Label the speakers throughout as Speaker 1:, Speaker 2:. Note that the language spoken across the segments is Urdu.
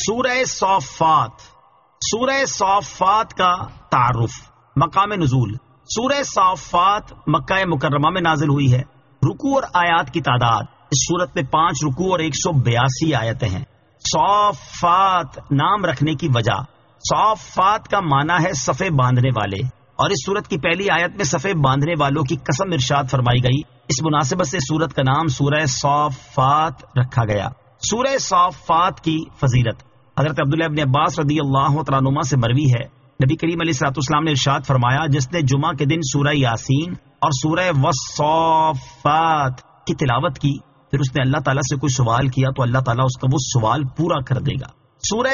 Speaker 1: سورہ صافات. سورہ صافات کا تعارف. مقام نزول. سورہ صافات مکہ مکرمہ میں نازل ہوئی ہے. رکوع اور آیات کی تعداد. اس سورت میں 5 رکوع اور 182 آیتیں ہیں. صافات نام رکھنے کی وجہ. صافات کا معنی ہے صفے باندھنے والے، اور اس سورت کی پہلی آیت میں صفے باندھنے والوں کی قسم ارشاد فرمائی گئی. اس مناسبت سے سورت کا نام سورہ صافات رکھا گیا. سورہ صافات کی فضیلت. حضرت عبداللہ ابن عباس رضی اللہ تعالیٰ عنہما سے مروی ہے، نبی کریم علیہ الصلوۃ والسلام نے ارشاد فرمایا، جس نے جمعہ کے دن سورہ یاسین اور سورہ والصافات کی تلاوت کی، پھر اس نے اللہ تعالیٰ سے کوئی سوال کیا تو اللہ تعالیٰ اس کا وہ سوال پورا کر دے گا. سورہ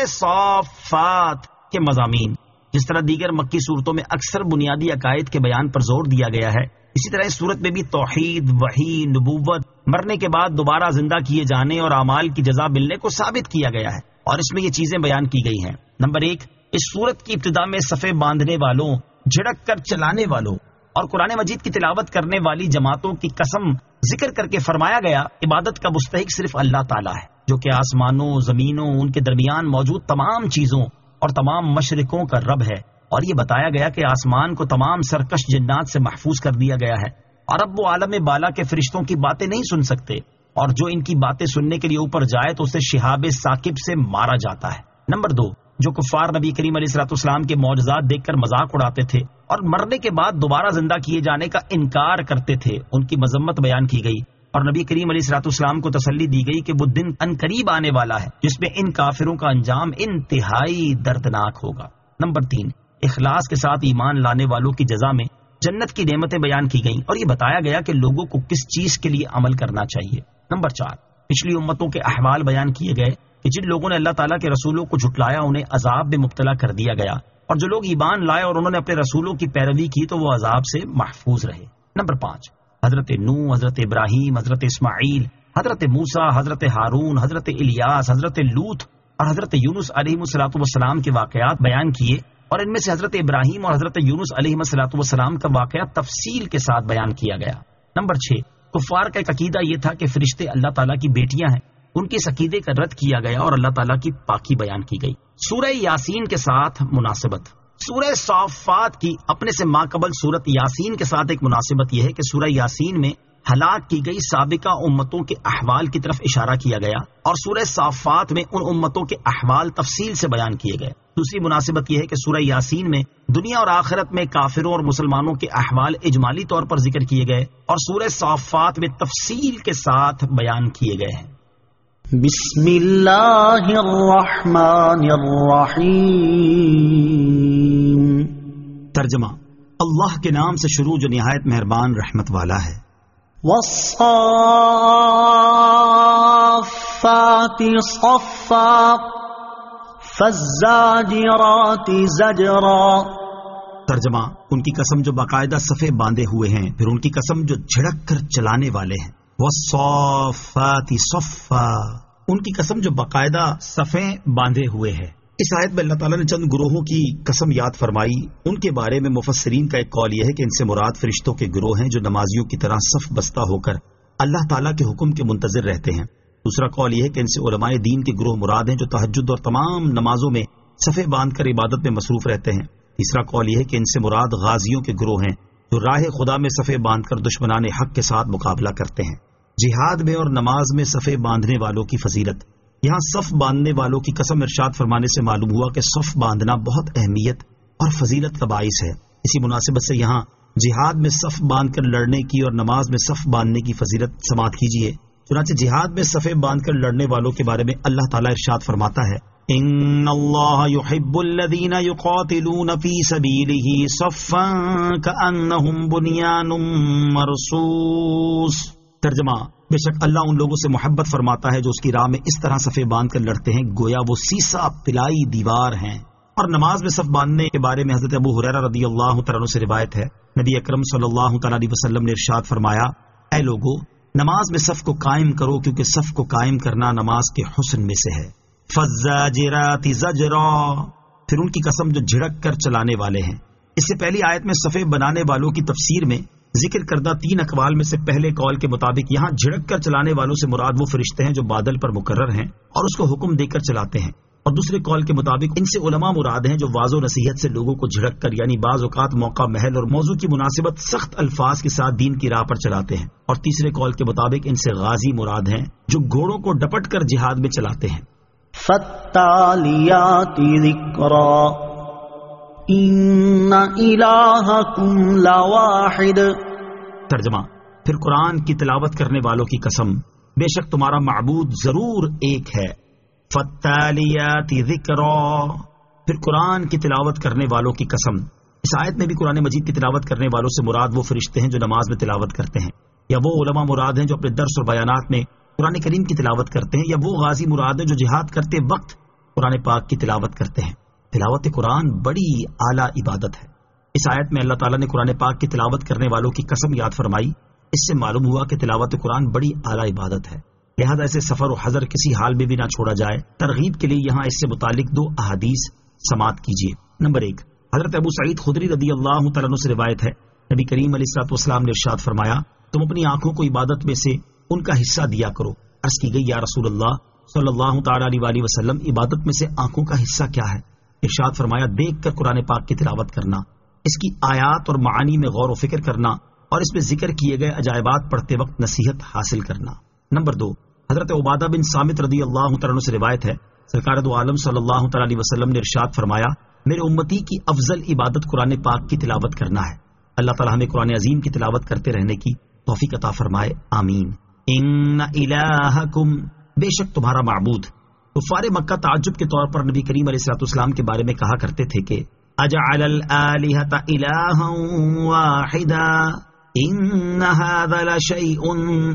Speaker 1: صافات کے مضامین. جس طرح دیگر مکی صورتوں میں اکثر بنیادی عقائد کے بیان پر زور دیا گیا ہے، اسی طرح اس صورت میں بھی توحید، وحی، نبوت، مرنے کے بعد دوبارہ زندہ کیے جانے اور اعمال کی جزا ملنے کو ثابت کیا گیا ہے، اور اس میں یہ چیزیں بیان کی گئی ہیں. نمبر 1، اس صورت کی ابتدا میں صفے باندھنے والوں، جھڑک کر چلانے والوں اور قرآن مجید کی تلاوت کرنے والی جماعتوں کی قسم ذکر کر کے فرمایا گیا، عبادت کا مستحق صرف اللہ تعالیٰ ہے، جو کہ آسمانوں، زمینوں، ان کے درمیان موجود تمام چیزوں اور تمام مشرقوں کا رب ہے. اور یہ بتایا گیا کہ آسمان کو تمام سرکش جنات سے محفوظ کر دیا گیا ہے، اور اب وہ عالم بالا کے فرشتوں کی باتیں نہیں سن سکتے، اور جو ان کی باتیں سننے کے لیے اوپر جائے تو اسے شہاب ثاقب سے مارا جاتا ہے. نمبر 2، جو کفار نبی کریم علیہ الصلوۃ والسلام کے معجزات دیکھ کر مذاق اڑاتے تھے اور مرنے کے بعد دوبارہ زندہ کیے جانے کا انکار کرتے تھے، ان کی مذمت بیان کی گئی، اور نبی کریم علیہ الصلوۃ والسلام کو تسلی دی گئی کہ وہ دن عنقریب آنے والا ہے جس میں ان کافروں کا انجام انتہائی دردناک ہوگا. نمبر 3، اخلاص کے ساتھ ایمان لانے والوں کی جزا میں جنت کی نعمتیں بیان کی گئیں، اور یہ بتایا گیا کہ لوگوں کو کس چیز کے لیے عمل کرنا چاہیے. نمبر 4، پچھلی امتوں کے احوال بیان کیے گئے کہ جن لوگوں نے اللہ تعالیٰ کے رسولوں کو جھٹلایا انہیں عذاب میں مبتلا کر دیا گیا، اور جو لوگ ایمان لائے اور انہوں نے اپنے رسولوں کی پیروی کی تو وہ عذاب سے محفوظ رہے. نمبر 5، حضرت نوح، حضرت ابراہیم، حضرت اسماعیل، حضرت موسیٰ، حضرت ہارون، حضرت الیاس، حضرت لوط اور حضرت یونس علیہ الصلوۃ والسلام کے واقعات بیان کیے، اور ان میں سے حضرت ابراہیم اور حضرت یونس علیہ الصلوۃ والسلام کا واقعہ تفصیل کے ساتھ بیان کیا گیا. نمبر 6، کفار کا ایک عقیدہ یہ تھا کہ فرشتے اللہ تعالیٰ کی بیٹیاں ہیں، ان کے اس عقیدے کا رد کیا گیا اور اللہ تعالیٰ کی پاکی بیان کی گئی. سورہ یاسین کے ساتھ مناسبت. سورہ صافات کی اپنے سے ماقبل سورت یاسین کے ساتھ ایک مناسبت یہ ہے کہ سورہ یاسین میں ہلاک کی گئی سابقہ امتوں کے احوال کی طرف اشارہ کیا گیا، اور سورہ صافات میں ان امتوں کے احوال تفصیل سے بیان کیے گئے. دوسری مناسبت یہ ہے کہ سورہ یاسین میں دنیا اور آخرت میں کافروں اور مسلمانوں کے احوال اجمالی طور پر ذکر کیے گئے، اور سورہ صافات میں تفصیل کے ساتھ بیان کیے گئے ہیں.
Speaker 2: بسم اللہ الرحمن الرحیم.
Speaker 1: ترجمہ. اللہ کے نام سے شروع جو نہایت مہربان رحمت والا ہے.
Speaker 2: والصافات صفا فالزاجرات زجرا.
Speaker 1: ترجمہ. ان کی قسم جو باقاعدہ صفے باندھے ہوئے ہیں، پھر ان کی قسم جو جھڑک کر چلانے والے ہیں. والصافات صفا، ان کی قسم جو باقاعدہ صفیں باندھے ہوئے ہیں. اس آیت میں اللہ تعالیٰ نے چند گروہوں کی قسم یاد فرمائی. ان کے بارے میں مفسرین کا ایک قول یہ ہے کہ ان سے مراد فرشتوں کے گروہ ہیں جو نمازیوں کی طرح صف بستہ ہو کر اللہ تعالیٰ کے حکم کے منتظر رہتے ہیں. دوسرا قول یہ ہے کہ ان سے علماء دین کے گروہ مراد ہیں جو تہجد اور تمام نمازوں میں صفے باندھ کر عبادت میں مصروف رہتے ہیں. تیسرا قول یہ ہے کہ ان سے مراد غازیوں کے گروہ ہیں جو راہ خدا میں صفے باندھ کر دشمنان حق کے ساتھ مقابلہ کرتے ہیں. جہاد میں اور نماز میں صفے باندھنے والوں کی فضیلت. یہاں صف باندھنے والوں کی قسم ارشاد فرمانے سے معلوم ہوا کہ صف باندھنا بہت اہمیت اور فضیلت کا باعث ہے. اسی مناسبت سے یہاں جہاد میں صف باندھ کر لڑنے کی اور نماز میں صف باندھنے کی فضیلت سماعت کیجیے. چنانچہ جہاد میں صفے باندھ کر لڑنے والوں کے بارے میں اللہ تعالیٰ ارشاد فرماتا ہے، ان اللہ يحب الذین یقاتلون فی سبیلہ صفا کأنہم بنیان مرصوص. ترجمہ. بے شک اللہ ان لوگوں سے محبت فرماتا ہے جو اس کی راہ میں اس طرح صفے باندھ کر لڑتے ہیں گویا وہ سیسا پلائی دیوار ہیں. اور نماز میں صف باندھنے کے بارے میں حضرت ابو ہریرہ رضی اللہ تعالیٰ عنہ سے روایت ہے، نبی اکرم صلی اللہ تعالیٰ علیہ وسلم نے ارشاد فرمایا، اے لوگو نماز میں صف کو قائم کرو کیونکہ صف کو قائم کرنا نماز کے حسن میں سے ہے. فالزاجرات زجرا، پھر ان کی قسم جو جھڑک کر چلانے والے ہیں. اس سے پہلی آیت میں صفے بنانے والوں کی تفسیر میں ذکر کردہ 3 اقوال میں سے پہلے قول کے مطابق یہاں جھڑک کر چلانے والوں سے مراد وہ فرشتے ہیں جو بادل پر مقرر ہیں اور اس کو حکم دے کر چلاتے ہیں. اور دوسرے قول کے مطابق ان سے علماء مراد ہیں جو واض و نصیحت سے لوگوں کو جھڑک کر یعنی بعض اوقات موقع محل اور موضوع کی مناسبت سخت الفاظ کے ساتھ دین کی راہ پر چلاتے ہیں، اور تیسرے قول کے مطابق ان سے غازی مراد ہیں جو گھوڑوں کو ڈپٹ کر جہاد میں چلاتے ہیں۔
Speaker 2: فالتالیات ذکرا ان الہکم لواحد۔
Speaker 1: ترجمہ، پھر قرآن کی تلاوت کرنے والوں کی قسم، بے شک تمہارا معبود ضرور ایک ہے۔ فالتالیات ذکرا، پھر قرآن کی تلاوت کرنے والوں کی قسم۔ اس آیت میں بھی قرآن مجید کی تلاوت کرنے والوں سے مراد وہ فرشتے ہیں جو نماز میں تلاوت کرتے ہیں، یا وہ علماء مراد ہیں جو اپنے درس اور بیانات میں قرآن کریم کی تلاوت کرتے ہیں، یا وہ غازی مراد ہیں جو جہاد کرتے وقت قرآن پاک کی تلاوت کرتے ہیں۔ تلاوت قرآن بڑی اعلیٰ عبادت ہے۔ اس آیت میں اللہ تعالیٰ نے قرآن پاک کی تلاوت کرنے والوں کی قسم یاد فرمائی۔ اس سے معلوم ہوا کہ تلاوت قرآن بڑی اعلیٰ عبادت ہے، لہذا اسے سفر و حضر کسی حال میں بھی نہ چھوڑا جائے۔ ترغیب کے لیے یہاں اس سے متعلق 2 احادیث سماعت کیجیے۔ نمبر 1، حضرت ابو سعید خدری رضی اللہ تعالیٰ عنہ سے روایت ہے، نبی کریم علیہ الصلوۃ والسلام نے ارشاد فرمایا، تم اپنی آنکھوں کو عبادت میں سے ان کا حصہ دیا کرو۔ عرض کی گئی، یا رسول اللہ صلی اللہ تعالیٰ علیہ وآلہ وسلم، عبادت میں سے آنکھوں کا حصہ کیا ہے؟ ارشاد فرمایا، دیکھ کر قرآن پاک کی تلاوت کرنا، اس کی آیات اور معانی میں غور و فکر کرنا، اور اس میں ذکر کیے گئے عجائبات پڑھتے وقت نصیحت حاصل کرنا۔ نمبر 2، حضرت عبادہ بن صامت رضی اللہ تعالیٰ عنہ سے روایت ہے، سرکار دو عالم صلی اللہ تعالیٰ علیہ وسلم نے ارشاد فرمایا، میرے امتی کی افضل عبادت قرآن پاک کی تلاوت کرنا ہے۔ اللہ تعالیٰ ہمیں قرآن عظیم کی تلاوت کرتے رہنے کی توفیق عطا فرمائے، آمین۔ ان الہکم، بے شک تمہارا معبود۔ کفار مکہ تعجب کے طور پر نبی کریم علیہ الصلوۃ والسلام کے بارے میں کہا کرتے تھے کہ اجعل الآلہۃ الہا واحدا ان ھذا لشیء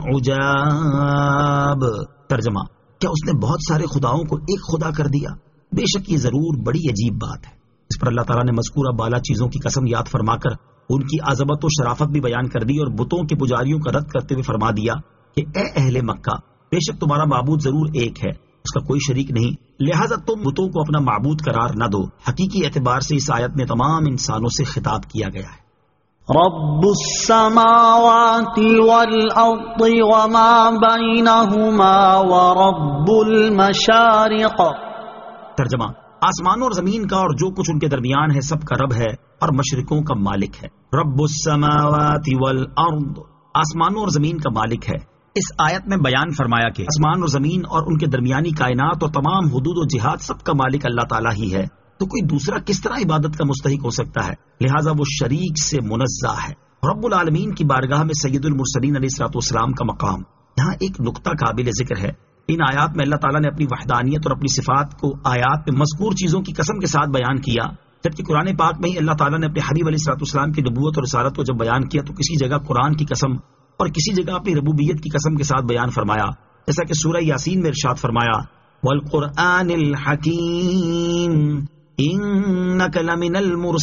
Speaker 1: عجاب۔ ترجمہ، کیا اس نے بہت سارے خداؤں کو ایک خدا کر دیا؟ بے شک یہ ضرور بڑی عجیب بات ہے۔ اس پر اللہ تعالیٰ نے مذکورہ بالا چیزوں کی قسم یاد فرما کر ان کی عظمت و شرافت بھی بیان کر دی، اور بتوں کے پجاریوں کا رد کرتے ہوئے فرما دیا کہ اے اہل مکہ، بے شک تمہارا معبود ضرور ایک ہے، اس کا کوئی شریک نہیں، لہذا تم بتوں کو اپنا معبود قرار نہ دو۔ حقیقی اعتبار سے اس آیت میں تمام انسانوں سے خطاب کیا گیا ہے۔
Speaker 2: رب السماوات والارض وما بینہما ورب المشارق۔
Speaker 1: ترجمہ، آسمانوں اور زمین کا اور جو کچھ ان کے درمیان ہے سب کا رب ہے اور مشرقوں کا مالک ہے۔ رب السماوات والارض، آسمانوں اور زمین کا مالک ہے۔ اس آیت میں بیان فرمایا کہ آسمان اور زمین اور ان کے درمیانی کائنات اور تمام حدود و جہات سب کا مالک اللہ تعالیٰ ہی ہے، تو کوئی دوسرا کس طرح عبادت کا مستحق ہو سکتا ہے؟ لہٰذا وہ شریک سے منزہ ہے۔ رب العالمین کی بارگاہ میں سید المرسلین علیہ الصلوۃ والسلام کا مقام۔ یہاں ایک نقطہ قابل ذکر ہے، ان آیات میں اللہ تعالیٰ نے اپنی وحدانیت اور اپنی صفات کو آیات میں مذکور چیزوں کی قسم کے ساتھ بیان کیا، جبکہ قرآن پاک میں ہی اللہ تعالیٰ نے اپنے حبیب علیہ الصلوۃ والسلام کی نبوت اور رسالت کو جب بیان کیا تو کسی جگہ قرآن کی قسم اور کسی جگہ اپنی ربوبیت کی قسم کے ساتھ بیان فرمایا، جیسا کہ سورہ یاسین میں ارشاد فرمایا، والقرآن الحکیم انک لمن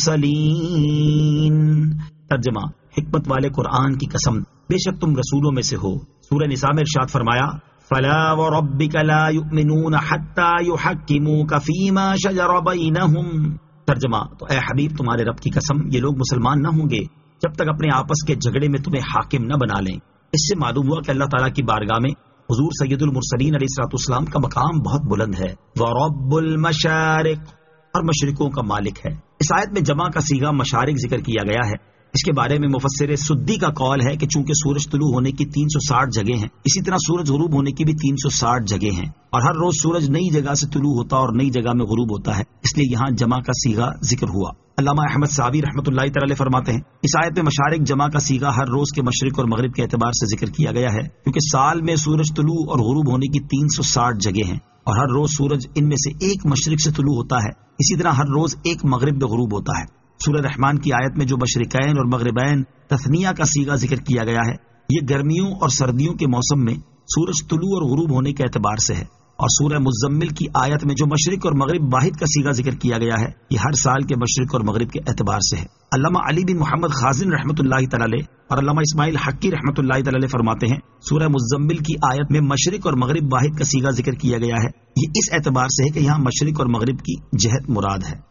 Speaker 1: المرسلین۔ ترجمہ، حکمت والے قرآن کی قسم، بے شک تم رسولوں میں سے ہو۔ سورہ نساء میں ارشاد فرمایا، فلا وربک لا یؤمنون حتی یحکموک فیما شجر بینہم۔ ترجمہ، تو اے حبیب تمہارے رب کی قسم، یہ لوگ مسلمان نہ ہوں گے جب تک اپنے آپس کے جھگڑے میں تمہیں حاکم نہ بنا لیں۔ اس سے معلوم ہوا کہ اللہ تعالیٰ کی بارگاہ میں حضور سید المرسلین علیہ الصلوۃ والسلام کا مقام بہت بلند ہے۔ وَرَبُّ الْمَشَارِقِ، اور مشرقوں کا مالک ہے۔ اس آیت میں جمع کا صیغہ مشارق ذکر کیا گیا ہے۔ اس کے بارے میں مفسر سدی کا قول ہے کہ چونکہ سورج طلوع ہونے کی 360 جگہ ہیں، اسی طرح سورج غروب ہونے کی بھی 360 جگہ ہیں، اور ہر روز سورج نئی جگہ سے طلوع ہوتا اور نئی جگہ میں غروب ہوتا ہے، اس لیے یہاں جمع کا صیغہ ذکر ہوا۔ علامہ احمد صابی رحمۃ اللہ تعالی فرماتے ہیں، اس آیت میں مشارق جمع کا صیغہ ہر روز کے مشرق اور مغرب کے اعتبار سے ذکر کیا گیا ہے، کیونکہ سال میں سورج طلوع اور غروب ہونے کی 360 جگہ ہیں، اور ہر روز سورج ان میں سے ایک مشرق سے طلوع ہوتا ہے، اسی طرح ہر روز ایک مغرب میں غروب ہوتا ہے۔ سورہ رحمان کی آیت میں جو مشرقین اور مغربین تثنیہ کا صیغہ ذکر کیا گیا ہے، یہ گرمیوں اور سردیوں کے موسم میں سورج طلوع اور غروب ہونے کے اعتبار سے ہے، اور سورہ مزمل کی آیت میں جو مشرق اور مغرب واحد کا صیغہ ذکر کیا گیا ہے، یہ ہر سال کے مشرق اور مغرب کے اعتبار سے ہے۔ علامہ علی بن محمد خازن رحمۃ اللہ تعالی اور علامہ اسماعیل حقی رحمۃ اللہ تعالی فرماتے ہیں، سورہ مزمل کی آیت میں مشرق اور مغرب واحد کا صیغہ ذکر کیا گیا ہے، یہ اس اعتبار سے ہے کہ یہاں مشرق اور مغرب کی جہت مراد ہے۔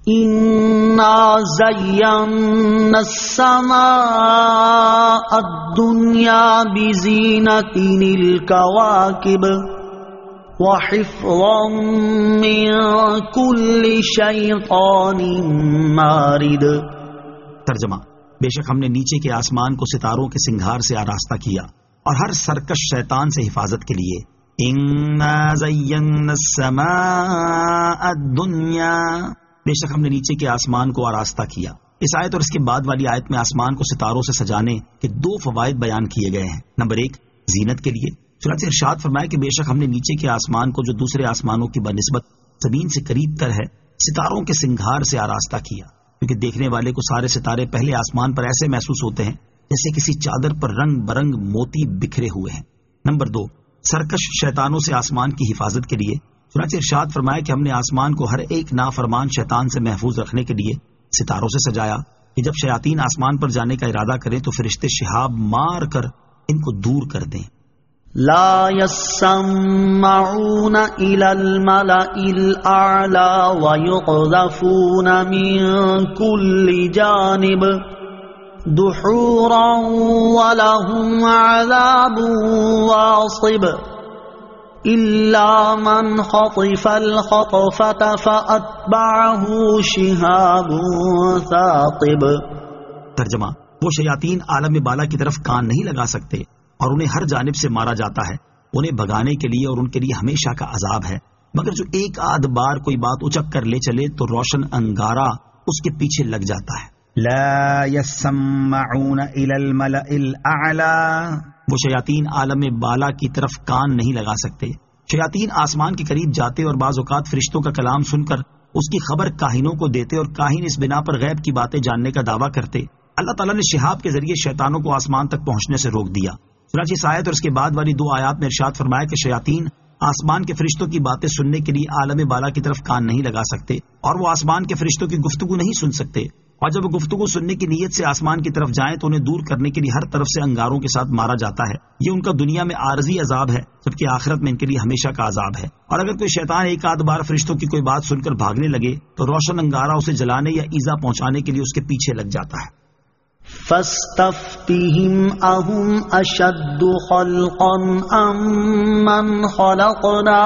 Speaker 2: اِنَّا زَيَّنَّا السَّمَاءَ الدُّنْيَا بِزِينَةٍ الْكَوَاكِبِ وحفظا من كل شيطان مارد.
Speaker 1: ترجمہ: بے شک ہم نے نیچے کے آسمان کو ستاروں کے سنگھار سے آراستہ کیا اور ہر سرکش شیطان سے حفاظت کے لیے. اِنَّا زَيَّنَّا السَّمَاءَ الدُّنْيَا، بے شک ہم نے نیچے کے آسمان کو آراستہ کیا. اس آیت اور اس کے بعد والی آیت میں آسمان کو ستاروں سے سجانے کے 2 فوائد بیان کیے گئے ہیں. نمبر 1، زینت کے لیے. چنانچہ ارشاد فرمایا کہ بے شک ہم نے نیچے کے آسمان کو جو دوسرے آسمانوں کی بنسبت زمین سے قریب تر ہے ستاروں کے سنگھار سے آراستہ کیا، کیونکہ دیکھنے والے کو سارے ستارے پہلے آسمان پر ایسے محسوس ہوتے ہیں جیسے کسی چادر پر رنگ برنگ موتی بکھرے ہوئے ہیں. نمبر 2، سرکش شیطانوں سے آسمان کی حفاظت کے لیے. چنانچہ ارشاد فرمایا کہ ہم نے آسمان کو ہر ایک نافرمان شیطان سے محفوظ رکھنے کے لیے ستاروں سے سجایا کہ جب شیاطین آسمان پر جانے کا ارادہ کریں تو فرشتے شہاب مار کر ان کو دور کر دیں.
Speaker 2: لا يسمعون إلى الملأ الأعلى ويقذفون من كل جانب دحورا ولهم عذاب واصب إلا من خطف الخطفة فأتبعه شهاب ثاقب.
Speaker 1: ترجمہ: وہ شیاطین عالم بالا کی طرف کان نہیں لگا سکتے اور انہیں ہر جانب سے مارا جاتا ہے. انہیں بھگانے کے لیے اور ان کے لیے ہمیشہ کا عذاب ہے، مگر جو ایک آدھ بار کوئی بات اچک کر لے چلے تو روشن انگارہ اس کے پیچھے لگ جاتا ہے.
Speaker 3: لا يسمعون الى الملأ الاعلى،
Speaker 1: وہ شیاطین عالم بالا کی طرف کان نہیں لگا سکتے. شیاطین آسمان کے قریب جاتے اور بعض اوقات فرشتوں کا کلام سن کر اس کی خبر کاہنوں کو دیتے اور کاہن اس بنا پر غیب کی باتیں جاننے کا دعویٰ کرتے. اللہ تعالیٰ نے شہاب کے ذریعے شیطانوں کو آسمان تک پہنچنے سے روک دیا. چنانچہ اس آیت اور اس کے بعد والی 2 آیات میں ارشاد فرمایا کہ شیاطین آسمان کے فرشتوں کی باتیں سننے کے لیے عالم بالا کی طرف کان نہیں لگا سکتے اور وہ آسمان کے فرشتوں کی گفتگو نہیں سن سکتے، اور جب وہ گفتگو سننے کی نیت سے آسمان کی طرف جائیں تو انہیں دور کرنے کے لیے ہر طرف سے انگاروں کے ساتھ مارا جاتا ہے. یہ ان کا دنیا میں عارضی عذاب ہے، جبکہ آخرت میں ان کے لیے ہمیشہ کا عذاب ہے. اور اگر کوئی شیطان ایک آدھ بار فرشتوں کی کوئی بات سن کر بھاگنے لگے تو روشن انگارہ اسے جلانے یا ایذا پہنچانے کے لیے اس کے پیچھے لگ جاتا ہے.
Speaker 2: فاستفتهم أهم أشد خلقا أم من خلقنا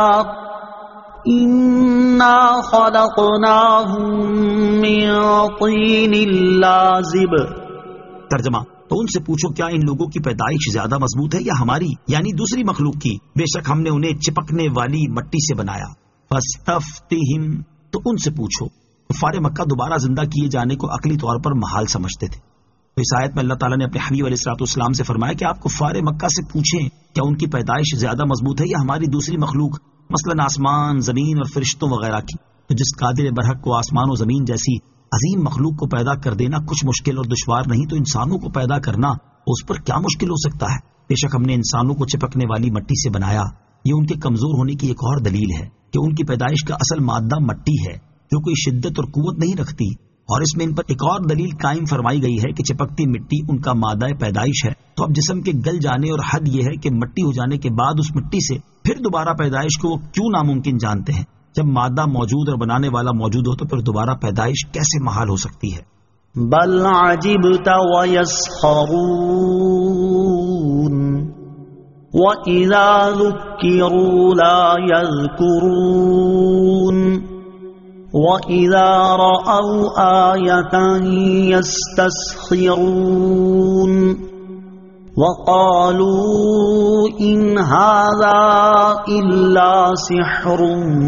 Speaker 2: إنا خلقناهم من طين لازب.
Speaker 1: ترجمہ: تو ان سے پوچھو کیا ان لوگوں کی پیدائش زیادہ مضبوط ہے یا ہماری، یعنی دوسری مخلوق کی؟ بے شک ہم نے انہیں چپکنے والی مٹی سے بنایا. فاستفتهم، تو ان سے پوچھو. کفار مکہ دوبارہ زندہ کیے جانے کو عقلی طور پر محال سمجھتے تھے. تو اس آیت میں اللہ تعالیٰ نے اپنے حبیب علیہ الصلوۃ والسلام سے فرمایا کہ آپ کفار مکہ سے پوچھیں کیا ان کی پیدائش زیادہ مضبوط ہے یا ہماری دوسری مخلوق، مثلا آسمان، زمین اور فرشتوں وغیرہ کی. تو جس قادر برحق کو آسمان و زمین جیسی عظیم مخلوق کو پیدا کر دینا کچھ مشکل اور دشوار نہیں، تو انسانوں کو پیدا کرنا اس پر کیا مشکل ہو سکتا ہے؟ بے شک ہم نے انسانوں کو چپکنے والی مٹی سے بنایا. یہ ان کے کمزور ہونے کی ایک اور دلیل ہے کہ ان کی پیدائش کا اصل مادہ مٹی ہے جو کوئی شدت اور قوت نہیں رکھتی، اور اس میں ان پر ایک اور دلیل قائم فرمائی گئی ہے کہ چپکتی مٹی ان کا مادہ پیدائش ہے. تو اب جسم کے گل جانے اور حد یہ ہے کہ مٹی ہو جانے کے بعد اس مٹی سے پھر دوبارہ پیدائش کو وہ کیوں ناممکن جانتے ہیں؟ جب مادہ موجود اور بنانے والا موجود ہو تو پھر دوبارہ پیدائش کیسے محال ہو سکتی ہے؟
Speaker 2: بل عجبت ويسخرون وإذا ذكروا لا يذكرون وَإِذَا رَأَوْا آيَةً يَسْتَسْخِرُونَ وَقَالُوا إِنْ هَذَا إِلَّا سِحْرٌ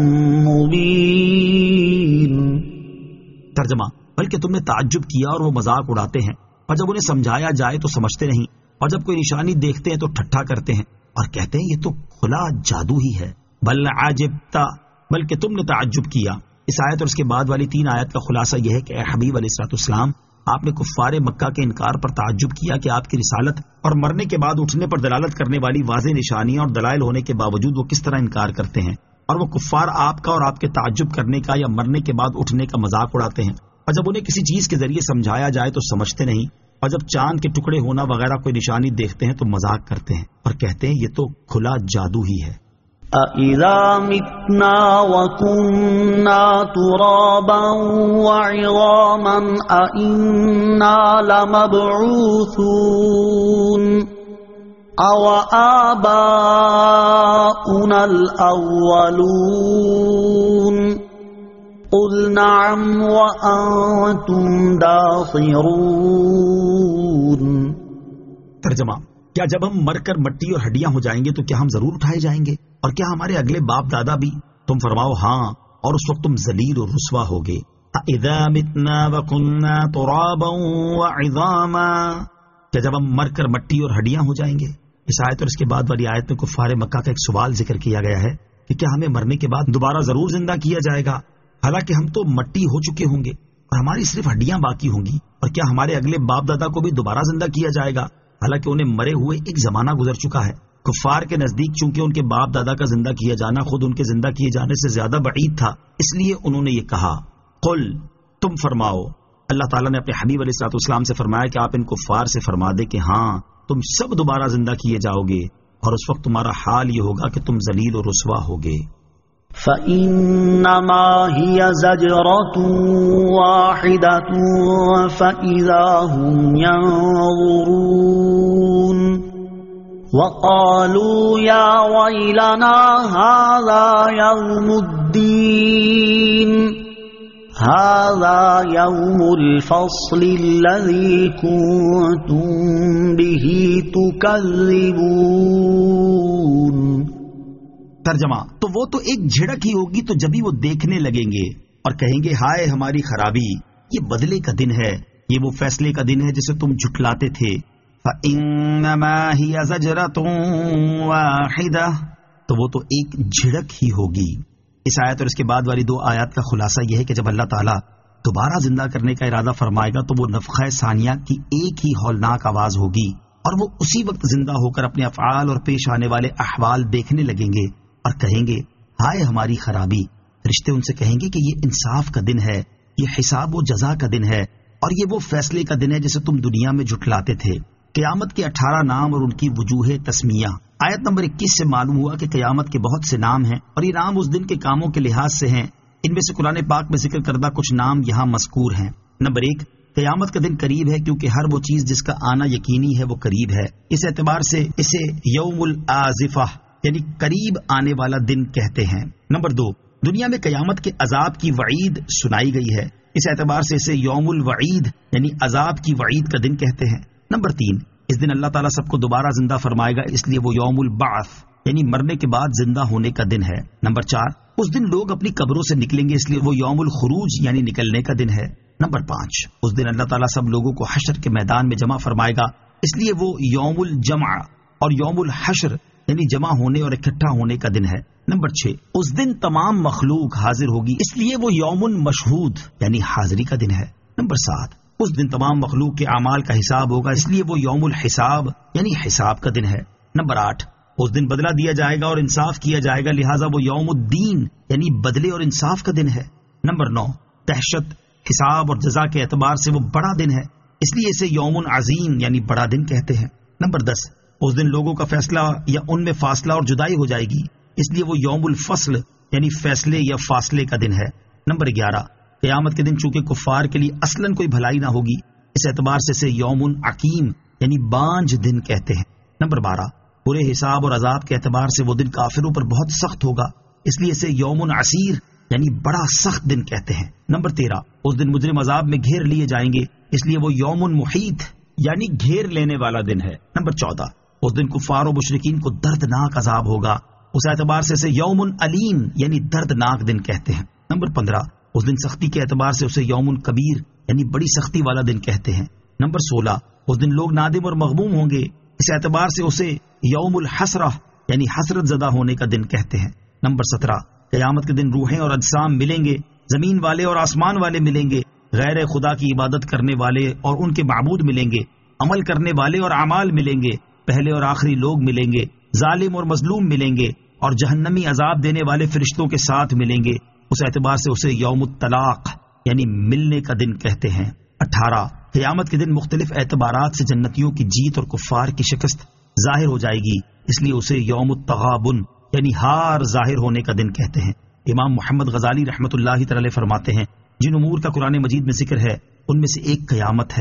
Speaker 2: مُبِينٌ.
Speaker 1: ترجمہ: بلکہ تم نے تعجب کیا اور وہ مذاق اڑاتے ہیں، اور جب انہیں سمجھایا جائے تو سمجھتے نہیں، اور جب کوئی نشانی دیکھتے ہیں تو ٹھٹھا کرتے ہیں اور کہتے ہیں یہ تو کھلا جادو ہی ہے. بل عجبت، بلکہ تم نے تعجب کیا. اس آیت اور اس کے بعد والی 3 آیت کا خلاصہ یہ ہے کہ اے حبیب علیہ الصلوۃ والسلام، آپ نے کفار مکہ کے انکار پر تعجب کیا کہ آپ کی رسالت اور مرنے کے بعد اٹھنے پر دلالت کرنے والی واضح نشانیاں اور دلائل ہونے کے باوجود وہ کس طرح انکار کرتے ہیں، اور وہ کفار آپ کا اور آپ کے تعجب کرنے کا یا مرنے کے بعد اٹھنے کا مذاق اڑاتے ہیں، اور جب انہیں کسی چیز کے ذریعے سمجھایا جائے تو سمجھتے نہیں، اور جب چاند کے ٹکڑے ہونا وغیرہ کوئی نشانی دیکھتے ہیں تو مذاق کرتے ہیں اور کہتے ہیں یہ تو کھلا جادو ہی ہے.
Speaker 2: أَإِذَا مِتْنَا وَكُنَّا تُرَابًا وَعِظَامًا أَإِنَّا لَمَبْعُوثُونَ أَوَآبَاؤُنَا الْأَوَّلُونَ قُلْ نَعَمْ وَأَنْتُمْ دَاخِرُونَ۔
Speaker 1: ترجمہ: کیا جب ہم مر کر مٹی اور ہڈیاں ہو جائیں گے تو کیا ہم ضرور اٹھائے جائیں گے؟ اور کیا ہمارے اگلے باپ دادا بھی؟ تم فرماؤ ہاں، اور اس وقت تم ذلیل اور رسوا ہوگے۔ اذا متنا وكنا ترابا وعظاما، کیا جب ہم مر کر مٹی اور ہڈیاں ہو جائیں گے؟ اس آیت اور اس کے بعد والی آیت میں کفار مکہ کا ایک سوال ذکر کیا گیا ہے کہ کیا ہمیں مرنے کے بعد دوبارہ ضرور زندہ کیا جائے گا، حالانکہ ہم تو مٹی ہو چکے ہوں گے اور ہماری صرف ہڈیاں باقی ہوں گی؟ اور کیا ہمارے اگلے باپ دادا کو بھی دوبارہ زندہ کیا جائے گا، حالانکہ انہیں مرے ہوئے ایک زمانہ گزر چکا ہے؟ کفار کے نزدیک چونکہ ان کے باپ دادا کا زندہ کیا جانا خود ان کے زندہ کیے جانے سے زیادہ بعید تھا، اس لیے انہوں نے یہ کہا، قل، تم فرماؤ۔ اللہ تعالیٰ نے اپنے حبیب علیہ الصلوۃ والسلام سے فرمایا کہ آپ ان کفار سے فرما دے کہ ہاں، تم سب دوبارہ زندہ کیے جاؤ گے، اور اس وقت تمہارا حال یہ ہوگا کہ تم ذلیل و رسوا ہوگے۔
Speaker 2: فَإِنَّمَا هِيَ زَجْرَةٌ وَاحِدَةٌ فَإِذَا هُمْ يَنظُرُونَ وَقَالُوا يَا وَيْلَنَا هَذَا يَوْمُ الدِّينِ هَذَا يَوْمُ الْفَصْلِ الَّذِي كُنتُم بِهِ تُكَذِّبُونَ۔
Speaker 1: ترجمہ: تو وہ تو ایک جھڑک ہی ہوگی تو جبھی وہ دیکھنے لگیں گے اور کہیں گے ہائے ہماری خرابی، یہ بدلے کا دن ہے، یہ وہ فیصلے کا دن ہے جسے تم جھٹلاتے تھے۔ فَإِنَّمَا هِيَ زَجْرَةٌ وَاحِدَةٌ، تو وہ تو ایک جھڑک ہی ہوگی۔ اس آیت اور اس کے بعد والی دو آیات کا خلاصہ یہ ہے کہ جب اللہ تعالیٰ دوبارہ زندہ کرنے کا ارادہ فرمائے گا تو وہ نفخہ ثانیہ کی ایک ہی ہولناک آواز ہوگی اور وہ اسی وقت زندہ ہو کر اپنے افعال اور پیش آنے والے احوال دیکھنے لگیں گے اور کہیں گے ہائے ہماری خرابی۔ فرشتے ان سے کہیں گے کہ یہ انصاف کا دن ہے، یہ حساب و جزا کا دن ہے، اور یہ وہ فیصلے کا دن ہے جسے تم دنیا میں جھٹلاتے تھے۔ قیامت کے 18 نام اور ان کی وجوہ تسمیہ۔ آیت نمبر 21 سے معلوم ہوا کہ قیامت کے بہت سے نام ہیں اور یہ نام اس دن کے کاموں کے لحاظ سے ہیں۔ ان میں سے قرآن پاک میں ذکر کردہ کچھ نام یہاں مذکور ہیں۔ نمبر 1، قیامت کا دن قریب ہے کیونکہ ہر وہ چیز جس کا آنا یقینی ہے وہ قریب ہے، اس اعتبار سے اسے یوم الآزفہ یعنی قریب آنے والا دن کہتے ہیں۔ نمبر 2، دنیا میں قیامت کے عذاب کی وعید سنائی گئی ہے، اس اعتبار سے اسے یوم الوعید یعنی عذاب کی وعید کا دن کہتے ہیں۔ نمبر 3، اس دن اللہ تعالیٰ سب کو دوبارہ زندہ فرمائے گا، اس لیے وہ یوم البعث یعنی مرنے کے بعد زندہ ہونے کا دن ہے۔ نمبر 4، اس دن لوگ اپنی قبروں سے نکلیں گے، اس لیے وہ یوم الخروج یعنی نکلنے کا دن ہے۔ نمبر 5، اس دن اللہ تعالیٰ سب لوگوں کو حشر کے میدان میں جمع فرمائے گا، اس لیے وہ یوم الجمع اور یوم الحشر یعنی جمع ہونے اور اکٹھا ہونے کا دن ہے۔ نمبر 6، اس دن تمام مخلوق حاضر ہوگی، اس لیے وہ یوم مشہود یعنی حاضری کا دن ہے۔ نمبر 7، اس دن تمام مخلوق کے اعمال کا حساب ہوگا، اس لیے وہ یوم الحساب یعنی حساب کا دن ہے۔ نمبر 8، اس دن بدلہ دیا جائے گا اور انصاف کیا جائے گا، لہٰذا وہ یوم الدین یعنی بدلے اور انصاف کا دن ہے۔ نمبر 9، دہشت، حساب اور جزا کے اعتبار سے وہ بڑا دن ہے، اس لیے اسے یوم عظیم یعنی بڑا دن کہتے ہیں۔ نمبر 10، اس دن لوگوں کا فیصلہ یا ان میں فاصلہ اور جدائی ہو جائے گی، اس لیے وہ یوم الفصل یعنی فیصلے یا فاصلے کا دن ہے۔ نمبر 11، قیامت کے دن چونکہ کفار کے لیے اصلاً کوئی بھلائی نہ ہوگی، اس اعتبار سے اسے یوم عقیم یعنی بانجھ دن کہتے ہیں۔ نمبر 12، برے حساب اور عذاب کے اعتبار سے وہ دن کافروں پر بہت سخت ہوگا، اس لیے اسے یوم عسیر یعنی بڑا سخت دن کہتے ہیں۔ نمبر 13، اس دن مجرم عذاب میں گھیر لیے جائیں گے، اس لیے وہ یوم محیط یعنی گھیر لینے والا دن ہے۔ نمبر 14، اس دن کفار و مشرکین کو دردناک عذاب ہوگا، اس اعتبار سے اسے یوم علیم یعنی دردناک دن کہتے ہیں۔ نمبر 15، اس دن سختی کے اعتبار سے اسے یوم کبیر یعنی بڑی سختی والا دن کہتے ہیں۔ نمبر 16، اس دن لوگ نادم اور مغموم ہوں گے، اس اعتبار سے اسے یوم الحسرہ یعنی حسرت زدہ ہونے کا دن کہتے ہیں۔ نمبر 17، قیامت کے دن روحیں اور اجسام ملیں گے، زمین والے اور آسمان والے ملیں گے، غیر خدا کی عبادت کرنے والے اور ان کے معبود ملیں گے، عمل کرنے والے اور اعمال ملیں گے، پہلے اور آخری لوگ ملیں گے، ظالم اور مظلوم ملیں گے، اور جہنمی عذاب دینے والے فرشتوں کے ساتھ ملیں گے، اس اعتبار سے اسے یوم الطلاق یعنی ملنے کا دن کہتے ہیں۔ 18، قیامت کے دن مختلف اعتبارات سے جنتیوں کی جیت اور کفار کی شکست ظاہر ہو جائے گی، اس لیے اسے یوم التغابن یعنی ہار ظاہر ہونے کا دن کہتے ہیں۔ امام محمد غزالی رحمۃ اللہ تعالی فرماتے ہیں، جن امور کا قرآن مجید میں ذکر ہے ان میں سے ایک قیامت ہے،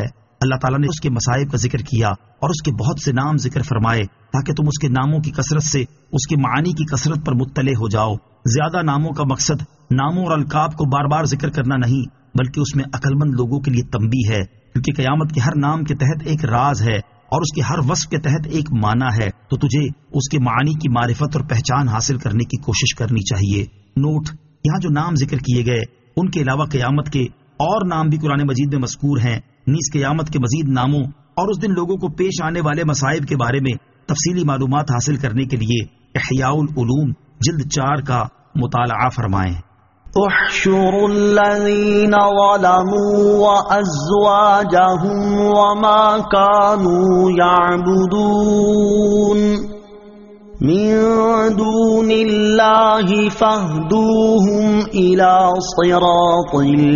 Speaker 1: اللہ تعالیٰ نے اس کے مصائب کا ذکر کیا اور اس کے بہت سے نام ذکر فرمائے تاکہ تم اس کے ناموں کی کثرت سے اس کے معانی کی کثرت پر مطلع ہو جاؤ۔ زیادہ ناموں کا مقصد ناموں اور القاب کو بار بار ذکر کرنا نہیں، بلکہ اس میں عقل مند لوگوں کے لیے تنبیہ ہے، کیونکہ قیامت کے ہر نام کے تحت ایک راز ہے اور اس کے ہر وصف کے تحت ایک معنی ہے، تو تجھے اس کے معانی کی معرفت اور پہچان حاصل کرنے کی کوشش کرنی چاہیے۔ نوٹ: یہاں جو نام ذکر کیے گئے ان کے علاوہ قیامت کے اور نام بھی قرآن مجید میں مذکور ہیں۔ نیز قیامت کے مزید ناموں اور اس دن لوگوں کو پیش آنے والے مصائب کے بارے میں تفصیلی معلومات حاصل کرنے کے لیے احیاء العلوم جلد 4 کا مطالعہ فرمائیں۔
Speaker 2: احشروا الذين ظلموا وأزواجهم وما كانوا يعبدون من دون الله فاهدوهم إلى صراط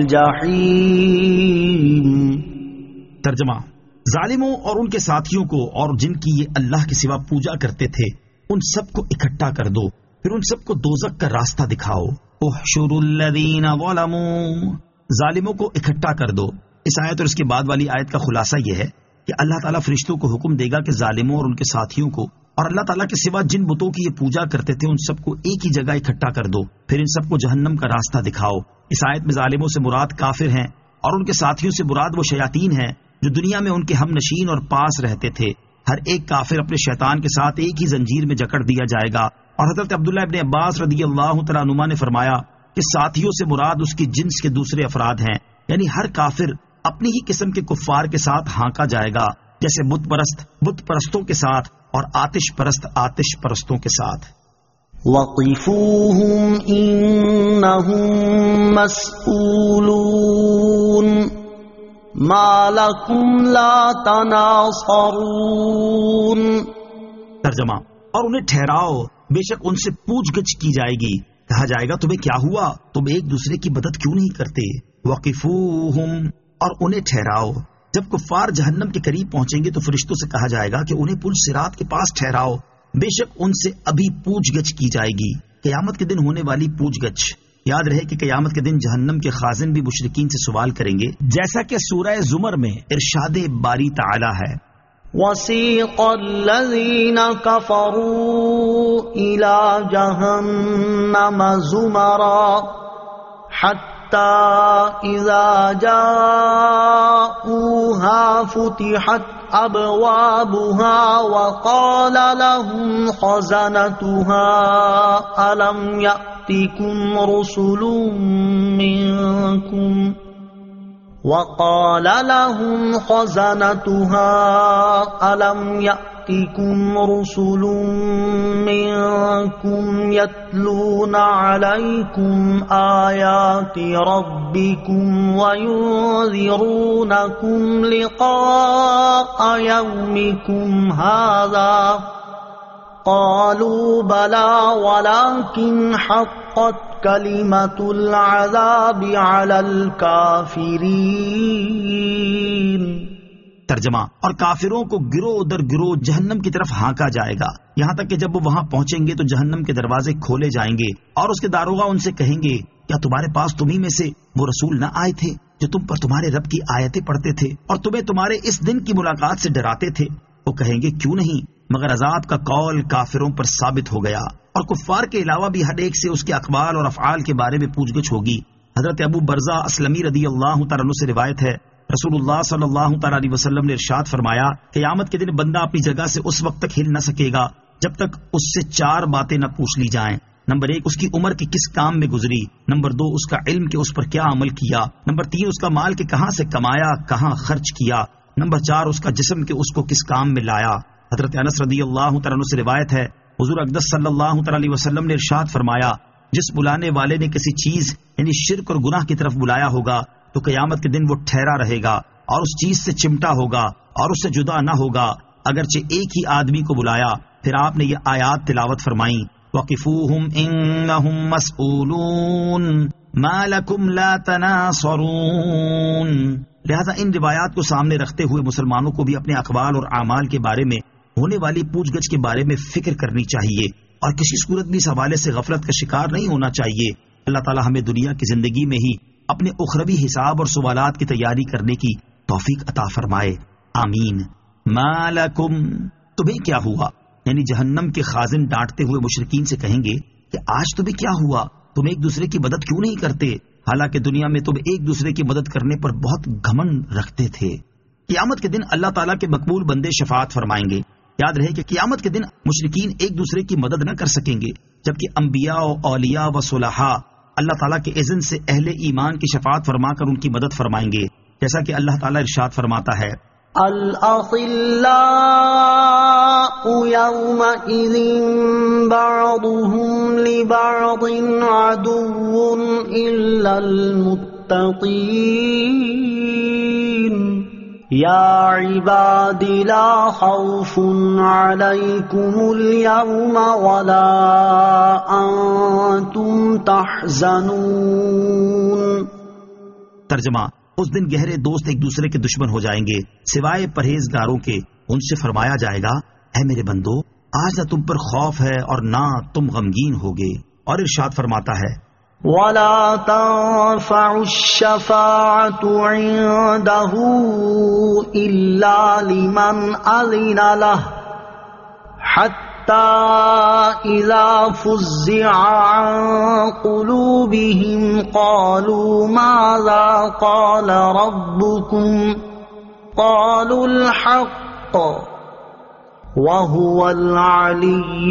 Speaker 2: الجحيم۔
Speaker 1: ترجمہ: ظالموں اور ان کے ساتھیوں کو اور جن کی یہ اللہ کے سوا پوجا کرتے تھے ان سب کو اکٹھا کر دو، پھر ان سب کو دوزخ کا راستہ دکھاؤ۔ احشروا الذین ظلموا، ظالموں کو اکٹھا کر دو۔ اس آیت اور اس کے بعد والی آیت کا خلاصہ یہ ہے کہ اللہ تعالیٰ فرشتوں کو حکم دے گا کہ ظالموں اور ان کے ساتھیوں کو اور اللہ تعالیٰ کے سوا جن بتوں کی یہ پوجا کرتے تھے ان سب کو ایک ہی جگہ اکٹھا کر دو، پھر ان سب کو جہنم کا راستہ دکھاؤ۔ اس آیت میں ظالموں سے مراد کافر ہیں اور ان کے ساتھیوں سے مراد وہ شیاطین ہیں جو دنیا میں ان کے ہم نشین اور پاس رہتے تھے۔ ہر ایک کافر اپنے شیطان کے ساتھ ایک ہی زنجیر میں جکڑ دیا جائے گا، اور حضرت عبداللہ ابن عباس رضی اللہ تعالیٰ عنہما نے فرمایا کہ ساتھیوں سے مراد اس کی جنس کے دوسرے افراد ہیں، یعنی ہر کافر اپنی ہی قسم کے کفار کے ساتھ ہانکا جائے گا، جیسے بت پرست بت پرستوں کے ساتھ اور آتش پرست آتش پرستوں کے ساتھ۔
Speaker 2: وَقِفُوهُمْ إِنَّهُمْ مَسْئُولُونَ مَا لَكُمْ لَا تَنَاصَرُونَ۔
Speaker 1: ترجمہ: اور انہیں ٹھہراؤ، بے شک ان سے پوچھ گچھ کی جائے گی، کہا جائے گا تمہیں کیا ہوا، تم ایک دوسرے کی مدد کیوں نہیں کرتے۔ وَقِفُوهُمْ، اور انہیں ٹھہراؤ۔ جب کفار جہنم کے قریب پہنچیں گے تو فرشتوں سے کہا جائے گا کہ انہیں پل صراط کے پاس ٹھہراؤ، بے شک ان سے ابھی پوچھ گچھ کی جائے گی۔ قیامت کے دن ہونے والی پوچھ گچھ، یاد رہے کہ قیامت کے دن جہنم کے خازن بھی مشرکین سے سوال کریں گے، جیسا کہ سورہ زمر میں ارشاد باری تعالی ہے۔
Speaker 2: وَسِيقَ الَّذِينَ كَفَرُوا إِلَى جَهَنَّمَ زُمَرًا حَتَّى إِذَا جَاءُوهَا فُتِحَتْ أَبْوَابُهَا وَقَالَ لَهُمْ خَزَنَتُهَا أَلَمْ يَأْتِكُمْ رُسُلٌ مِّنكُمْ يَتْلُونَ عَلَيْكُمْ آيَاتِ رَبِّكُمْ وَيُنذِرُونَكُمْ لِقَاءَ يَوْمِكُمْ هَذَا قَالُوا بَلَى وَلَكِنْ حَقَّتْ کلمۃ العذاب علی الکافرین۔
Speaker 1: ترجمہ: اور کافروں کو گروہ در گروہ جہنم کی طرف ہانکا جائے گا، یہاں تک کہ جب وہ وہاں پہنچیں گے تو جہنم کے دروازے کھولے جائیں گے اور اس کے داروغہ ان سے کہیں گے کیا تمہارے پاس تمہیں میں سے وہ رسول نہ آئے تھے جو تم پر تمہارے رب کی آیتیں پڑھتے تھے اور تمہیں تمہارے اس دن کی ملاقات سے ڈراتے تھے؟ وہ کہیں گے کیوں نہیں، مگر عذاب کا قول کافروں پر ثابت ہو گیا۔ اور کفار کے علاوہ بھی ہر ایک سے اس کے اقوال اور افعال کے بارے میں پوچھ گچھ ہوگی۔ حضرت ابو برزہ اسلمی رضی اللہ تعالیٰ عنہ سے روایت ہے، رسول اللہ صلی اللہ تعالیٰ علیہ وسلم نے ارشاد فرمایا، قیامت کے دن بندہ اپنی جگہ سے اس وقت تک ہل نہ سکے گا جب تک اس سے 4 باتیں نہ پوچھ لی جائیں۔ نمبر 1 اس کی عمر کی کس کام میں گزری، نمبر 2 اس کا علم کہ اس پر کیا عمل کیا، نمبر 3 اس کا مال کہ کہاں سے کمایا کہاں خرچ کیا، نمبر 4 اس کا جسم کہ اس کو کس کام میں لایا۔ حضرت انس رضی اللہ تعالیٰ عنہ سے روایت ہے، حضور اقدس صلی اللہ تعالیٰ علیہ وسلم نے ارشاد فرمایا، جس بلانے والے نے کسی چیز یعنی شرک اور گناہ کی طرف بلایا ہوگا تو قیامت کے دن وہ ٹھہرا رہے گا اور اس چیز سے چمٹا ہوگا اور اس سے جدا نہ ہوگا، اگرچہ ایک ہی آدمی کو بلایا۔ پھر آپ نے یہ آیات تلاوت فرمائیں، وَقِفُوهُمْ إِنَّهُمْ مَسْئُولُونَ مَا لَكُمْ لَا تَنَاصَرُونَ۔ لہذا ان روایات کو سامنے رکھتے ہوئے مسلمانوں کو بھی اپنے اقوال اور اعمال کے بارے میں ہونے والی پوچھ گچھ کے بارے میں فکر کرنی چاہیے اور کسی صورت بھی اس حوالے سے غفلت کا شکار نہیں ہونا چاہیے۔ اللہ تعالی ہمیں دنیا کی زندگی میں ہی اپنے اخروی حساب اور سوالات کی تیاری کرنے کی توفیق عطا فرمائے، آمین۔ ما لکم، تمہیں کیا ہوا؟ یعنی جہنم کے خازن ڈانٹتے ہوئے مشرکین سے کہیں گے کہ آج تمہیں کیا ہوا؟ تم ایک دوسرے کی مدد کیوں نہیں کرتے؟ حالانکہ دنیا میں تم ایک دوسرے کی مدد کرنے پر بہت گھمنڈ رکھتے تھے۔ قیامت کے دن اللہ تعالیٰ کے مقبول بندے شفاعت فرمائیں گے۔ یاد رہے کہ قیامت کے دن مشرکین ایک دوسرے کی مدد نہ کر سکیں گے، جبکہ انبیاء و اولیاء و صلحاء اللہ تعالیٰ کے اذن سے اہل ایمان کی شفاعت فرما کر ان کی مدد فرمائیں گے، جیسا کہ اللہ تعالیٰ ارشاد فرماتا ہے،
Speaker 2: الأخلاء يومئذ بعضهم لبعض عدو إلا المتقين يا عباد لا خوف عليكم اليوم ولا أنتم تحزنون۔
Speaker 1: ترجمہ، اس دن گہرے دوست ایک دوسرے کے دشمن ہو جائیں گے سوائے پرہیزگاروں کے۔ ان سے فرمایا جائے گا، اے میرے بندو، آج نہ تم پر خوف ہے اور نہ تم غمگین ہوگے۔ اور ارشاد فرماتا ہے،
Speaker 2: وَلَا تَنفَعُ الشَّفَاعَةُ عِندَهُ إِلَّا لِمَنْ أَذِنَ لَهُ حَتَّى إِذَا فُزِّعَ عَنْ قُلُوبِهِمْ قَالُوا مَاذَا قَالَ رَبُّكُمْ قَالُوا الْحَقَّ وَهُوَ الْعَلِيُّ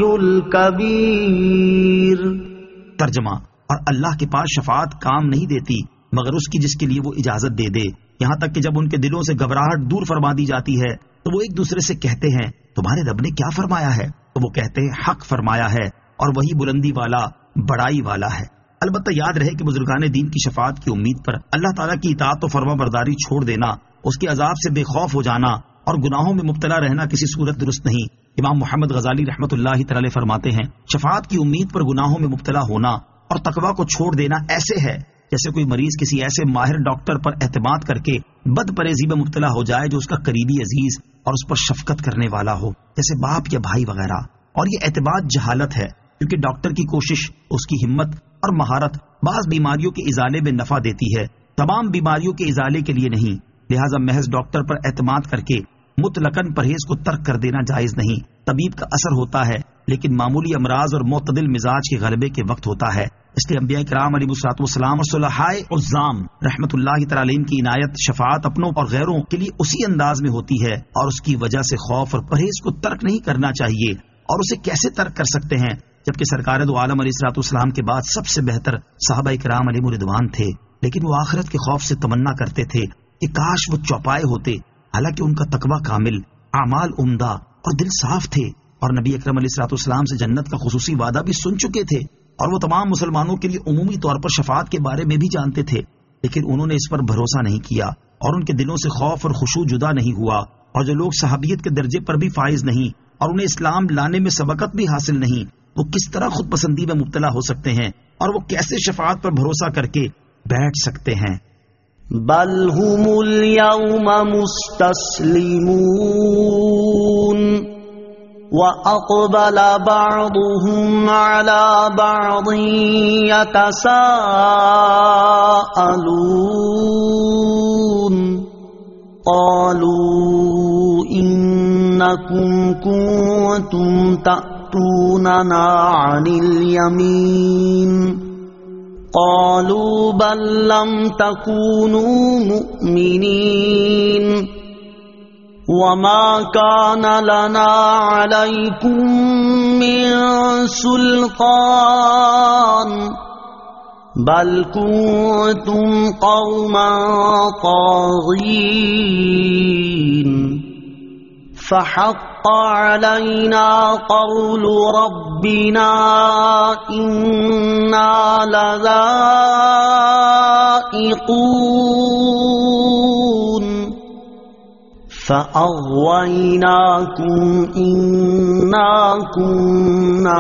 Speaker 2: الْكَبِيرُ۔
Speaker 1: ترجمہ، اور اللہ کے پاس شفاعت کام نہیں دیتی مگر اس کی جس کے لیے وہ اجازت دے دے، یہاں تک کہ جب ان کے دلوں سے گھبراہٹ دور فرما دی جاتی ہے تو وہ ایک دوسرے سے کہتے ہیں، تمہارے رب نے کیا فرمایا ہے؟ تو وہ کہتے ہیں، حق فرمایا ہے اور وہی بلندی والا، بڑائی والا ہے۔ البتہ یاد رہے کہ بزرگان دین کی شفاعت کی امید پر اللہ تعالیٰ کی اطاعت و فرما برداری چھوڑ دینا، اس کے عذاب سے بے خوف ہو جانا اور گناہوں میں مبتلا رہنا کسی صورت درست نہیں۔ امام محمد غزالی رحمۃ اللہ تعالی فرماتے ہیں، شفاعت کی امید پر گناہوں میں مبتلا ہونا اور تقویٰ کو چھوڑ دینا ایسے ہے جیسے کوئی مریض کسی ایسے ماہر ڈاکٹر پر اعتماد کر کے بد پرہیزی میں مبتلا ہو جائے جو اس کا قریبی عزیز اور اس پر شفقت کرنے والا ہو، جیسے باپ یا بھائی وغیرہ۔ اور یہ اعتماد جہالت ہے، کیونکہ ڈاکٹر کی کوشش، اس کی ہمت اور مہارت بعض بیماریوں کے ازالے میں نفع دیتی ہے، تمام بیماریوں کے ازالے کے لیے نہیں۔ لہٰذا محض ڈاکٹر پر اعتماد کر کے مطلقاً پرہیز کو ترک کر دینا جائز نہیں۔ طبیب کا اثر ہوتا ہے لیکن معمولی امراض اور معتدل مزاج کے غلبے کے وقت ہوتا ہے۔ اس لیے انبیاء کرام علیہ الصلوۃ والسلام اور صلحاء عظام رحمۃ اللہ تعالی علیہم کی عنایت شفاعت اپنوں اور غیروں کے لیے اسی انداز میں ہوتی ہے، اور اس کی وجہ سے خوف اور پرہیز کو ترک نہیں کرنا چاہیے۔ اور اسے کیسے ترک کر سکتے ہیں جبکہ سرکار دو عالم علیہ الصلوۃ والسلام کے بعد سب سے بہتر صحابہ کرام علیہم رضوان تھے، لیکن وہ آخرت کے خوف سے تمنا کرتے تھے کہ کاش وہ چوپائے ہوتے، حالانکہ ان کا تقویٰ کامل، اعمال عمدہ اور دل صاف تھے، اور نبی اکرم علیہ الصلوۃ والسلام سے جنت کا خصوصی وعدہ بھی سن چکے تھے، اور وہ تمام مسلمانوں کے لیے عمومی طور پر شفاعت کے بارے میں بھی جانتے تھے، لیکن انہوں نے اس پر بھروسہ نہیں کیا اور ان کے دلوں سے خوف اور خشوع جدا نہیں ہوا۔ اور جو لوگ صحابیت کے درجے پر بھی فائز نہیں اور انہیں اسلام لانے میں سبقت بھی حاصل نہیں، وہ کس طرح خود پسندی میں مبتلا ہو سکتے ہیں اور وہ کیسے شفاعت پر بھروسہ کر کے بیٹھ سکتے ہیں؟
Speaker 2: بل هم اليوم مستسلمون وَأَقْبَلَ بَعْضُهُمْ عَلَى بَعْضٍ يَتَسَاءَلُونَ قَالُوا إِنَّكُمْ كُنتُمْ تَأْتُونَنَا عَنِ الْيَمِينِ قَالُوا بَل لَّمْ تَكُونُوا مُؤْمِنِينَ وَمَا كَانَ لَنَا عَلَيْكُمْ مِنْ سُلْطَانٍ بَلْ كُنْتُمْ قَوْمًا طَاغِينَ فَحَقَّ عَلَيْنَا قَوْلُ رَبِّنَا إِنَّا لَذَائِقُونَ فَأَغْوَيْنَاكُمْ إِنَّا كُنَّا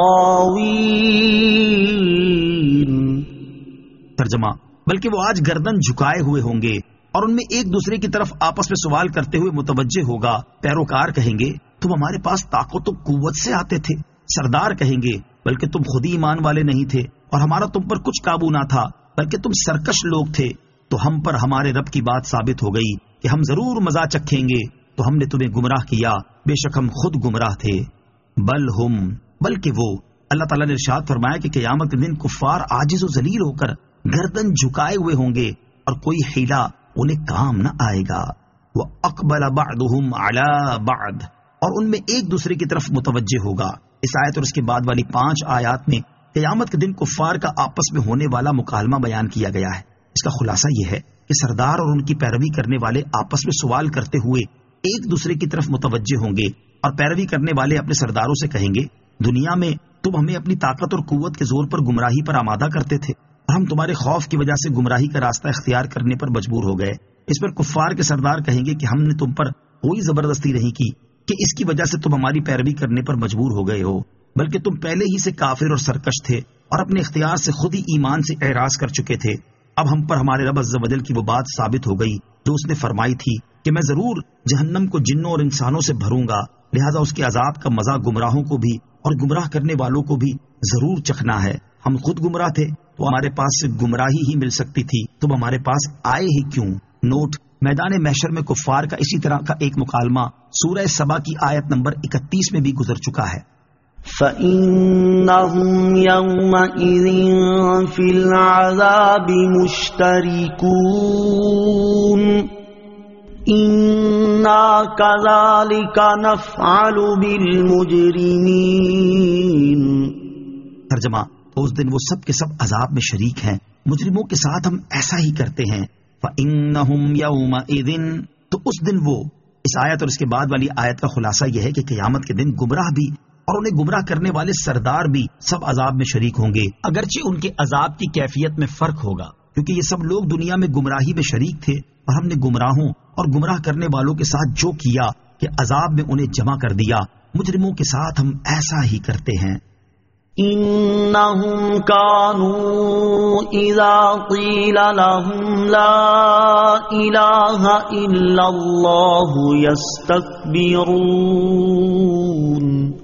Speaker 2: غَاوِينَ۔
Speaker 1: ترجمہ، بلکہ وہ آج گردن جھکائے ہوئے ہوں گے اور ان میں ایک دوسرے کی طرف آپس میں سوال کرتے ہوئے متوجہ ہوگا۔ پیروکار کہیں گے، تم ہمارے پاس طاقت و قوت سے آتے تھے۔ سردار کہیں گے، بلکہ تم خود ہی ایمان والے نہیں تھے اور ہمارا تم پر کچھ قابو نہ تھا، بلکہ تم سرکش لوگ تھے۔ تو ہم پر ہمارے رب کی بات ثابت ہو گئی کہ ہم ضرور مزہ چکھیں گے تو ہم نے تمہیں گمراہ کیا، بے شک ہم خود گمراہ تھے۔ بلکہ وہ، اللہ تعالیٰ نے ارشاد فرمایا کہ قیامت کے دن کفار عاجز و ذلیل ہو کر گردن جھکائے ہوئے ہوں گے اور کوئی حیلہ انہیں کام نہ آئے گا۔ وَأَقْبَلَ بَعْضُهُمْ عَلَى بَعْضٍ، اور ان میں ایک دوسرے کی طرف متوجہ ہوگا۔ اس آیت اور اس کے بعد والی 5 آیات میں قیامت کے دن کفار کا آپس میں ہونے والا مکالمہ بیان کیا گیا ہے۔ اس کا خلاصہ یہ ہے کہ سردار اور ان کی پیروی کرنے والے آپس میں سوال کرتے ہوئے ایک دوسرے کی طرف متوجہ ہوں گے، اور پیروی کرنے والے اپنے سرداروں سے کہیں گے، دنیا میں تم ہمیں اپنی طاقت اور قوت کے زور پر گمراہی پر آمادہ کرتے تھے، اور ہم تمہارے خوف کی وجہ سے گمراہی کا راستہ اختیار کرنے پر مجبور ہو گئے۔ اس پر کفار کے سردار کہیں گے کہ ہم نے تم پر کوئی زبردستی نہیں کی کہ اس کی وجہ سے تم ہماری پیروی کرنے پر مجبور ہو گئے ہو، بلکہ تم پہلے ہی سے کافر اور سرکش تھے اور اپنے اختیار سے خود ہی ایمان سے اعراض کر چکے تھے۔ اب ہم پر ہمارے رب عز و جل کی وہ بات ثابت ہو گئی جو اس نے فرمائی تھی کہ میں ضرور جہنم کو جنوں اور انسانوں سے بھروں گا، لہذا اس کے عذاب کا مزہ گمراہوں کو بھی اور گمراہ کرنے والوں کو بھی ضرور چکھنا ہے۔ ہم خود گمراہ تھے تو ہمارے پاس سے گمراہی ہی مل سکتی تھی، تم ہمارے پاس آئے ہی کیوں؟ نوٹ: میدان محشر میں کفار کا اسی طرح کا ایک مکالمہ سورہ سبا کی آیت نمبر 31 میں بھی گزر چکا ہے۔
Speaker 2: فَإِنَّهُمْ يَوْمَئِذٍ فِي الْعَذَابِ مُشْتَرِكُونَ إِنَّا كَذَلِكَ نَفْعَلُ بِالْمُجْرِمِينَ۔
Speaker 1: ترجمہ: تو اس دن وہ سب کے سب عذاب میں شریک ہیں، مجرموں کے ساتھ ہم ایسا ہی کرتے ہیں۔ فَإِنَّهُمْ يَوْمَئِذٍ، تو اس دن وہ۔ اس آیت اور اس کے بعد والی آیت کا خلاصہ یہ ہے کہ قیامت کے دن گمراہ بھی اور انہیں گمراہ کرنے والے سردار بھی سب عذاب میں شریک ہوں گے، اگرچہ ان کے عذاب کی کیفیت میں فرق ہوگا، کیونکہ یہ سب لوگ دنیا میں گمراہی میں شریک تھے، اور ہم نے گمراہوں اور گمراہ کرنے والوں کے ساتھ جو کیا کہ عذاب میں انہیں جمع کر دیا، مجرموں کے ساتھ ہم ایسا ہی کرتے ہیں۔
Speaker 2: إنهم كانوا إذا قيل لهم لا إله إلا الله يستكبرون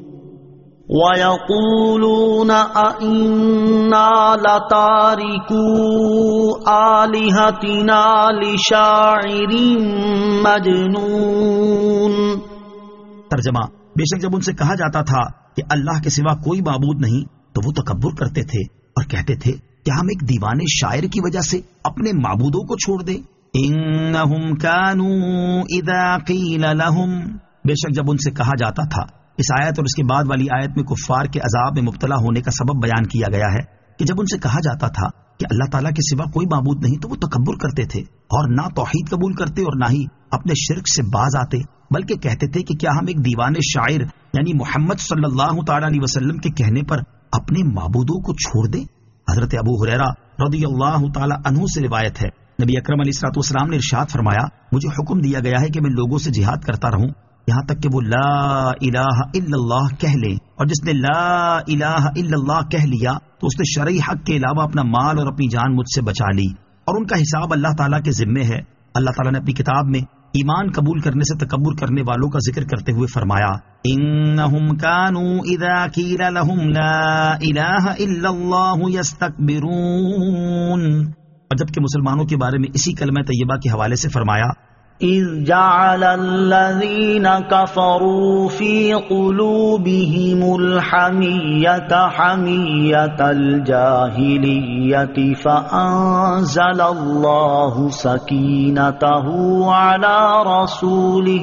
Speaker 2: ويقولون أئنا لتاركو آلهتنا لشاعر مجنون۔
Speaker 1: ترجمہ: بے شک جب ان سے کہا جاتا تھا کہ اللہ کے سوا کوئی معبود نہیں تو وہ تکبر کرتے تھے اور کہتے تھے کہ ہم ایک دیوانے شاعر کی وجہ سے اپنے معبودوں کو چھوڑ دیں۔ انہم کانوا اذا قیل لہم، بے شک جب ان سے کہا جاتا تھا۔ اس آیت اور اس کے بعد والی آیت میں کفار کے عذاب میں مبتلا ہونے کا سبب بیان کیا گیا ہے کہ جب ان سے کہا جاتا تھا کہ اللہ تعالیٰ کے سوا کوئی معبود نہیں تو وہ تکبر کرتے تھے اور نہ توحید قبول کرتے اور نہ ہی اپنے شرک سے باز آتے، بلکہ کہتے تھے کہ کیا ہم ایک دیوانے شاعر یعنی محمد صلی اللہ تعالی علیہ وسلم کے کہنے پر اپنے معبودوں کو چھوڑ دیں۔ حضرت ابو ہریرہ رضی اللہ تعالی عنہ سے روایت ہے، نبی اکرم علیہ الصلوۃ والسلام نے ارشاد فرمایا، مجھے حکم دیا گیا ہے کہ میں لوگوں سے جہاد کرتا رہوں یہاں تک کہ وہ لا الہ الا اللہ کہہ لیں، اور جس نے لا الہ الا اللہ کہہ لیا تو اس نے شرعی حق کے علاوہ اپنا مال اور اپنی جان مجھ سے بچا لی، اور ان کا حساب اللہ تعالیٰ کے ذمے ہے۔ اللہ تعالیٰ نے اپنی کتاب میں ایمان قبول کرنے سے تکبر کرنے والوں کا ذکر کرتے ہوئے فرمایا، انہم کانوا اذا قیل لہم لا الہ الا اللہ یستکبرون، اور جبکہ مسلمانوں کے بارے میں اسی کلمہ طیبہ کے حوالے سے فرمایا،
Speaker 2: اذ جعل الذین کفروا فی قلوبہم الحمیۃ حمیۃ الجاہلیۃ فانزل اللہ سکینتہ علی رسولہ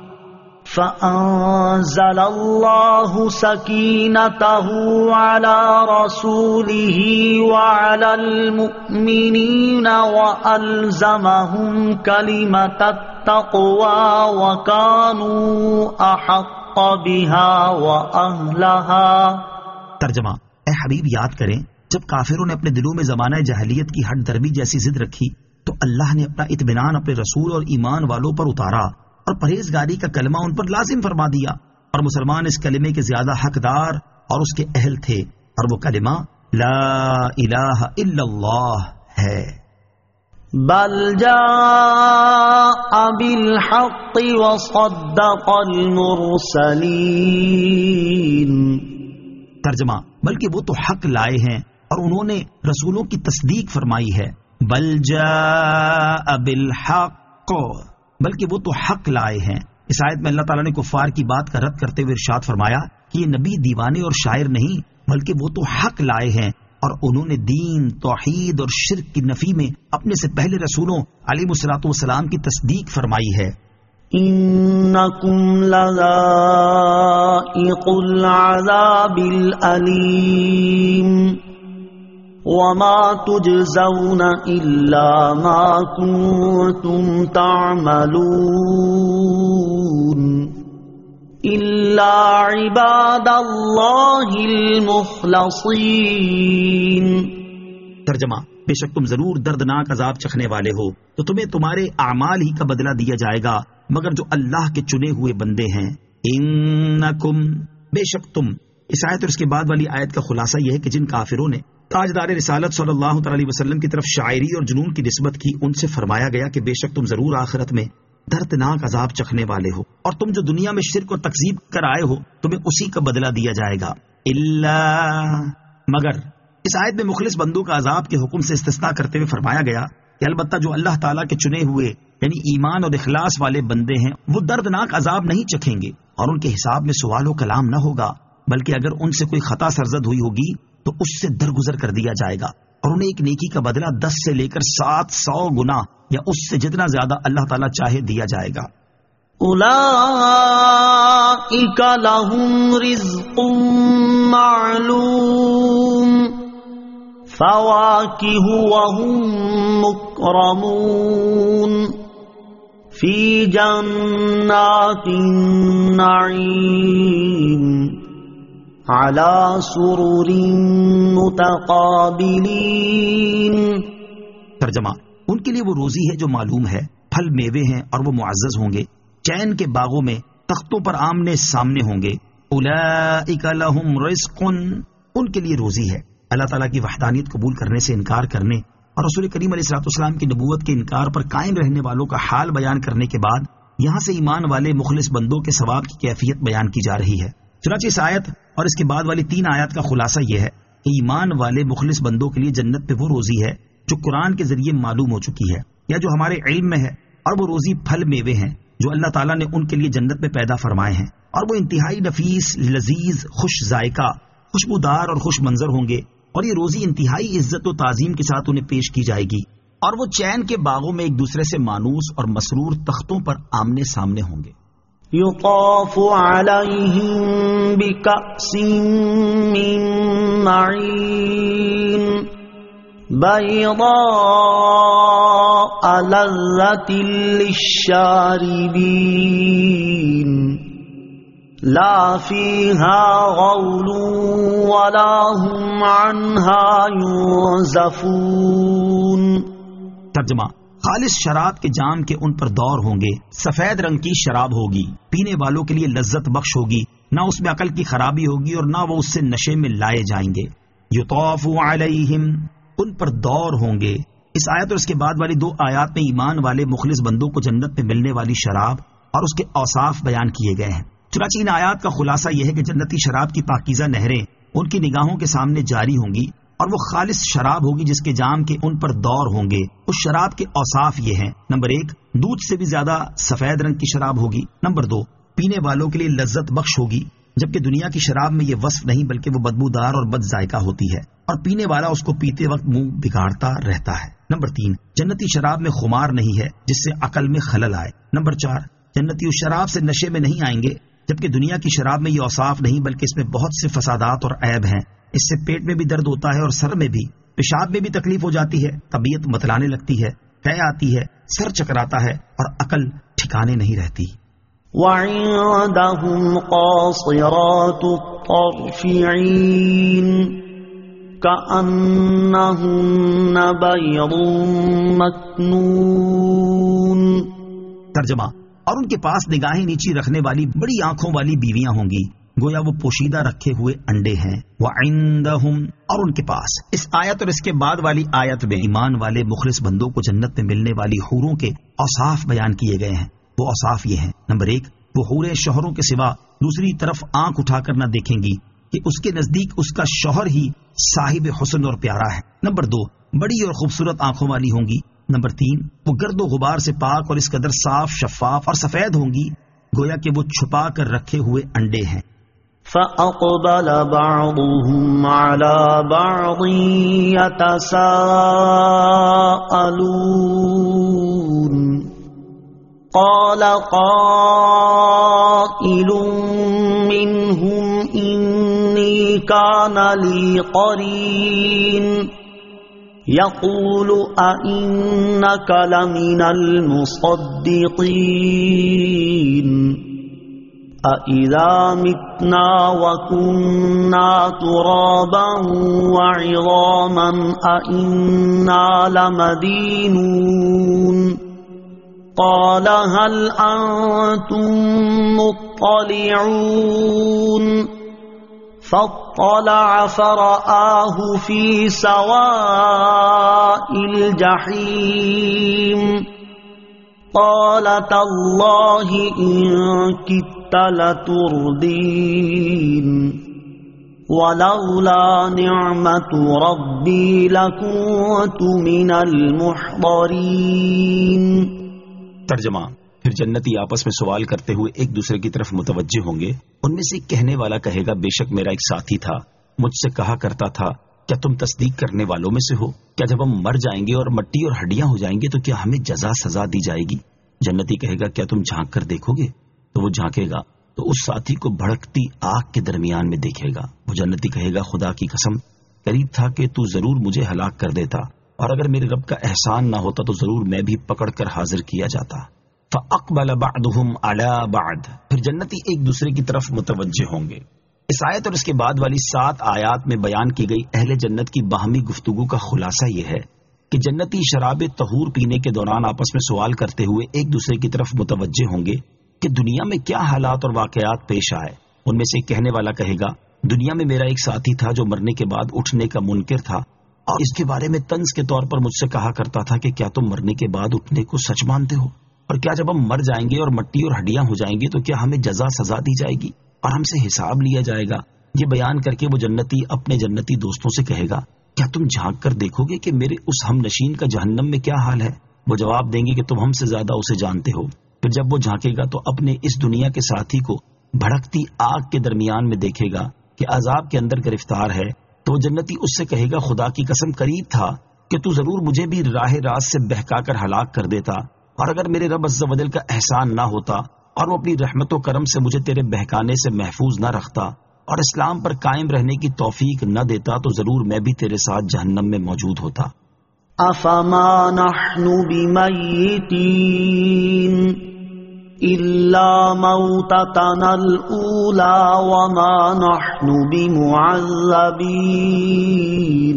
Speaker 2: فأنزل الله سكينته على رسوله وعلى المؤمنين وألزمهم كلمة التقوى وكانوا أحق بها وأهلها۔
Speaker 1: ترجمہ: اے حبیب یاد کریں جب کافروں نے اپنے دلوں میں زمانہ جاہلیت کی ہٹ دربی جیسی ضد رکھی تو اللہ نے اپنا اطمینان اپنے رسول اور ایمان والوں پر اتارا اور پرہیزگاری کا کلمہ ان پر لازم فرما دیا، اور مسلمان اس کلمے کے زیادہ حقدار اور اس کے اہل تھے، اور وہ کلمہ لا الہ الا اللہ ہے۔
Speaker 2: بل جاء بالحق وصدق المرسلین۔
Speaker 1: ترجمہ: بلکہ وہ تو حق لائے ہیں اور انہوں نے رسولوں کی تصدیق فرمائی ہے۔ بل جاء بالحق، بلکہ وہ تو حق لائے ہیں۔ اس آیت میں اللہ تعالیٰ نے کفار کی بات کا رد کرتے ہوئے ارشاد فرمایا کہ یہ نبی دیوانے اور شاعر نہیں بلکہ وہ تو حق لائے ہیں، اور انہوں نے دین، توحید اور شرک کی نفی میں اپنے سے پہلے رسولوں علیہ الصلوۃ والسلام کی تصدیق فرمائی ہے۔
Speaker 2: انکم لذائق العذاب الالیم وما تجزون الا ما کنتم تعملون الا عباد اللہ المخلصین۔
Speaker 1: ترجمہ: بے شک تم ضرور دردناک عذاب چکھنے والے ہو، تو تمہیں تمہارے اعمال ہی کا بدلہ دیا جائے گا مگر جو اللہ کے چنے ہوئے بندے ہیں۔ انکم، بے شک تم۔ اس آیت اور اس کے بعد والی آیت کا خلاصہ یہ ہے کہ جن کافروں نے تاجدار رسالت صلی اللہ تعالی علیہ وسلم کی طرف شاعری اور جنون کی نسبت کی، ان سے فرمایا گیا کہ بے شک تم ضرور آخرت میں دردناک عذاب چکھنے والے ہو، اور تم جو دنیا میں شرک اور تکذیب کر آئے ہو تمہیں اسی کا بدلہ دیا جائے گا۔ مگر اس آیت میں مخلص بندوں کا عذاب کے حکم سے استثناء کرتے ہوئے فرمایا گیا کہ البتہ جو اللہ تعالیٰ کے چنے ہوئے یعنی ایمان اور اخلاص والے بندے ہیں وہ دردناک عذاب نہیں چکھیں گے، اور ان کے حساب میں سوال و کلام نہ ہوگا، بلکہ اگر ان سے کوئی خطا سرزد ہوئی ہوگی تو اس سے درگزر کر دیا جائے گا، اور انہیں ایک نیکی کا بدلہ 10 سے لے کر 700 گنا یا اس سے جتنا زیادہ اللہ تعالیٰ چاہے دیا جائے گا۔
Speaker 2: اولئک لہم رزق معلوم فواکہ وہم مکرمون فی جنات النعیم علی سرر متقابلین۔
Speaker 1: ترجمہ: ان کے لیے وہ روزی ہے جو معلوم ہے، پھل میوے ہیں اور وہ معزز ہوں گے، چین کے باغوں میں تختوں پر آمنے سامنے ہوں گے۔ اولئک لہم رزق، ان کے لیے روزی ہے۔ اللہ تعالیٰ کی وحدانیت قبول کرنے سے انکار کرنے اور رسول کریم علیہ الصلوۃ والسلام کی نبوت کے انکار پر قائم رہنے والوں کا حال بیان کرنے کے بعد یہاں سے ایمان والے مخلص بندوں کے ثواب کی کیفیت بیان کی جا رہی ہے۔ چنانچہ اس آیت اور اس کے بعد والی 3 آیات کا خلاصہ یہ ہے کہ ایمان والے مخلص بندوں کے لیے جنت پہ وہ روزی ہے جو قرآن کے ذریعے معلوم ہو چکی ہے یا جو ہمارے علم میں ہے، اور وہ روزی پھل میوے ہیں جو اللہ تعالیٰ نے ان کے لیے جنت میں پیدا فرمائے ہیں، اور وہ انتہائی نفیس، لذیذ، خوش ذائقہ، خوشبودار اور خوش منظر ہوں گے، اور یہ روزی انتہائی عزت و تعظیم کے ساتھ انہیں پیش کی جائے گی، اور وہ چین کے باغوں میں ایک دوسرے سے مانوس اور مسرور تختوں پر آمنے سامنے ہوں گے۔
Speaker 2: یطاف علیہم بکأس من معین بیضاء لذۃ للشاربین لا فیہا غول ولا ہم عنہا ینزفون۔
Speaker 1: ترجمہ: خالص شراب کے جام کے ان پر دور ہوں گے، سفید رنگ کی شراب ہوگی، پینے والوں کے لیے لذت بخش ہوگی، نہ اس میں عقل کی خرابی ہوگی اور نہ وہ اس سے نشے میں لائے جائیں گے۔ یطاف علیہم، ان پر دور ہوں گے۔ اس آیت اور اس کے بعد والی 2 آیات میں ایمان والے مخلص بندوں کو جنت میں ملنے والی شراب اور اس کے اوصاف بیان کیے گئے ہیں۔ چنانچہ ان آیات کا خلاصہ یہ ہے کہ جنتی شراب کی پاکیزہ نہریں ان کی نگاہوں کے سامنے جاری ہوں گی، اور وہ خالص شراب ہوگی جس کے جام کے ان پر دور ہوں گے۔ اس شراب کے اوصاف یہ ہیں: نمبر 1، دودھ سے بھی زیادہ سفید رنگ کی شراب ہوگی۔ نمبر 2، پینے والوں کے لیے لذت بخش ہوگی، جبکہ دنیا کی شراب میں یہ وصف نہیں بلکہ وہ بدبودار اور بد ذائقہ ہوتی ہے، اور پینے والا اس کو پیتے وقت منہ بگاڑتا رہتا ہے۔ نمبر 3، جنتی شراب میں خمار نہیں ہے جس سے عقل میں خلل آئے۔ نمبر 4، جنتی اس شراب سے نشے میں نہیں آئیں گے، جبکہ دنیا کی شراب میں یہ اوصاف نہیں بلکہ اس میں بہت سے فسادات اور عیب ہیں۔ اس سے پیٹ میں بھی درد ہوتا ہے اور سر میں بھی، پیشاب میں بھی تکلیف ہو جاتی ہے، طبیعت متلانے لگتی ہے، قے آتی ہے، سر چکراتا ہے اور عقل ٹھکانے نہیں رہتی۔
Speaker 2: وَعِندَهُمْ قَاصِرَاتُ الطَّرْفِ عِينٌ كَأَنَّهُنَّ بَيْضٌ مَكْنُونٌ۔
Speaker 1: ترجمہ: اور ان کے پاس نگاہیں نیچی رکھنے والی بڑی آنکھوں والی بیویاں ہوں گی، گویا وہ پوشیدہ رکھے ہوئے انڈے ہیں۔ وَعِندَهُمْ، اور ان کے پاس۔ اس آیت اور اس کے بعد والی آیت میں ایمان والے مخلص بندوں کو جنت میں ملنے والی حوروں کے اوصاف بیان کیے گئے ہیں۔ وہ اوصاف یہ ہیں: نمبر 1، وہ حوریں شوہروں کے سوا دوسری طرف آنکھ اٹھا کر نہ دیکھیں گی کہ اس کے نزدیک اس کا شوہر ہی صاحب حسن اور پیارا ہے۔ نمبر 2، بڑی اور خوبصورت آنکھوں والی ہوں گی، نمبر 3، وہ گرد و غبار سے پاک اور اس قدر صاف، شفاف اور سفید ہوں گی گویا کہ وہ چھپا کر رکھے ہوئے انڈے ہیں۔
Speaker 2: فَأَقْبَلَ بَعْضُهُمْ عَلَى بَعْضٍ يَتَسَاءَلُونَ قَالَ قَائِلٌ مِّنْهُمْ إِنِّي كَانَ لِي قَرِينٌ يَقُولُ أَإِنَّكَ لَمِنَ الْمُصَدِّقِينَ أَإِذَا مِتْنَا وَكُنَّا تُرَابًا وَعِظَامًا أَإِنَّا لَمَدِينُونَ قَالَ هَلْ أَنْتُمْ مُطَّلِعُونَ فَاطَّلَعَ فَرَآهُ فِي سَوَاءِ الْجَحِيمِ قَالَ تَاللَّهِ إِن كِدتَّ لَتُرْدِينِ وَلَوْلَا نِعْمَةُ رَبِّي لَكُنتُ مِنَ الْمُحْضَرِينَ۔
Speaker 1: ترجمہ: پھر جنتی آپس میں سوال کرتے ہوئے ایک دوسرے کی طرف متوجہ ہوں گے۔ ان میں سے کہنے والا کہے گا، بے شک میرا ایک ساتھی تھا، مجھ سے کہا کرتا تھا، کیا تم تصدیق کرنے والوں میں سے ہو؟ کیا جب ہم مر جائیں گے اور مٹی اور ہڈیاں ہو جائیں گے تو کیا ہمیں جزا سزا دی جائے گی؟ جنتی کہے گا، کیا تم جھانک کر دیکھو گے؟ تو وہ جھانکے گا تو اس ساتھی کو بھڑکتی آگ کے درمیان میں دیکھے گا۔ وہ جنتی کہے گا، خدا کی قسم، قریب تھا کہ تو ضرور مجھے ہلاک کر دیتا، اور اگر میرے رب کا احسان نہ ہوتا تو ضرور میں بھی پکڑ کر حاضر کیا جاتا۔ فَأَقْبَلَ بَعْضُهُمْ عَلَى بَعْضٍ، پھر جنتی ایک دوسرے کی طرف متوجہ ہوں گے۔ اس آیت اور اس کے بعد والی 7 آیات میں بیان کی گئی اہل جنت کی باہمی گفتگو کا خلاصہ یہ ہے کہ جنتی شراب طہور پینے کے دوران آپس میں سوال کرتے ہوئے ایک دوسرے کی طرف متوجہ ہوں گے کہ دنیا میں کیا حالات اور واقعات پیش آئے۔ ان میں سے کہنے والا کہے گا، دنیا میں میرا ایک ساتھی تھا جو مرنے کے بعد اٹھنے کا منکر تھا، اور اس کے بارے میں طنز کے طور پر مجھ سے کہا کرتا تھا کہ کیا تم مرنے کے بعد اٹھنے کو سچ مانتے ہو؟ اور کیا جب ہم مر جائیں گے اور مٹی اور ہڈیاں ہو جائیں گے تو کیا ہمیں جزا سزا دی جائے گی اور ہم سے حساب لیا جائے گا؟ یہ بیان کر کے وہ جنتی اپنے جنتی دوستوں سے کہے گا، کیا تم جھانک کر دیکھو گے کہ میرے اس ہم نشین کا جہنم میں کیا حال ہے؟ وہ جواب دیں گے کہ تم ہم سے زیادہ اسے جانتے ہو۔ پھر جب وہ جھانکے گا تو اپنے اس دنیا کے ساتھی کو بھڑکتی آگ کے درمیان میں دیکھے گا کہ عذاب کے اندر گرفتار ہے، تو وہ جنتی اس سے کہے گا، خدا کی قسم، قریب تھا کہ تو ضرور مجھے بھی راہ راست سے بہکا کر ہلاک کر دیتا، اور اگر میرے رب عز و جل کا احسان نہ ہوتا اور وہ اپنی رحمت و کرم سے مجھے تیرے بہکانے سے محفوظ نہ رکھتا اور اسلام پر قائم رہنے کی توفیق نہ دیتا تو ضرور میں بھی تیرے ساتھ جہنم میں موجود ہوتا۔
Speaker 2: افما نحن بمیتین الا موتتنا الاولی وما نحن بمعذبین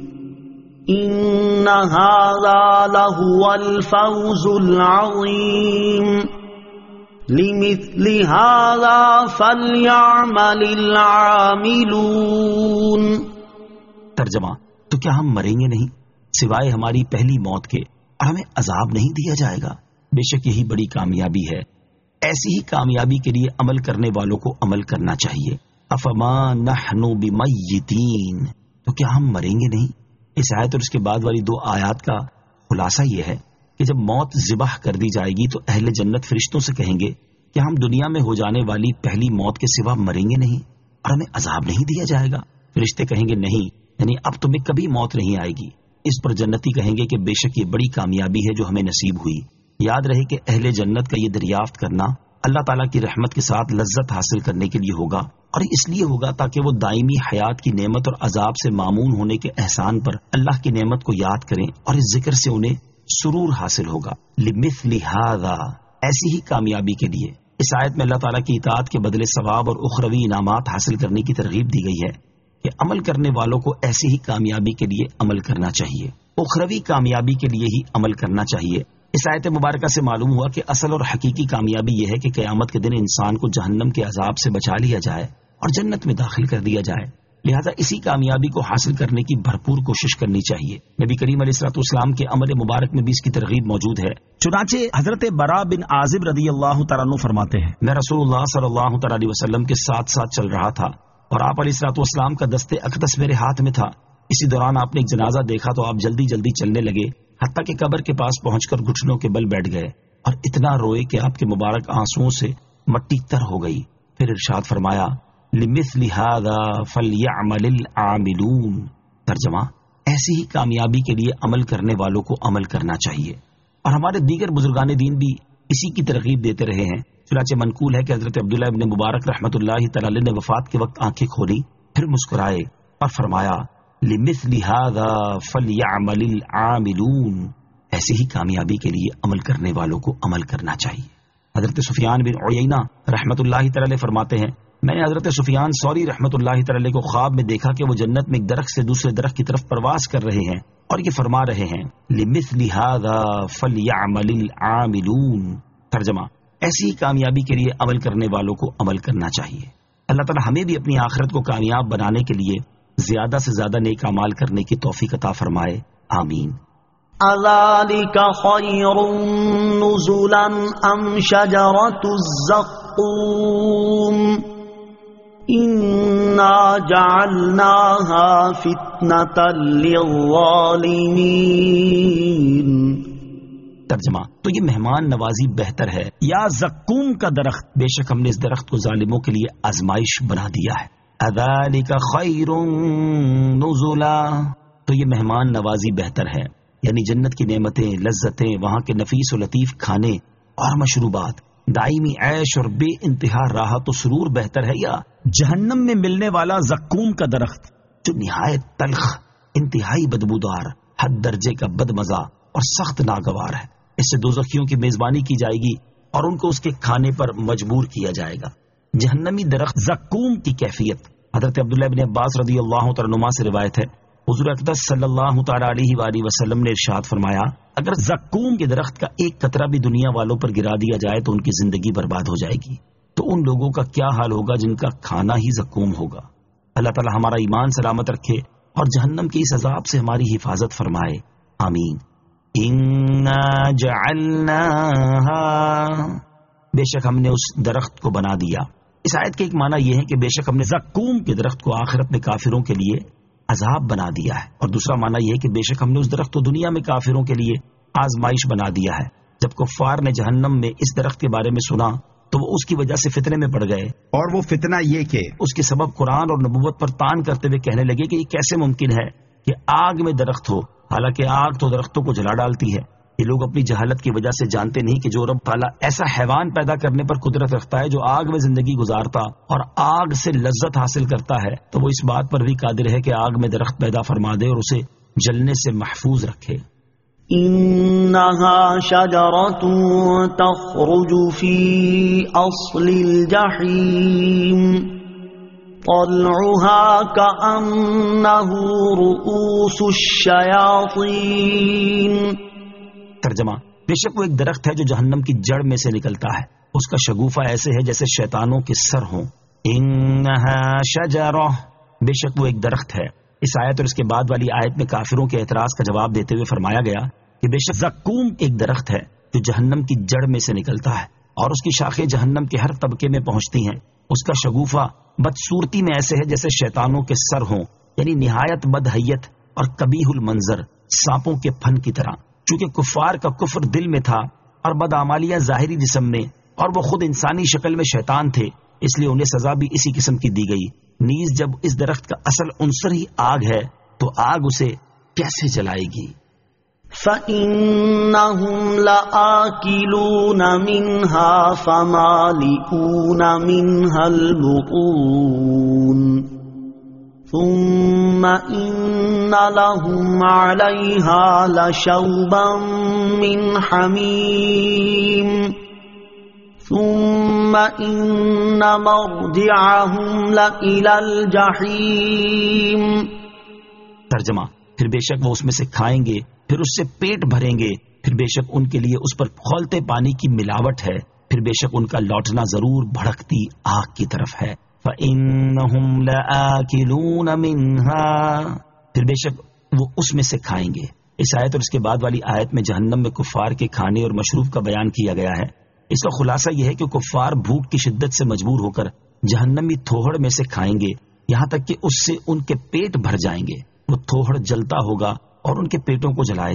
Speaker 2: ان هذا لهو الفوز العظیم لمثل هذا فلیعمل العاملون۔
Speaker 1: ترجمہ: تو کیا ہم مریں گے نہیں سوائے ہماری پہلی موت کے، اور ہمیں عذاب نہیں دیا جائے گا؟ بے شک یہی بڑی کامیابی ہے۔ ایسی ہی کامیابی کے لیے عمل کرنے والوں کو عمل کرنا چاہیے۔ افما نحن بمیتین، تو کیا ہم مریں گے نہیں؟ اس آیت اور اس کے بعد والی 2 آیات کا خلاصہ یہ ہے کہ جب موت ذبح کر دی جائے گی تو اہل جنت فرشتوں سے کہیں گے کہ ہم دنیا میں ہو جانے والی پہلی موت کے سوا مریں گے نہیں اور ہمیں عذاب نہیں دیا جائے گا؟ فرشتے کہیں گے نہیں، یعنی اب تمہیں کبھی موت نہیں آئے گی۔ اس پر جنتی کہیں گے کہ بے شک یہ بڑی کامیابی ہے جو ہمیں نصیب ہوئی۔ یاد رہے کہ اہل جنت کا یہ دریافت کرنا اللہ تعالیٰ کی رحمت کے ساتھ لذت حاصل کرنے کے لیے ہوگا، اور اس لیے ہوگا تاکہ وہ دائمی حیات کی نعمت اور عذاب سے مامون ہونے کے احسان پر اللہ کی نعمت کو یاد کریں، اور اس ذکر سے انہیں سرور حاصل ہوگا۔ لمثل ھذا، ایسی ہی کامیابی کے لیے اس آیت میں اللہ تعالیٰ کی اطاعت کے بدلے ثواب اور اخروی انعامات حاصل کرنے کی ترغیب دی گئی ہے کہ عمل کرنے والوں کو ایسی ہی کامیابی کے لیے عمل کرنا چاہیے، اخروی کامیابی کے لیے ہی عمل کرنا چاہیے۔ اس آیت مبارکہ سے معلوم ہوا کہ اصل اور حقیقی کامیابی یہ ہے کہ قیامت کے دن انسان کو جہنم کے عذاب سے بچا لیا جائے اور جنت میں داخل کر دیا جائے، لہذا اسی کامیابی کو حاصل کرنے کی بھرپور کوشش کرنی چاہیے۔ نبی کریم علیہ الصلوۃ والسلام کے عمل مبارک میں بھی اس کی ترغیب موجود ہے۔ چنانچہ حضرت برا بن عازب رضی اللہ تعالیٰ عنہ فرماتے ہیں، میں رسول اللہ صلی اللہ تعالیٰ علیہ وسلم کے ساتھ ساتھ چل رہا تھا اور آپ علیہ الصلوۃ والسلام کا دست اقدس میرے ہاتھ میں تھا۔ اسی دوران آپ نے ایک جنازہ دیکھا تو آپ جلدی جلدی چلنے لگے حتیٰ کہ قبر کے پاس پہنچ کر گھٹنوں کے بل بیٹھ گئے اور اتنا روئے کہ آپ کے مبارک آنسوؤں سے مٹی تر ہو گئی. پھر ارشاد فرمایا لِمِثْلِ هَذَا فَلْيَعْمَلِ الْعَامِلُونَ. ترجمہ ایسی ہی کامیابی کے لیے عمل کرنے والوں کو عمل کرنا چاہیے. اور ہمارے دیگر بزرگان دین بھی اسی کی ترغیب دیتے رہے ہیں. چنانچہ منقول ہے کہ حضرت عبداللہ ابن مبارک رحمۃ اللہ تعالی نے وفات کے وقت آنکھیں کھولی، پھر مسکرائے اور فرمایا لِمِثْلِ هَذَا فَلْيَعْمَلِ الْعَامِلُونَ. ایسی ہی کامیابی کے لیے عمل کرنے والوں کو عمل کرنا چاہیے. حضرت سفیان بن عیینہ رحمۃ اللہ تعالی فرماتے ہیں میں نے حضرت سفیان ثوری رحمۃ اللہ تعالی کو خواب میں دیکھا کہ وہ جنت میں ایک درخت سے دوسرے درخت کی طرف پرواز کر رہے ہیں اور یہ فرما رہے ہیں لِمِثْلِ هَذَا فَلْيَعْمَلِ الْعَامِلُونَ. ترجمہ ایسی ہی کامیابی کے لیے عمل کرنے والوں کو عمل کرنا چاہیے. اللہ تعالی ہمیں بھی اپنی آخرت کو کامیاب بنانے کے لیے زیادہ سے زیادہ نیک اعمال کرنے کی توفیق عطا فرمائے. آمین.
Speaker 2: أَذَلِكَ خَيْرٌ نُزُلًا أَمْ شَجَرَةُ الزَّقُّومِ إِنَّا جَعَلْنَاهَا فِتْنَةً لِلظَّالِمِينَ.
Speaker 1: ترجمہ تو یہ مہمان نوازی بہتر ہے یا زقوم کا درخت؟ بے شک ہم نے اس درخت کو ظالموں کے لیے آزمائش بنا دیا ہے. اذالک خیر نزلا تو یہ مہمان نوازی بہتر ہے، یعنی جنت کی نعمتیں، لذتیں، وہاں کے نفیس و لطیف کھانے اور مشروبات، دائمی عیش اور بے انتہا راحت و سرور بہتر ہے یا
Speaker 3: جہنم میں ملنے والا زقوم کا درخت
Speaker 1: جو نہایت تلخ، انتہائی بدبودار، حد درجے کا بدمزہ اور سخت ناگوار ہے؟ اس سے دوزخیوں کی میزبانی کی جائے گی اور ان کو اس کے کھانے پر مجبور کیا جائے گا. جہنمی درخت زقوم کی کیفیت حضرت عبداللہ ابن عباس رضی اللہ تعالی عنہما سے روایت ہے، حضور اقدس صلی اللہ تعالی علیہ وآلہ وسلم نے ارشاد فرمایا اگر زقوم کے درخت کا ایک قطرہ بھی دنیا والوں پر گرا دیا جائے تو ان کی زندگی برباد ہو جائے گی. تو ان لوگوں کا کیا حال ہوگا جن کا کھانا ہی زقوم ہوگا. اللہ تعالی ہمارا ایمان سلامت رکھے اور جہنم کے اس عذاب سے ہماری حفاظت فرمائے. آمین. اِنَّا جَعَلْنَاهَا بے شک ہم نے اس درخت کو بنا دیا. اس آیت کے ایک معنی یہ ہے کہ بے شک ہم نے زقوم کے درخت کو آخرت میں کافروں کے لیے عذاب بنا دیا ہے، اور دوسرا معنی یہ ہے کہ بے شک ہم نے اس درخت کو دنیا میں کافروں کے لیے آزمائش بنا دیا ہے. جب کفار نے جہنم میں اس درخت کے بارے میں سنا تو وہ اس کی وجہ سے فتنے میں پڑ گئے،
Speaker 3: اور وہ فتنہ یہ کہ
Speaker 1: اس کے سبب قرآن اور نبوت پر تان کرتے ہوئے کہنے لگے کہ یہ کیسے ممکن ہے کہ آگ میں درخت ہو، حالانکہ آگ تو درختوں کو جلا ڈالتی ہے. یہ لوگ اپنی جہالت کی وجہ سے جانتے نہیں کہ جو رب تعالیٰ ایسا حیوان پیدا کرنے پر قدرت رکھتا ہے جو آگ میں زندگی گزارتا اور آگ سے لذت حاصل کرتا ہے، تو وہ اس بات پر بھی قادر ہے کہ آگ میں درخت پیدا فرما دے اور اسے جلنے سے محفوظ رکھے.
Speaker 2: إنها شجرة تخرج في أصل الجحيم طلعها كأنه رؤوس الشياطين.
Speaker 1: ترجمہ بے شک وہ ایک درخت ہے جو جہنم کی جڑ میں سے نکلتا ہے، اس کا شگوفہ ایسے ہے جیسے شیطانوں کے سر ہوں. انہا شجرہ بے شک وہ ایک درخت ہے. اس آیت اور اس کے بعد والی آیت میں کافروں کے اعتراض کا جواب دیتے ہوئے فرمایا گیا کہ بے شک زقوم ایک درخت ہے جو جہنم کی جڑ میں سے نکلتا ہے اور اس کی شاخیں جہنم کے ہر طبقے میں پہنچتی ہیں. اس کا شگوفہ بدصورتی میں ایسے ہے جیسے شیطانوں کے سر ہوں، یعنی نہایت بدحیت اور قبیح المنظر، سانپوں کے پھن کی طرح. چونکہ کفار کا کفر دل میں تھا اور بدعمالیاں ظاہری جسم میں، اور وہ خود انسانی شکل میں شیطان تھے، اس لیے انہیں سزا بھی اسی قسم کی دی گئی. نیز جب اس درخت کا اصل عنصر ہی آگ ہے تو آگ اسے کیسے جلائے گی؟
Speaker 2: فَإِنَّهُمْ لَآكِلُونَ مِنْهَا فَمَالِئُونَ مِنْهَا الْبُطُونَ ثُمَّ إِنَّ لَهُمْ عَلَيْهَا لَشَوْبًا مِّنْ حَمِيمٍ ثُمَّ إِنَّ مَرْجِعَهُمْ لَإِلَى الْجَحِيمِ.
Speaker 1: ترجمہ پھر بے شک وہ اس میں سے کھائیں گے، پھر اس سے پیٹ بھریں گے، پھر بے شک ان کے لیے اس پر کھولتے پانی کی ملاوٹ ہے، پھر بے شک ان کا لوٹنا ضرور بھڑکتی آگ کی طرف ہے. فَإِنَّهُمْ لَآكِلُونَ مِنْهَا پھر بے شک وہ اس میں سے کھائیں گے. اس آیت اور اس کے بعد والی آیت میں جہنم میں کفار کے کھانے اور مشروب کا بیان کیا گیا ہے. اس کا خلاصہ یہ ہے کہ کفار بھوک کی شدت سے مجبور ہو کر جہنمی تھوہڑ میں سے کھائیں گے، یہاں تک کہ اس سے ان کے پیٹ بھر جائیں گے. وہ تھوہڑ جلتا ہوگا اور ان کے پیٹوں کو جلائے گا.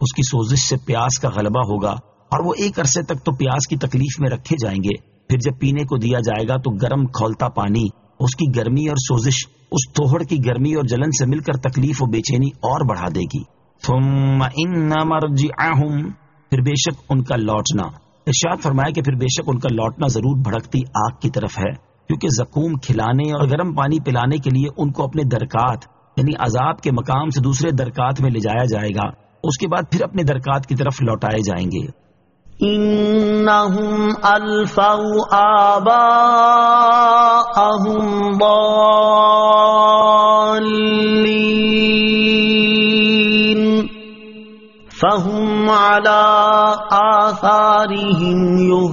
Speaker 1: اس کی سوزش سے پیاس کا غلبہ ہوگا اور وہ ایک عرصے تک تو پیاس کی تکلیف میں رکھے جائیں گے. پھر جب پینے کو دیا جائے گا تو گرم کھولتا پانی اس کی گرمی اور سوزش اس توہڑ کی گرمی اور جلن سے مل کر تکلیف و بے چینی اور بڑھا دے گی. ثم ان مرجعہم، پھر بے شک ان کا لوٹنا. ارشاد فرمایا کہ پھر بے شک ان کا لوٹنا ضرور بھڑکتی آگ کی طرف ہے، کیونکہ زقوم کھلانے اور گرم پانی پلانے کے لیے ان کو اپنے درکات یعنی عذاب کے مقام سے دوسرے درکات میں لے جایا جائے گا. اس کے بعد پھر اپنے درکات کی طرف لوٹائے جائیں گے.
Speaker 2: انہم الفوا آباءہم ضالین فہم علی آثارہم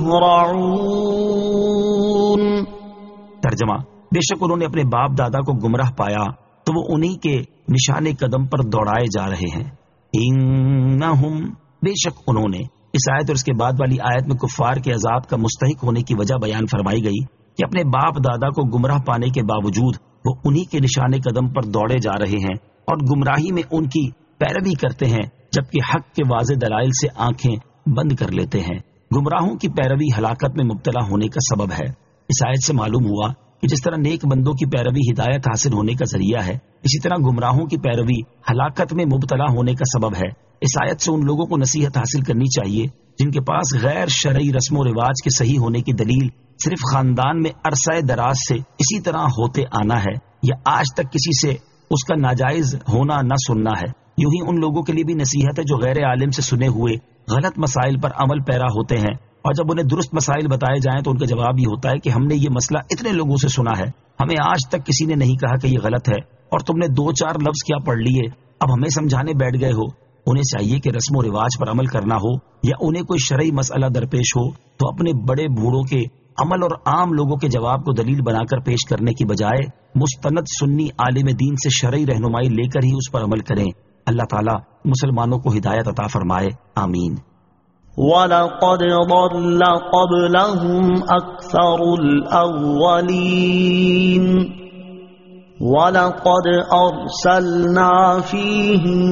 Speaker 2: یہرعون.
Speaker 1: ترجمہ: بے شک انہوں نے اپنے باپ دادا کو گمراہ پایا تو وہ انہی کے نشان قدم پر دوڑائے جا رہے ہیں. انہم، بے شک انہوں نے. اس آیت اور اس کے بعد والی آیت میں کفار کے عذاب کا مستحق ہونے کی وجہ بیان فرمائی گئی کہ اپنے باپ دادا کو گمراہ پانے کے باوجود وہ انہی کے نشان قدم پر دوڑے جا رہے ہیں اور گمراہی میں ان کی پیروی کرتے ہیں، جبکہ حق کے واضح دلائل سے آنکھیں بند کر لیتے ہیں. گمراہوں کی پیروی ہلاکت میں مبتلا ہونے کا سبب ہے. اس آیت سے معلوم ہوا کہ جس طرح نیک بندوں کی پیروی ہدایت حاصل ہونے کا ذریعہ ہے، اسی طرح گمراہوں کی پیروی ہلاکت میں مبتلا ہونے کا سبب ہے. اس آیت سے ان لوگوں کو نصیحت حاصل کرنی چاہیے جن کے پاس غیر شرعی رسم و رواج کے صحیح ہونے کی دلیل صرف خاندان میں عرصہ دراز سے اسی طرح ہوتے آنا ہے یا آج تک کسی سے اس کا ناجائز ہونا نہ سننا ہے. یوں ہی ان لوگوں کے لیے بھی نصیحت ہے جو غیر عالم سے سنے ہوئے غلط مسائل پر عمل پیرا ہوتے ہیں، اور جب انہیں درست مسائل بتائے جائیں تو ان کا جواب یہ ہوتا ہے کہ ہم نے یہ مسئلہ اتنے لوگوں سے سنا ہے، ہمیں آج تک کسی نے نہیں کہا کہ یہ غلط ہے، اور تم نے 2-4 لفظ کیا پڑھ لیے اب ہمیں سمجھانے بیٹھ گئے ہو. انہیں چاہیے کہ رسم و رواج پر عمل کرنا ہو یا انہیں کوئی شرعی مسئلہ درپیش ہو تو اپنے بڑے بوڑھوں کے عمل اور عام لوگوں کے جواب کو دلیل بنا کر پیش کرنے کی بجائے مستند سنی عالم دین سے شرعی رہنمائی لے کر ہی اس پر عمل کریں. اللہ تعالیٰ مسلمانوں کو ہدایت عطا فرمائے. آمین.
Speaker 2: وَلَقَدْ ضَلَّ قَبْلَهُمْ أَكْثَرُ الْأَوَّلِينَ وَلَقَدْ أَرْسَلْنَا فِيهِمْ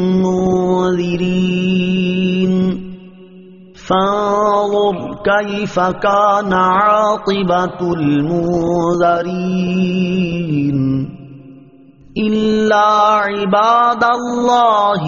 Speaker 2: مُنذِرِينَ فَانظُرْ كَيْفَ كَانَ عَاقِبَةُ الْمُنذَرِينَ إِلَّا عِبَادَ اللَّهِ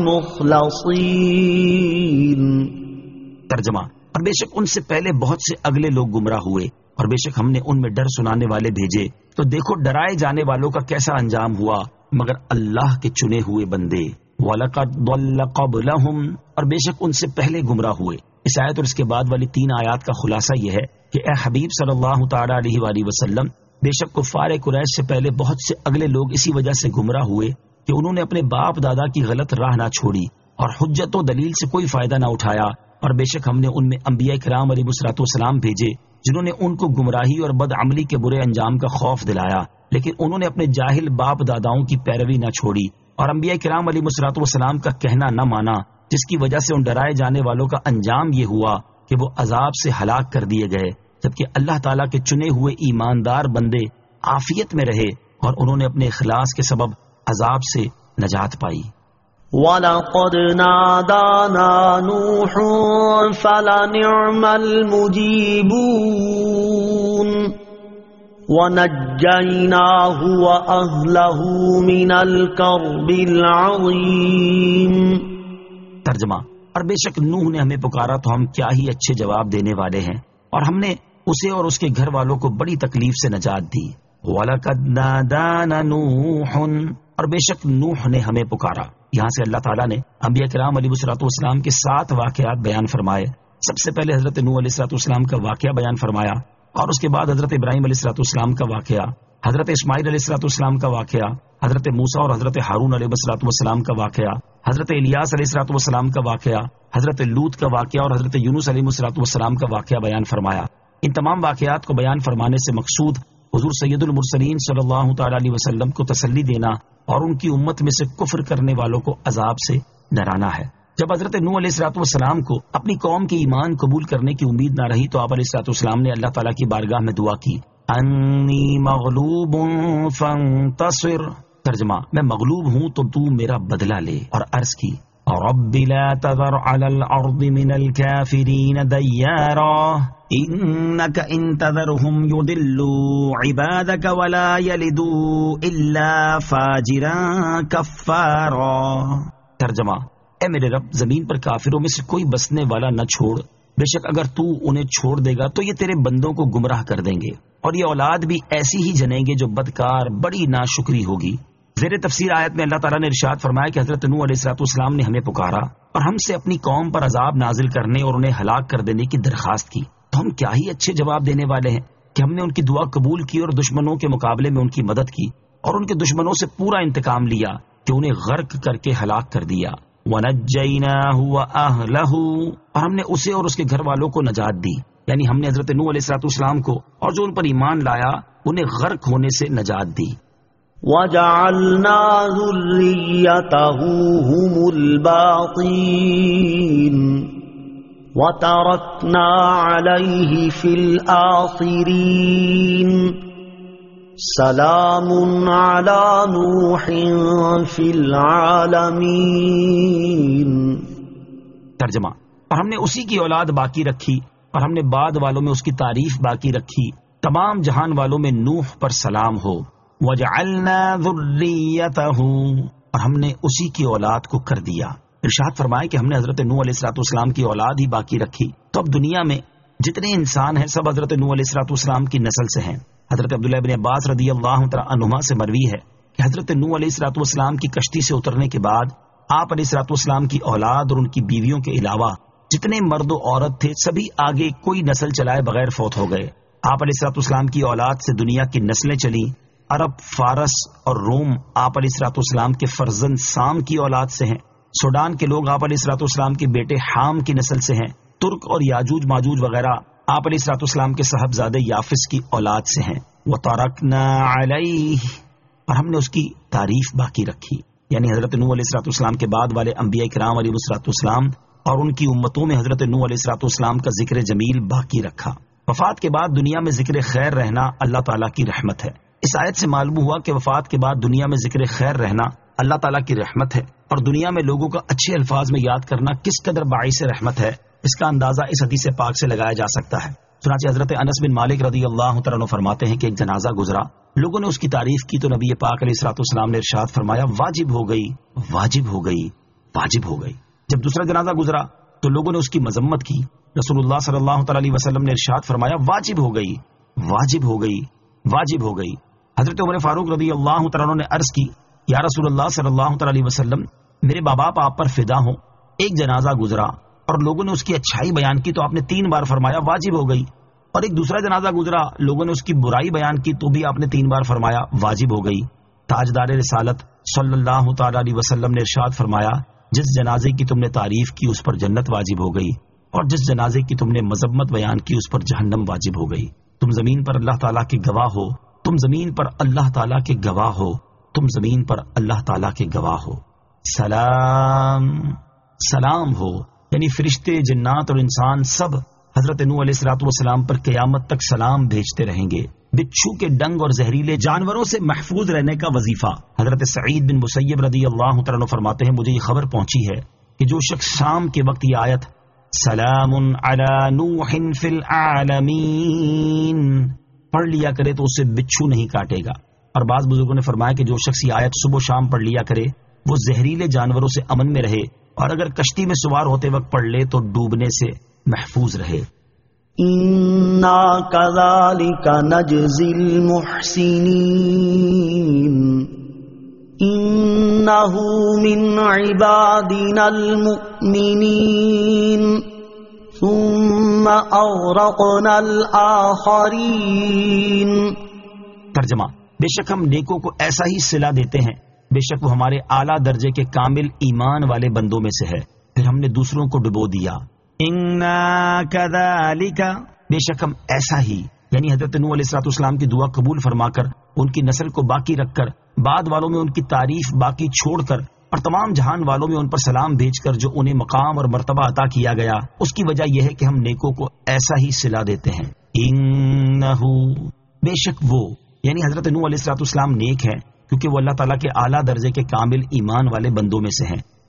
Speaker 2: الْمُخْلَصِينَ.
Speaker 1: ترجمہ: اور بے شک ان سے پہلے بہت سے اگلے لوگ گمراہ ہوئے اور بے شک ہم نے ان میں ڈر سنانے والے بھیجے تو دیکھو ڈرائے جانے والوں کا کیسا انجام ہوا مگر اللہ کے چنے ہوئے بندے. وَلَقَدْ ضَلَّ قَبْلَهُمْ، اور بے شک ان سے پہلے گمراہ ہوئے. اس آیت اور اس کے بعد والی 3 آیات کا خلاصہ یہ ہے کہ اے حبیب صلی اللہ تعالی علیہ وآلہ وسلم، بے شک کفار قریش سے پہلے بہت سے اگلے لوگ اسی وجہ سے گمراہ ہوئے کہ انہوں نے اپنے باپ دادا کی غلط راہ نہ چھوڑی اور حجت و دلیل سے کوئی فائدہ نہ اٹھایا. اور بے شک ہم نے ان میں انبیاء کرام علیہ الصلوۃ والسلام بھیجے جنہوں نے ان کو گمراہی اور بد عملی کے برے انجام کا خوف دلایا، لیکن انہوں نے اپنے جاہل باپ داداؤں کی پیروی نہ چھوڑی اور انبیاء کرام علیہ الصلوۃ والسلام کا کہنا نہ مانا، جس کی وجہ سے ان ڈرائے جانے والوں کا انجام یہ ہوا کہ وہ عذاب سے ہلاک کر دیے گئے، جبکہ اللہ تعالیٰ کے چنے ہوئے ایماندار بندے عافیت میں رہے اور انہوں نے اپنے اخلاص کے سبب عذاب سے نجات پائی.
Speaker 2: وَلَقَدْ نَادَانَا نُوحٌ فَلَنِعْمَ الْمُجِيبُونَ وَنَجَّيْنَاهُ وَأَهْلَهُ مِنَ الْكَرْبِ الْعَظِيمِ.
Speaker 1: ترجمہ: اور بے شک نوح نے ہمیں پکارا تو ہم کیا ہی اچھے جواب دینے والے ہیں، اور ہم نے اسے اور اس کے گھر والوں کو بڑی تکلیف سے نجات دی. وَلَقَدْ نَادَانَا نُوحٌ، اور بے شک نوح نے ہمیں پکارا. یہاں سے اللہ تعالیٰ نے انبیاء کرام علیہ الصلوۃ والسلام کے 7 واقعات بیان فرمائے. سب سے پہلے حضرت نوح علیہ الصلوۃ والسلام کا واقعہ بیان فرمایا، اور اس کے بعد حضرت ابراہیم علیہ الصلوۃ والسلام کا واقعہ، حضرت اسماعیل علیہ الصلوۃ والسلام کا واقعہ، حضرت موسیٰ اور حضرت ہارون علیہ الصلوۃ والسلام کا واقعہ، حضرت الیاس علیہ الصلوۃ والسلام کا واقعہ، حضرت لوط کا واقعہ اور حضرت یونس علیہ الصلوۃ والسلام کا واقعہ بیان فرمایا. ان تمام واقعات کو بیان فرمانے سے مقصود حضور سید المرسلین صلی اللہ تعالی علیہ وسلم کو تسلی دینا اور ان کی امت میں سے کفر کرنے والوں کو عذاب سے ڈرانا ہے. جب حضرت نوح علیہ الصلوۃ والسلام کو اپنی قوم کے ایمان قبول کرنے کی امید نہ رہی تو آپ علیہ الصلوۃ والسلام نے اللہ تعالیٰ کی بارگاہ میں دعا کی، انی مغلوب فانتصر. ترجمہ: میں مغلوب ہوں تو تو میرا بدلہ لے. اور عرض کی، رب لا تذر على الأرض من الكافرين ديارا إنك إن تذرهم يضلوا عبادك ولا يلدوا إلا فاجرا كفارا۔
Speaker 3: ترجمہ، اے میرے رب، زمین پر کافروں میں سے کوئی بسنے والا نہ چھوڑ، بے شک اگر تو انہیں چھوڑ دے گا تو یہ تیرے بندوں کو گمراہ کر دیں گے، اور یہ اولاد بھی ایسی ہی جنیں گے جو بدکار بڑی ناشکری ہوگی۔ زیر تفسیر آیت میں اللہ تعالیٰ نے ارشاد فرمایا کہ حضرت نوح علیہ السلام نے ہمیں پکارا اور ہم سے اپنی قوم پر عذاب نازل کرنے اور انہیں ہلاک کر دینے کی درخواست کی، تو ہم کیا ہی اچھے جواب دینے والے ہیں کہ ہم نے ان کی دعا قبول کی اور دشمنوں کے مقابلے میں ان کی مدد کی اور ان کے دشمنوں سے پورا انتقام لیا کہ انہیں غرق کر کے ہلاک کر دیا۔ وَنَجَّيْنَاهُ وَأَهْلَهُ، اور ہم نے اسے اور اس کے گھر والوں کو نجات دی، یعنی ہم نے حضرت نوح علیہ السلام کو اور جو ان پر ایمان لایا انہیں غرق ہونے سے نجات دی۔
Speaker 2: وَجَعَلْنَا ذُرِّيَّتَهُ هُمُ الْبَاقِينَ وَتَرَكْنَا عَلَيْهِ فِي الْآخِرِينَ سَلَامٌ عَلَى نُوحٍ فِي الْعَالَمِينَ۔
Speaker 3: ترجمہ، اور ہم نے اسی کی اولاد باقی رکھی اور ہم نے بعد والوں میں اس کی تعریف باقی رکھی، تمام جہان والوں میں نوح پر سلام ہو۔ وَجَعَلْنَا ذُرِّيَّتَهُ، اور ہم نے اسی کی اولاد کو کر دیا۔ ارشاد فرمائے کہ ہم نے حضرت نوح علیہ السلام کی اولاد ہی باقی رکھی، تو اب دنیا میں جتنے انسان ہیں سب حضرت نوح علیہ السلام کی نسل سے ہیں۔ حضرت عبداللہ بن عباس رضی اللہ تعالی عنہما سے مروی ہے کہ حضرت نوح علیہ السلام کی کشتی سے اترنے کے بعد آپ علیہ السلام کی اولاد اور ان کی بیویوں کے علاوہ جتنے مرد و عورت تھے سبھی آگے کوئی نسل چلائے بغیر فوت ہو گئے۔ آپ علیہ السلام کی اولاد سے دنیا کی نسلیں چلیں۔ عرب، فارس اور روم آپ علیہ السلام کے فرزند سام کی اولاد سے ہیں۔ سوڈان کے لوگ آپ علیہ السلام کے بیٹے حام کی نسل سے ہیں۔ ترک اور یاجوج ماجوج وغیرہ آپ علیہ السلام کے صاحبزادے یافس کی اولاد سے ہیں۔ وَتَرَكْنَا عَلَيْهِ، اور ہم نے اس کی تعریف باقی رکھی، یعنی حضرت نوح علیہ السلام کے بعد والے انبیاء کرام علیہ السلام اور ان کی امتوں میں حضرت نوح علیہ السلام کا ذکر جمیل باقی رکھا۔ وفات کے بعد دنیا میں ذکر خیر رہنا اللہ تعالیٰ کی رحمت ہے۔ اس آیت سے معلوم ہوا کہ وفات کے بعد دنیا میں ذکر خیر رہنا اللہ تعالیٰ کی رحمت ہے، اور دنیا میں لوگوں کا اچھے الفاظ میں یاد کرنا کس قدر باعث رحمت ہے اس کا اندازہ اس حدیث پاک سے لگایا جا سکتا ہے۔ چنانچہ حضرت انس بن مالک رضی اللہ تعالیٰ عنہ فرماتے ہیں کہ ایک جنازہ گزرا، لوگوں نے اس کی تعریف کی تو نبی پاک علیہ السلام نے ارشاد فرمایا واجب ہو گئی، واجب ہو گئی، واجب ہو گئی۔ جب دوسرا جنازہ گزرا تو لوگوں نے اس کی مذمت کی، رسول اللہ صلی اللہ تعالیٰ علیہ وسلم نے ارشاد فرمایا واجب ہو گئی، واجب ہو گئی، واجب ہو گئی۔ حضرت عمر فاروق رضی اللہ تعالیٰ عنہ نے عرض کی یا رسول اللہ صلی اللہ تعالیٰ علیہ وسلم، میرے باپ آپ پر فدا ہوں، ایک جنازہ گزرا اور لوگوں نے اس کی اچھائی بیان کی تو آپ نے 3 بار فرمایا واجب ہو گئی، اور ایک دوسرا جنازہ گزرا لوگوں نے اس کی برائی بیان کی تو بھی آپ نے 3 بار فرمایا واجب ہو گئی۔ تاجدار رسالت صلی اللہ تعالیٰ علیہ وسلم نے ارشاد فرمایا جس جنازے کی تم نے تعریف کی اس پر جنت واجب ہو گئی، اور جس جنازے کی تم نے مذمت بیان کی اس پر جہنم واجب ہو گئی۔ تم زمین پر اللہ تعالیٰ کے گواہ ہو، تم زمین پر اللہ تعالیٰ کے گواہ ہو، تم زمین پر اللہ تعالیٰ کے گواہ ہو۔ سلام، سلام ہو، یعنی فرشتے، جنات اور انسان سب حضرت نوح علیہ السلام پر قیامت تک سلام بھیجتے رہیں گے۔ بچھو کے ڈنگ اور زہریلے جانوروں سے محفوظ رہنے کا وظیفہ حضرت سعید بن مسیب رضی اللہ تعالیٰ عنہ فرماتے ہیں مجھے یہ خبر پہنچی ہے کہ جو شخص شام کے وقت یہ آیت سلام علی نوح فی العالمین پڑھ لیا کرے تو اسے بچھو نہیں کاٹے گا، اور بعض بزرگوں نے فرمایا کہ جو شخص یہ آیت صبح و شام پڑھ لیا کرے وہ زہریلے جانوروں سے امن میں رہے، اور اگر کشتی میں سوار ہوتے وقت پڑھ لے تو ڈوبنے سے محفوظ رہے۔
Speaker 2: اِنَّا كَذَلِكَ نَجْزِي الْمُحْسِنِينَ إِنَّهُ مِنْ عِبَادِنَا الْمُؤْمِنِينَ ثُمَّ أَغْرَقْنَا الْآخَرِينَ۔
Speaker 3: ترجمہ، بے شک ہم نیکوں کو ایسا ہی صلہ دیتے ہیں، بے شک وہ ہمارے اعلیٰ درجے کے کامل ایمان والے بندوں میں سے ہے، پھر ہم نے دوسروں کو ڈبو دیا۔ اِنَّا كَذَلِكَ، بے شک ہم ایسا ہی، یعنی حضرت نوح علیہ السلام کی دعا قبول فرما کر ان کی نسل کو باقی رکھ کر بعد والوں میں ان کی تعریف باقی چھوڑ کر اور تمام جہان والوں میں ان پر سلام بھیج کر جو انہیں مقام اور مرتبہ عطا کیا گیا اس کی وجہ یہ ہے کہ ہم نیکوں کو ایسا ہی صلہ دیتے ہیں۔ اِنَّهُ، بے شک وہ، یعنی حضرت نوح علیہ السلام نیک ہیں کیونکہ وہ اللہ تعالیٰ کے اعلیٰ درجے کے کامل ایمان والے بندوں میں سے ہیں۔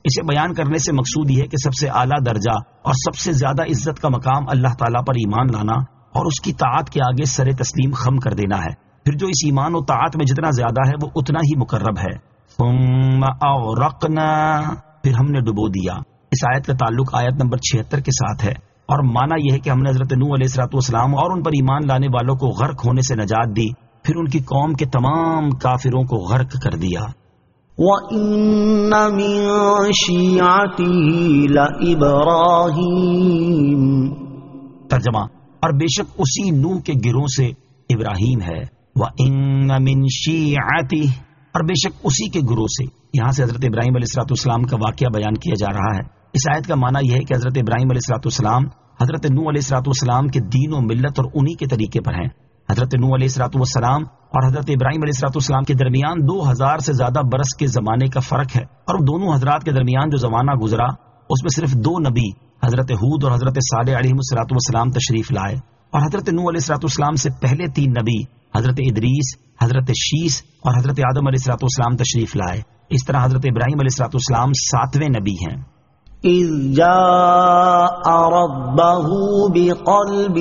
Speaker 3: اسے بیان کرنے سے مقصود یہ ہے کہ سب سے اعلیٰ درجہ اور سب سے زیادہ عزت کا مقام اللہ تعالیٰ پر ایمان لانا اور اس کی طاعت کے آگے سر تسلیم خم کر دینا ہے. پھر جو اس ایمان و طاعت میں جتنا زیادہ ہے وہ اتنا ہی مقرب ہے. ثم اغرقنا، پھر ہم نے ڈبو دیا. اس آیت کا تعلق آیت نمبر 76 کے ساتھ ہے اور معنی یہ ہے کہ ہم نے حضرت نوح علیہ السلام اور ان پر ایمان لانے والوں کو غرق ہونے سے نجات دی، پھر ان کی قوم کے تمام کافروں کو غرق کر دیا.
Speaker 2: وَإِنَّ مِن شِيعَتِهِ لَإِبْرَاهِيمَ.
Speaker 3: ترجمہ، اور بے شک اسی نوح کے گروہ سے ابراہیم ہے. وَإِنَّ مِن شِيعَتِهِ، اور بے شک اسی کے گروہ سے. یہاں سے حضرت ابراہیم علیہ السلام کا واقعہ بیان کیا جا رہا ہے. اس آیت کا معنی یہ ہے کہ حضرت ابراہیم علیہ السلام حضرت نوح علیہ السلام کے دین و ملت اور انہی کے طریقے پر ہیں. حضرت نوح علیہ السلام اور حضرت ابراہیم علیہ السلام کے درمیان 2000 سے زیادہ برس کے زمانے کا فرق ہے، اور دونوں حضرات کے درمیان جو زمانہ گزرا اس میں صرف 2 نبی حضرت ہود اور حضرت صالح علیہ السلام تشریف لائے، اور حضرت نوح علیہ السلام سے پہلے 3 نبی حضرت ادریس، حضرت شیس اور حضرت آدم علیہ السلام تشریف لائے. اس طرح حضرت ابراہیم علیہ السلام 7ویں نبی ہیں.
Speaker 2: اذ جاء ربه بقلب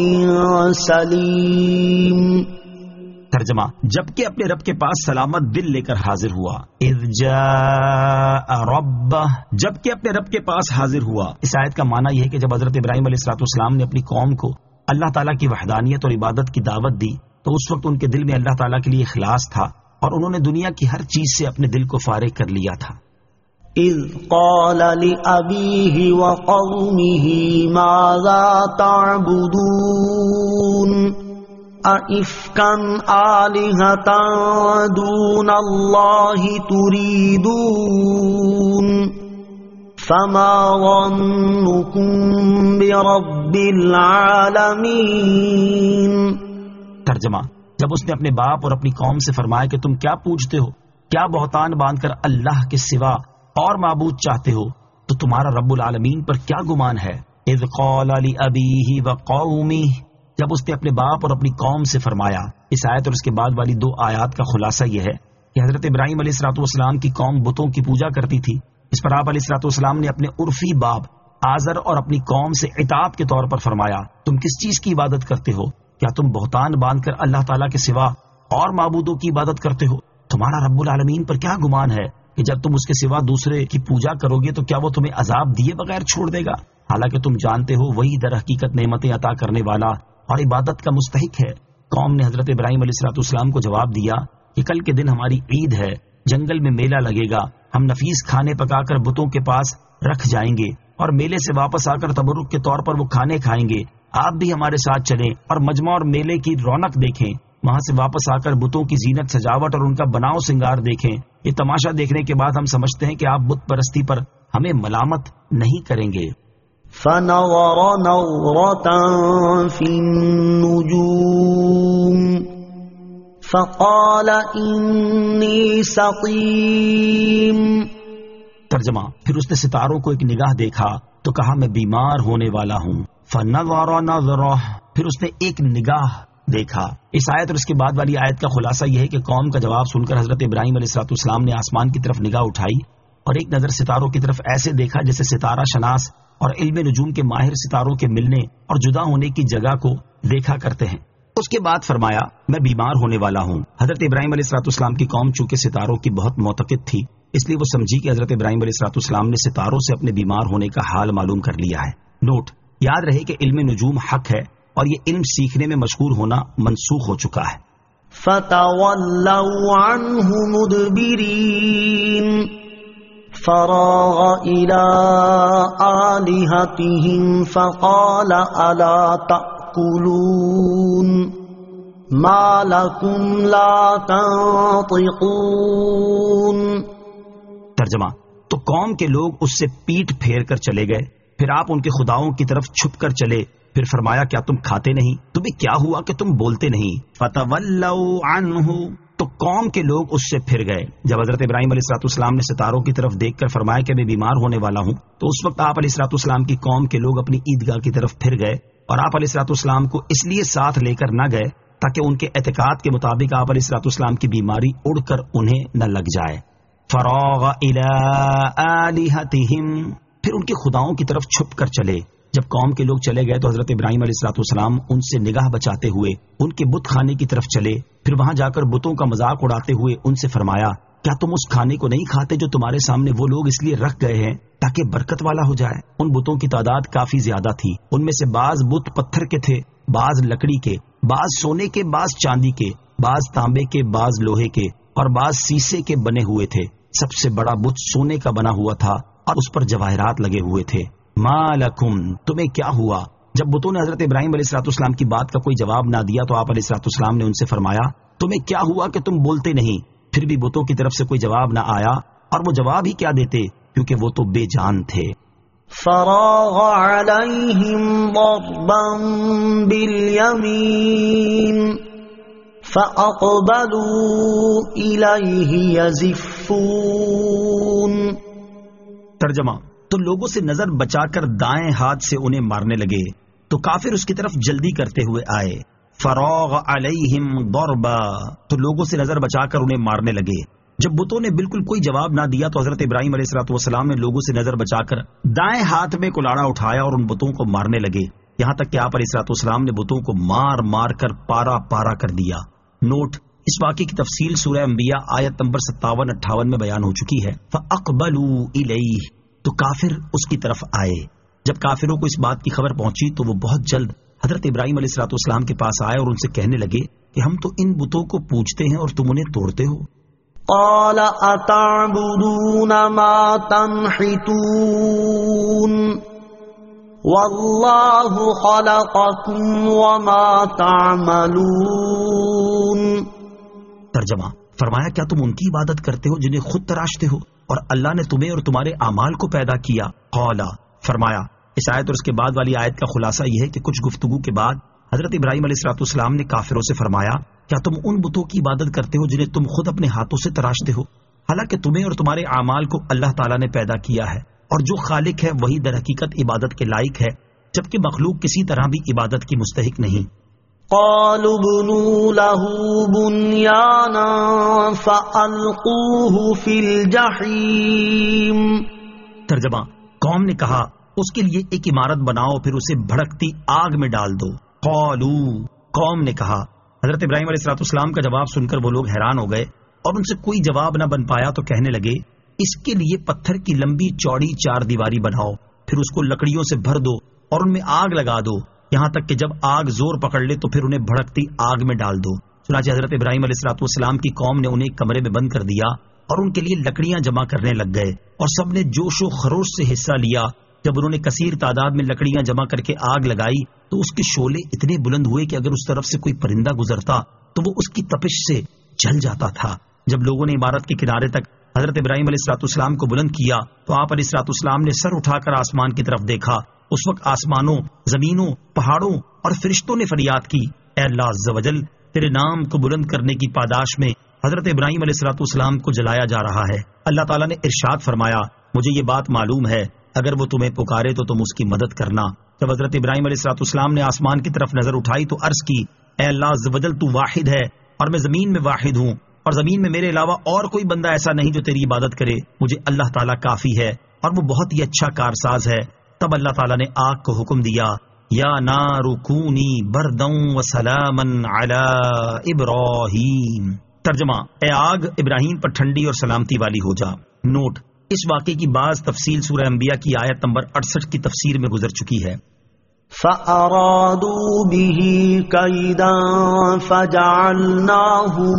Speaker 2: سلیم.
Speaker 3: ترجمہ، جبکہ اپنے رب کے پاس سلامت دل لے کر حاضر ہوا. اذ جاء ربہ، جبکہ اپنے رب کے پاس حاضر ہوا. اس آیت کا معنی یہ ہے کہ جب حضرت ابراہیم علیہ السلام نے اپنی قوم کو اللہ تعالیٰ کی وحدانیت اور عبادت کی دعوت دی تو اس وقت ان کے دل میں اللہ تعالیٰ کے لیے اخلاص تھا اور انہوں نے دنیا کی ہر چیز سے اپنے دل کو فارغ کر لیا تھا.
Speaker 2: اذ قال لأبيه وقومه ماذا تعبدون أئفكا آلهة دون الله تريدون فما ظنكم برب العالمين.
Speaker 3: ترجمہ، جب اس نے اپنے باپ اور اپنی قوم سے فرمایا کہ تم کیا پوچھتے ہو، کیا بہتان باندھ کر اللہ کے سوا اور معبود چاہتے ہو، تو تمہارا رب العالمین پر کیا گمان ہے. اذ قال لأبيه وقومه، جب اس نے اپنے باپ اور اپنی قوم سے فرمایا. اس آیت اور اس کے بعد والی 2 آیات کا خلاصہ یہ ہے کہ حضرت ابراہیم علیہ السلام کی قوم بتوں کی پوجا کرتی تھی. اس پر آپ علیہ السلام نے اپنے عرفی باپ آزر اور اپنی قوم سے عتاب کے طور پر فرمایا، تم کس چیز کی عبادت کرتے ہو؟ کیا تم بہتان باندھ کر اللہ تعالیٰ کے سوا اور معبودوں کی عبادت کرتے ہو؟ تمہارا رب العالمین پر کیا گمان ہے کہ جب تم اس کے سوا دوسرے کی پوجا کرو گے تو کیا وہ تمہیں عذاب دیے بغیر چھوڑ دے گا؟ حالانکہ تم جانتے ہو وہی در حقیقت نعمتیں عطا کرنے والا اور عبادت کا مستحق ہے. قوم نے حضرت ابراہیم علیہ السلام کو جواب دیا کہ کل کے دن ہماری عید ہے، جنگل میں میلہ لگے گا، ہم نفیس کھانے پکا کر بتوں کے پاس رکھ جائیں گے اور میلے سے واپس آ کر تبرک کے طور پر وہ کھانے کھائیں گے. آپ بھی ہمارے ساتھ چلیں اور مجمع اور میلے کی رونق دیکھیں. وہاں سے واپس آ کر بتوں کی زینت، سجاوٹ اور ان کا بناؤ سنگار دیکھیں. یہ تماشا دیکھنے کے بعد ہم سمجھتے ہیں کہ آپ بت پرستی پر ہمیں ملامت نہیں کریں گے.
Speaker 2: فنظر نظرة في النجوم فقال إني سقيم.
Speaker 3: ترجمہ، پھر اس نے ستاروں کو ایک نگاہ دیکھا تو کہا میں بیمار ہونے والا ہوں. فنظر نظرہ، پھر اس نے ایک نگاہ دیکھا. اس آیت اور اس کے بعد والی آیت کا خلاصہ یہ ہے کہ قوم کا جواب سن کر حضرت ابراہیم علیہ السلام نے آسمان کی طرف نگاہ اٹھائی اور ایک نظر ستاروں کی طرف ایسے دیکھا جیسے ستارہ شناس اور علم نجوم کے ماہر ستاروں کے ملنے اور جدا ہونے کی جگہ کو دیکھا کرتے ہیں. اس کے بعد فرمایا میں بیمار ہونے والا ہوں. حضرت ابراہیم علیہ السلام کی قوم چونکہ ستاروں کی بہت معتقد تھی اس لیے وہ سمجھی کہ حضرت ابراہیم علیہ السلام نے ستاروں سے اپنے بیمار ہونے کا حال معلوم کر لیا ہے. نوٹ، یاد رہے کہ علم نجوم حق ہے اور یہ علم سیکھنے میں مشغول ہونا منسوخ ہو چکا ہے.
Speaker 2: فَتَوَلَّوْا عَنْهُ مُدْبِرِينَ فَرَاغَ إِلَىٰ آلِهَتِهِمْ فَقَالَ أَلَا تَأْكُلُونَ مَا لَكُمْ لَا تَنطِقُونَ.
Speaker 3: ترجمہ، تو قوم کے لوگ اس سے پیٹ پھیر کر چلے گئے، پھر آپ ان کے خداؤں کی طرف چھپ کر چلے، پھر فرمایا کیا تم کھاتے نہیں؟ تمہیں کیا ہوا کہ تم بولتے نہیں؟ فَتَوَلَّوْا عَنْهُ، تو قوم کے لوگ اس سے پھر گئے. جب حضرت ابراہیم علیہ السلام نے ستاروں کی طرف دیکھ کر فرمایا کہ میں بیمار ہونے والا ہوں تو اس وقت آپ علیہ السلام کی قوم کے لوگ اپنی عیدگاہ کی طرف پھر گئے اور آپ علیہ السلام کو اس لیے ساتھ لے کر نہ گئے تاکہ ان کے اعتقاد کے مطابق آپ علیہ السلام کی بیماری اڑ کر انہیں نہ لگ جائے. فراغ الی آلہتہم، پھر ان کے خداؤں کی طرف چھپ کر چلے. جب قوم کے لوگ چلے گئے تو حضرت ابراہیم علیہ السلام ان سے نگاہ بچاتے ہوئے ان کے بت خانے کی طرف چلے. پھر وہاں جا کر بتوں کا مذاق اڑاتے ہوئے ان سے فرمایا کیا تم اس کھانے کو نہیں کھاتے جو تمہارے سامنے وہ لوگ اس لیے رکھ گئے ہیں تاکہ برکت والا ہو جائے؟ ان بتوں کی تعداد کافی زیادہ تھی. ان میں سے بعض بت پتھر کے تھے، بعض لکڑی کے، بعض سونے کے، بعض چاندی کے، بعض تانبے کے، بعض لوہے کے اور بعض سیسے کے بنے ہوئے تھے. سب سے بڑا بت سونے کا بنا ہوا تھا اور اس پر جواہرات لگے ہوئے تھے. ما لکم، تمہیں کیا ہوا؟ جب بتوں نے حضرت ابراہیم علیہ السلام کی بات کا کوئی جواب نہ دیا تو آپ علیہ السلام نے ان سے فرمایا تمہیں کیا ہوا کہ تم بولتے نہیں؟ پھر بھی بتوں کی طرف سے کوئی جواب نہ آیا، اور وہ جواب ہی کیا دیتے کیونکہ وہ تو بے جان تھے.
Speaker 2: فراغ علیہم ضربا بالیمین فاقبلوا الیہ یزفون.
Speaker 3: ترجمہ: تو لوگوں سے نظر بچا کر دائیں ہاتھ سے انہیں مارنے لگے تو کافر اس کی طرف جلدی کرتے ہوئے آئے. فراغ علیہم ضربا، تو لوگوں سے نظر بچا کر انہیں مارنے لگے. جب بتوں نے بالکل کوئی جواب نہ دیا تو حضرت ابراہیم علیہ السلام نے لوگوں سے نظر بچا کر دائیں ہاتھ میں کلاڑا اٹھایا اور ان بتوں کو مارنے لگے، یہاں تک کہ آپ علیہ السلام نے بتوں کو مار مار کر پارا پارا کر دیا. نوٹ: اس واقعے کی تفصیل سورہ انبیاء آیت نمبر 57-58 میں بیان ہو چکی ہے. فاقبلوا الیہ، تو کافر اس کی طرف آئے. جب کافروں کو اس بات کی خبر پہنچی تو وہ بہت جلد حضرت ابراہیم علیہ السلام کے پاس آئے اور ان سے کہنے لگے کہ ہم تو ان بتوں کو پوجتے ہیں اور تم انہیں توڑتے ہو.
Speaker 2: قال اتعبدون ما تنحتون واللہ خلقکم وما تعملون.
Speaker 3: ترجمہ: فرمایا کیا تم ان کی عبادت کرتے ہو جنہیں خود تراشتے ہو اور اللہ نے تمہیں اور تمہارے اعمال کو پیدا کیا؟ قال، فرمایا. اس آیت اور اس کے بعد والی آیت کا خلاصہ یہ ہے کہ کچھ گفتگو کے بعد حضرت ابراہیم علیہ السلام نے کافروں سے فرمایا کیا تم ان بتوں کی عبادت کرتے ہو جنہیں تم خود اپنے ہاتھوں سے تراشتے ہو، حالانکہ تمہیں اور تمہارے اعمال کو اللہ تعالیٰ نے پیدا کیا ہے، اور جو خالق ہے وہی در حقیقت عبادت کے لائق ہے، جبکہ مخلوق کسی طرح بھی عبادت کی مستحق نہیں.
Speaker 2: قالوا بنوا له بنيانا فألقوه في الجحيم.
Speaker 3: ترجمہ: قوم نے کہا اس کے لیے ایک عمارت بناؤ پھر اسے بھڑکتی آگ میں ڈال دو. قالوا، قوم نے کہا. حضرت ابراہیم علیہ السلام کا جواب سن کر وہ لوگ حیران ہو گئے اور ان سے کوئی جواب نہ بن پایا تو کہنے لگے اس کے لیے پتھر کی لمبی چوڑی 4 دیواری بناؤ، پھر اس کو لکڑیوں سے بھر دو اور ان میں آگ لگا دو، یہاں تک کہ جب آگ زور پکڑ لے تو پھر انہیں بھڑکتی آگ میں ڈال دو. چنانچہ حضرت ابراہیم علیہ السلام کی قوم نے انہیں ایک کمرے میں بند کر دیا اور ان کے لیے لکڑیاں جمع کرنے لگ گئے اور سب نے جوش و خروش سے حصہ لیا. جب انہوں نے کثیر تعداد میں لکڑیاں جمع کر کے آگ لگائی تو اس کے شعلے اتنے بلند ہوئے کہ اگر اس طرف سے کوئی پرندہ گزرتا تو وہ اس کی تپش سے جل جاتا تھا. جب لوگوں نے عمارت کے کنارے تک حضرت ابراہیم علیہ السلام کو بلند کیا تو آپ علیہ السلام نے سر اٹھا کر آسمان کی طرف دیکھا. اس وقت آسمانوں، زمینوں، پہاڑوں اور فرشتوں نے فریاد کی اے اللہ عز و جل، تیرے نام کو بلند کرنے کی پاداش میں حضرت ابراہیم علیہ السلام کو جلایا جا رہا ہے. اللہ تعالیٰ نے ارشاد فرمایا مجھے یہ بات معلوم ہے اگر وہ تمہیں پکارے تو تم اس کی مدد کرنا. جب حضرت ابراہیم علیہ السلام نے آسمان کی طرف نظر اٹھائی تو عرض کی اے اللہ عز و جل، تو واحد ہے اور میں زمین میں واحد ہوں اور زمین میں میرے علاوہ اور کوئی بندہ ایسا نہیں جو تیری عبادت کرے. مجھے اللہ تعالیٰ کافی ہے اور وہ بہت ہی اچھا کارساز ہے. تب اللہ تعالیٰ نے آگ کو حکم دیا یا نار کونی برداً وسلاما علی ابراہیم. ترجمہ: اے آگ ابراہیم پر ٹھنڈی اور سلامتی والی ہو جا. نوٹ: اس واقعے کی بعض تفصیل سورہ انبیاء کی آیت نمبر 68 کی تفسیر میں گزر چکی ہے.
Speaker 2: فَأَرَادُوا بِهِ كَيْدًا فَجَعَلْنَاهُمُ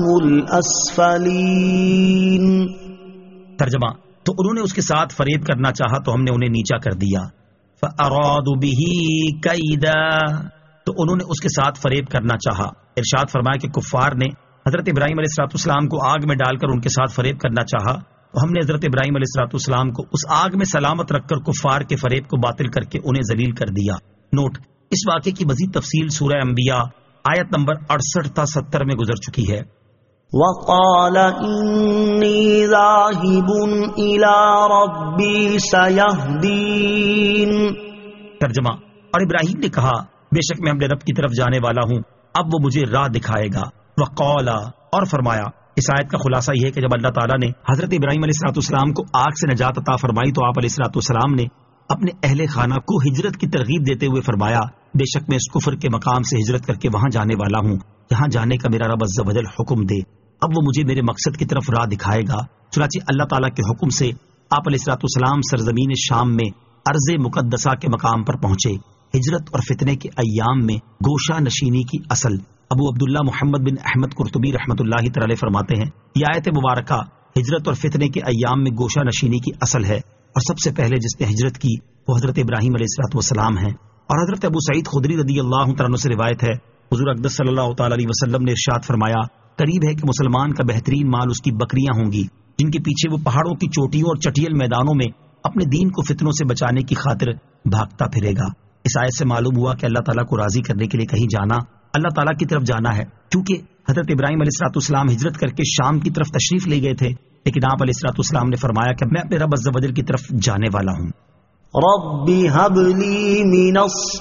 Speaker 2: الْأَسْفَلِينَ.
Speaker 3: ترجمہ: تو انہوں نے اس کے ساتھ فریب کرنا چاہا تو ہم نے انہیں نیچا کر دیا. فَأَرَادُوا بِهِ كَيْدًا، تو انہوں نے اس کے ساتھ فریب کرنا چاہا. ارشاد فرمایا کہ کفار نے حضرت ابراہیم علیہ السلام کو آگ میں ڈال کر ان کے ساتھ فریب کرنا چاہا تو ہم نے حضرت ابراہیم علیہ السلام کو اس آگ میں سلامت رکھ کر کفار کے فریب کو باطل کر کے انہیں ذلیل کر دیا. نوٹ: اس واقعے کی مزید تفصیل سورہ انبیاء آیت نمبر 68 تا 70 میں گزر چکی ہے.
Speaker 2: وَقَالَ إِنِّي ذَاهِبٌ إِلَى رَبِّي سَيَهْدِينِ.
Speaker 3: ترجمہ: اور ابراہیم نے کہا بے شک میں اپنے رب کی طرف جانے والا ہوں، اب وہ مجھے راہ دکھائے گا. وَقَالَ، اور فرمایا اس آیت کا خلاصہ یہ ہے کہ جب اللہ تعالیٰ نے حضرت ابراہیم علیہ السلام کو آگ سے نجات عطا فرمائی تو آپ علیہ السلام نے اپنے اہل خانہ کو ہجرت کی ترغیب دیتے ہوئے فرمایا بے شک میں اس کفر کے مقام سے ہجرت کر کے وہاں جانے والا ہوں جہاں جانے کا میرا رب عز و جل حکم دے، اب وہ مجھے میرے مقصد کی طرف راہ دکھائے گا۔ چنانچہ اللہ تعالیٰ کے حکم سے آپ علیہ السلام سرزمین شام میں ارض مقدسہ کے مقام پر پہنچے۔ ہجرت اور فتنے کے ایام میں گوشہ نشینی کی اصل ابو عبداللہ محمد بن احمد قرطبی رحمۃ اللہ تعالی فرماتے ہیں یہ آیت مبارکہ ہجرت اور فتنے کے ایام میں گوشہ نشینی کی اصل ہے، اور سب سے پہلے جس نے ہجرت کی وہ حضرت ابراہیم علیہ السلام ہیں۔ اور حضرت ابو سعید خدری رضی اللہ تعالیٰ عنہ سے روایت ہے حضور اقدس صلی اللہ تعالی علیہ وسلم نے ارشاد فرمایا قریب ہے کہ مسلمان کا بہترین مال اس کی بکریاں ہوں گی جن کے پیچھے وہ پہاڑوں کی چوٹیوں اور چٹیل میدانوں میں اپنے دین کو فتنوں سے بچانے کی خاطر بھاگتا پھرے گا۔ اس آیت سے معلوم ہوا کہ اللہ تعالیٰ کو راضی کرنے کے لیے کہیں جانا اللہ تعالیٰ کی طرف جانا ہے، کیونکہ حضرت ابراہیم علیہ السلام ہجرت کر کے شام کی طرف تشریف لے گئے تھے، لیکن آپ علیہ السلام نے فرمایا کہ میں اپنے رب عز و جل کی طرف جانے والا ہوں۔
Speaker 2: رب هب لي من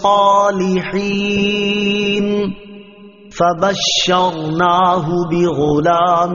Speaker 2: الصالحين فبشرناه بغلام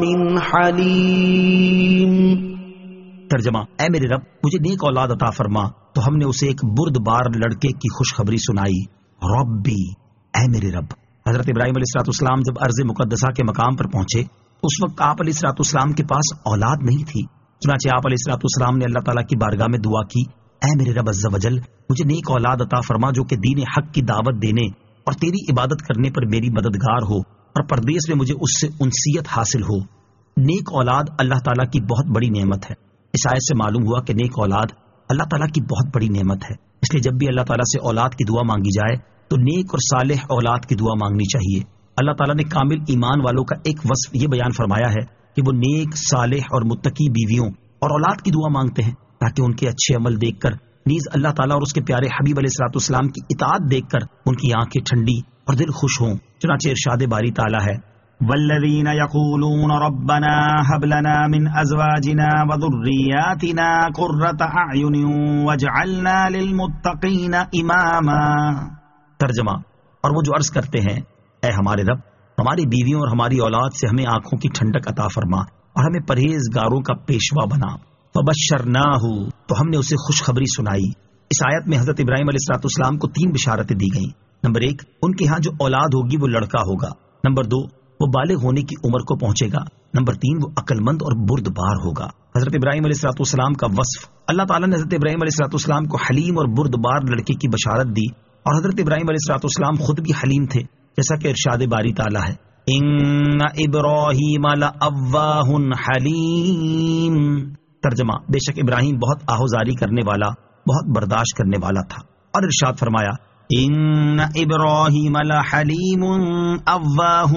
Speaker 2: حليم۔
Speaker 3: ترجمہ، اے میرے رب مجھے نیک اولاد عطا فرما، تو ہم نے اسے ایک بردبار لڑکے کی خوشخبری سنائی۔ ربی، اے میرے رب۔ حضرت ابراہیم علیہ السلام جب ارض مقدسہ کے مقام پر پہنچے اس وقت آپ علیہ السلام کے پاس اولاد نہیں تھی، چنانچہ آپ علیہ السلام نے اللہ تعالیٰ کی بارگاہ میں دعا کی اے میرے رب عز و جل مجھے نیک اولاد عطا فرما جو کہ دین حق کی دعوت دینے اور تیری عبادت کرنے پر میری مددگار ہو اور پردیس میں مجھے اس سے انسیت حاصل ہو۔ نیک اولاد اللہ تعالیٰ کی بہت بڑی نعمت ہے۔ اس آیت سے معلوم ہوا کہ نیک اولاد اللہ تعالیٰ کی بہت بڑی نعمت ہے، اس لیے جب بھی اللہ تعالیٰ سے اولاد کی دعا مانگی جائے تو نیک اور صالح اولاد کی دعا مانگنی چاہیے۔ اللہ تعالیٰ نے کامل ایمان والوں کا ایک وصف یہ بیان فرمایا ہے کہ وہ نیک، صالح اور متقی بیویوں اور اولاد کی دعا مانگتے ہیں تاکہ ان کے اچھے عمل دیکھ کر نیز اللہ تعالیٰ اور اس کے پیارے حبیب علیہ السلام کی اطاعت دیکھ کر ان کی آنکھیں ٹھنڈی اور دل خوش ہوں۔ چنانچہ ارشاد باری تعالیٰ ہے والذین یقولون ربنا هب لنا من ازواجنا وذریاتنا قرۃ اعین واجعلنا للمتقین اماما۔ ترجمہ، اور وہ جو عرض کرتے ہیں اے ہمارے رب ہماری بیویوں اور ہماری اولاد سے ہمیں آنکھوں کی ٹھنڈک عطا فرما اور ہمیں پرہیزگاروں کا پیشوا بنا۔ فبشرناہ، تو ہم نے اسے خوشخبری سنائی۔ اس آیت میں حضرت ابراہیم علیہ السلام کو 3 بشارتیں دی گئیں۔ نمبر 1، ان کے ہاں جو اولاد ہوگی وہ لڑکا ہوگا۔ نمبر 2، وہ بالغ ہونے کی عمر کو پہنچے گا۔ نمبر 3، وہ عقل مند اور بردبار ہوگا۔ حضرت ابراہیم علیہ السلام کا وصف، اللہ تعالیٰ نے حضرت ابراہیم علیہ السلام کو حلیم اور بردبار لڑکے کی بشارت دی، اور حضرت ابراہیم علیہ السلام خود بھی حلیم تھے، جیسا کہ ارشاد باری تعالیٰ ہے ان ابراہیم لأواہ حلیم۔ ترجمہ، بے شک ابراہیم بہت آہوزاری کرنے والا، بہت برداشت کرنے والا تھا۔ اور ارشاد فرمایا ان ابراہیم لحلیم اواہ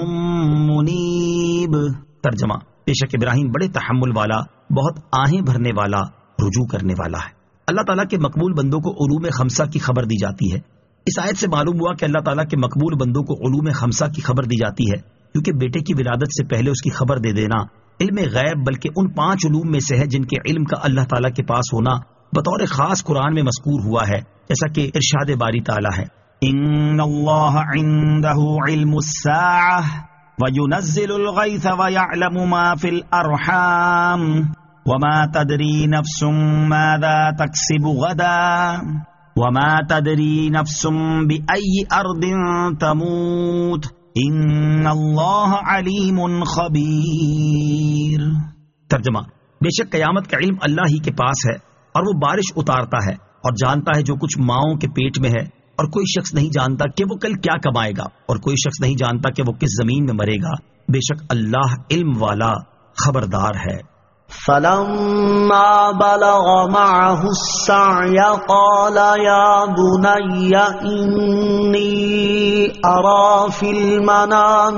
Speaker 3: منیب۔ ترجمہ، بے شک ابراہیم بڑے تحمل والا، بہت آہیں بھرنے والا، رجوع کرنے والا ہے۔ اللہ تعالیٰ کے مقبول بندوں کو علوم خمسہ کی خبر دی جاتی ہے۔ اس آیت سے معلوم ہوا کہ اللہ تعالیٰ کے مقبول بندوں کو علوم خمسہ کی خبر دی جاتی ہے، کیونکہ بیٹے کی ولادت سے پہلے اس کی خبر دے دینا علم غیب بلکہ ان 5 علوم میں سے ہے جن کے علم کا اللہ تعالیٰ کے پاس ہونا بطور خاص قرآن میں مذکور ہوا ہے، جیسا کہ ارشاد باری تعالیٰ ہے ان اللہ عنده علم الساعة وينزل الغيث ويعلم ما في الارحام وما تدري نفس ماذا تكسب غدا وما تدري نفس بأي أرض تموت ان اللہ علیم خبیر۔ ترجمہ، بے شک قیامت کا علم اللہ ہی کے پاس ہے، اور وہ بارش اتارتا ہے اور جانتا ہے جو کچھ ماؤں کے پیٹ میں ہے، اور کوئی شخص نہیں جانتا کہ وہ کل کیا کمائے گا، اور کوئی شخص نہیں جانتا کہ وہ کس زمین میں مرے گا۔ بے شک اللہ علم والا، خبردار ہے۔
Speaker 2: فلما بلغ معه السعي قال يا بني إني أرى في المنام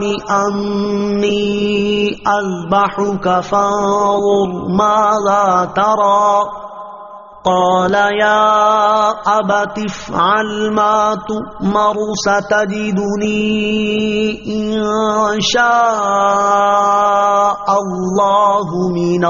Speaker 2: أني أذبحك فانظر ماذا ترى قال يا أبت افعل ما تؤمر ستجدني إن شاء الله من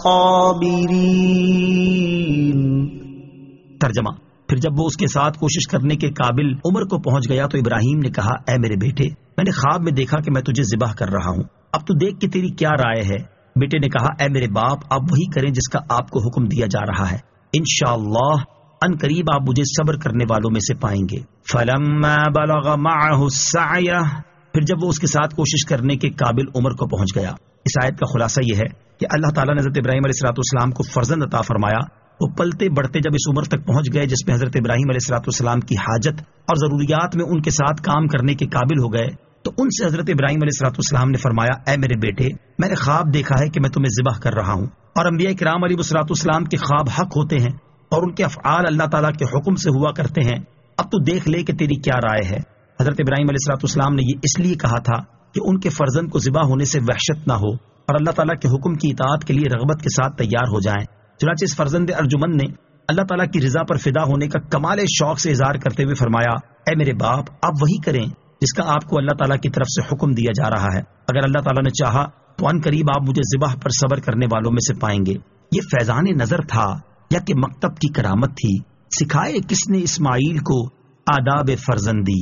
Speaker 2: الصابرين۔
Speaker 3: ترجمہ، پھر جب وہ اس کے ساتھ کوشش کرنے کے قابل عمر کو پہنچ گیا تو ابراہیم نے کہا اے میرے بیٹے میں نے خواب میں دیکھا کہ میں تجھے ذبح کر رہا ہوں، اب تو دیکھ کہ تیری کیا رائے ہے۔ بیٹے نے کہا اے میرے باپ آپ وہی کریں جس کا آپ کو حکم دیا جا رہا ہے، انشاءاللہ ان قریب آپ مجھے صبر کرنے والوں میں سے پائیں گے۔ فلما بلغ معه السعی، پھر جب وہ اس کے ساتھ کوشش کرنے کے قابل عمر کو پہنچ گیا۔ اس آیت کا خلاصہ یہ ہے کہ اللہ تعالیٰ نے حضرت ابراہیم علیہ السلام کو فرزند عطا فرمایا۔ وہ پلتے بڑھتے جب اس عمر تک پہنچ گئے جس میں حضرت ابراہیم علیہ السلام کی حاجت اور ضروریات میں ان کے ساتھ کام کرنے کے قابل ہو گئے، تو ان سے حضرت ابراہیم علیہ السلام نے فرمایا اے میرے بیٹے، میں نے خواب دیکھا ہے کہ میں تمہیں ذبح کر رہا ہوں، اور انبیاء کرام علیہ السلام کے خواب حق ہوتے ہیں اور ان کے افعال اللہ تعالیٰ کے حکم سے ہوا کرتے ہیں، اب تو دیکھ لے کہ تیری کیا رائے ہے۔ حضرت ابراہیم علیہ السلام نے یہ اس لیے کہا تھا کہ ان کے فرزند کو ذبح ہونے سے وحشت نہ ہو اور اللہ تعالیٰ کے حکم کی اطاعت کے لیے رغبت کے ساتھ تیار ہو جائیں۔ چنانچہ اس فرزند ارجمند نے اللہ تعالیٰ کی رضا پر فدا ہونے کا کمال شوق سے اظہار کرتے ہوئے فرمایا اے میرے باپ آپ وہی کریں جس کا آپ کو اللہ تعالیٰ کی طرف سے حکم دیا جا رہا ہے، اگر اللہ تعالیٰ نے چاہا تو ان قریب آپ مجھے ذبح پر صبر کرنے والوں میں سے پائیں گے۔ یہ فیضان نظر تھا یا کہ مکتب کی کرامت تھی؟ سکھائے کس نے اسماعیل کو آداب فرزندی؟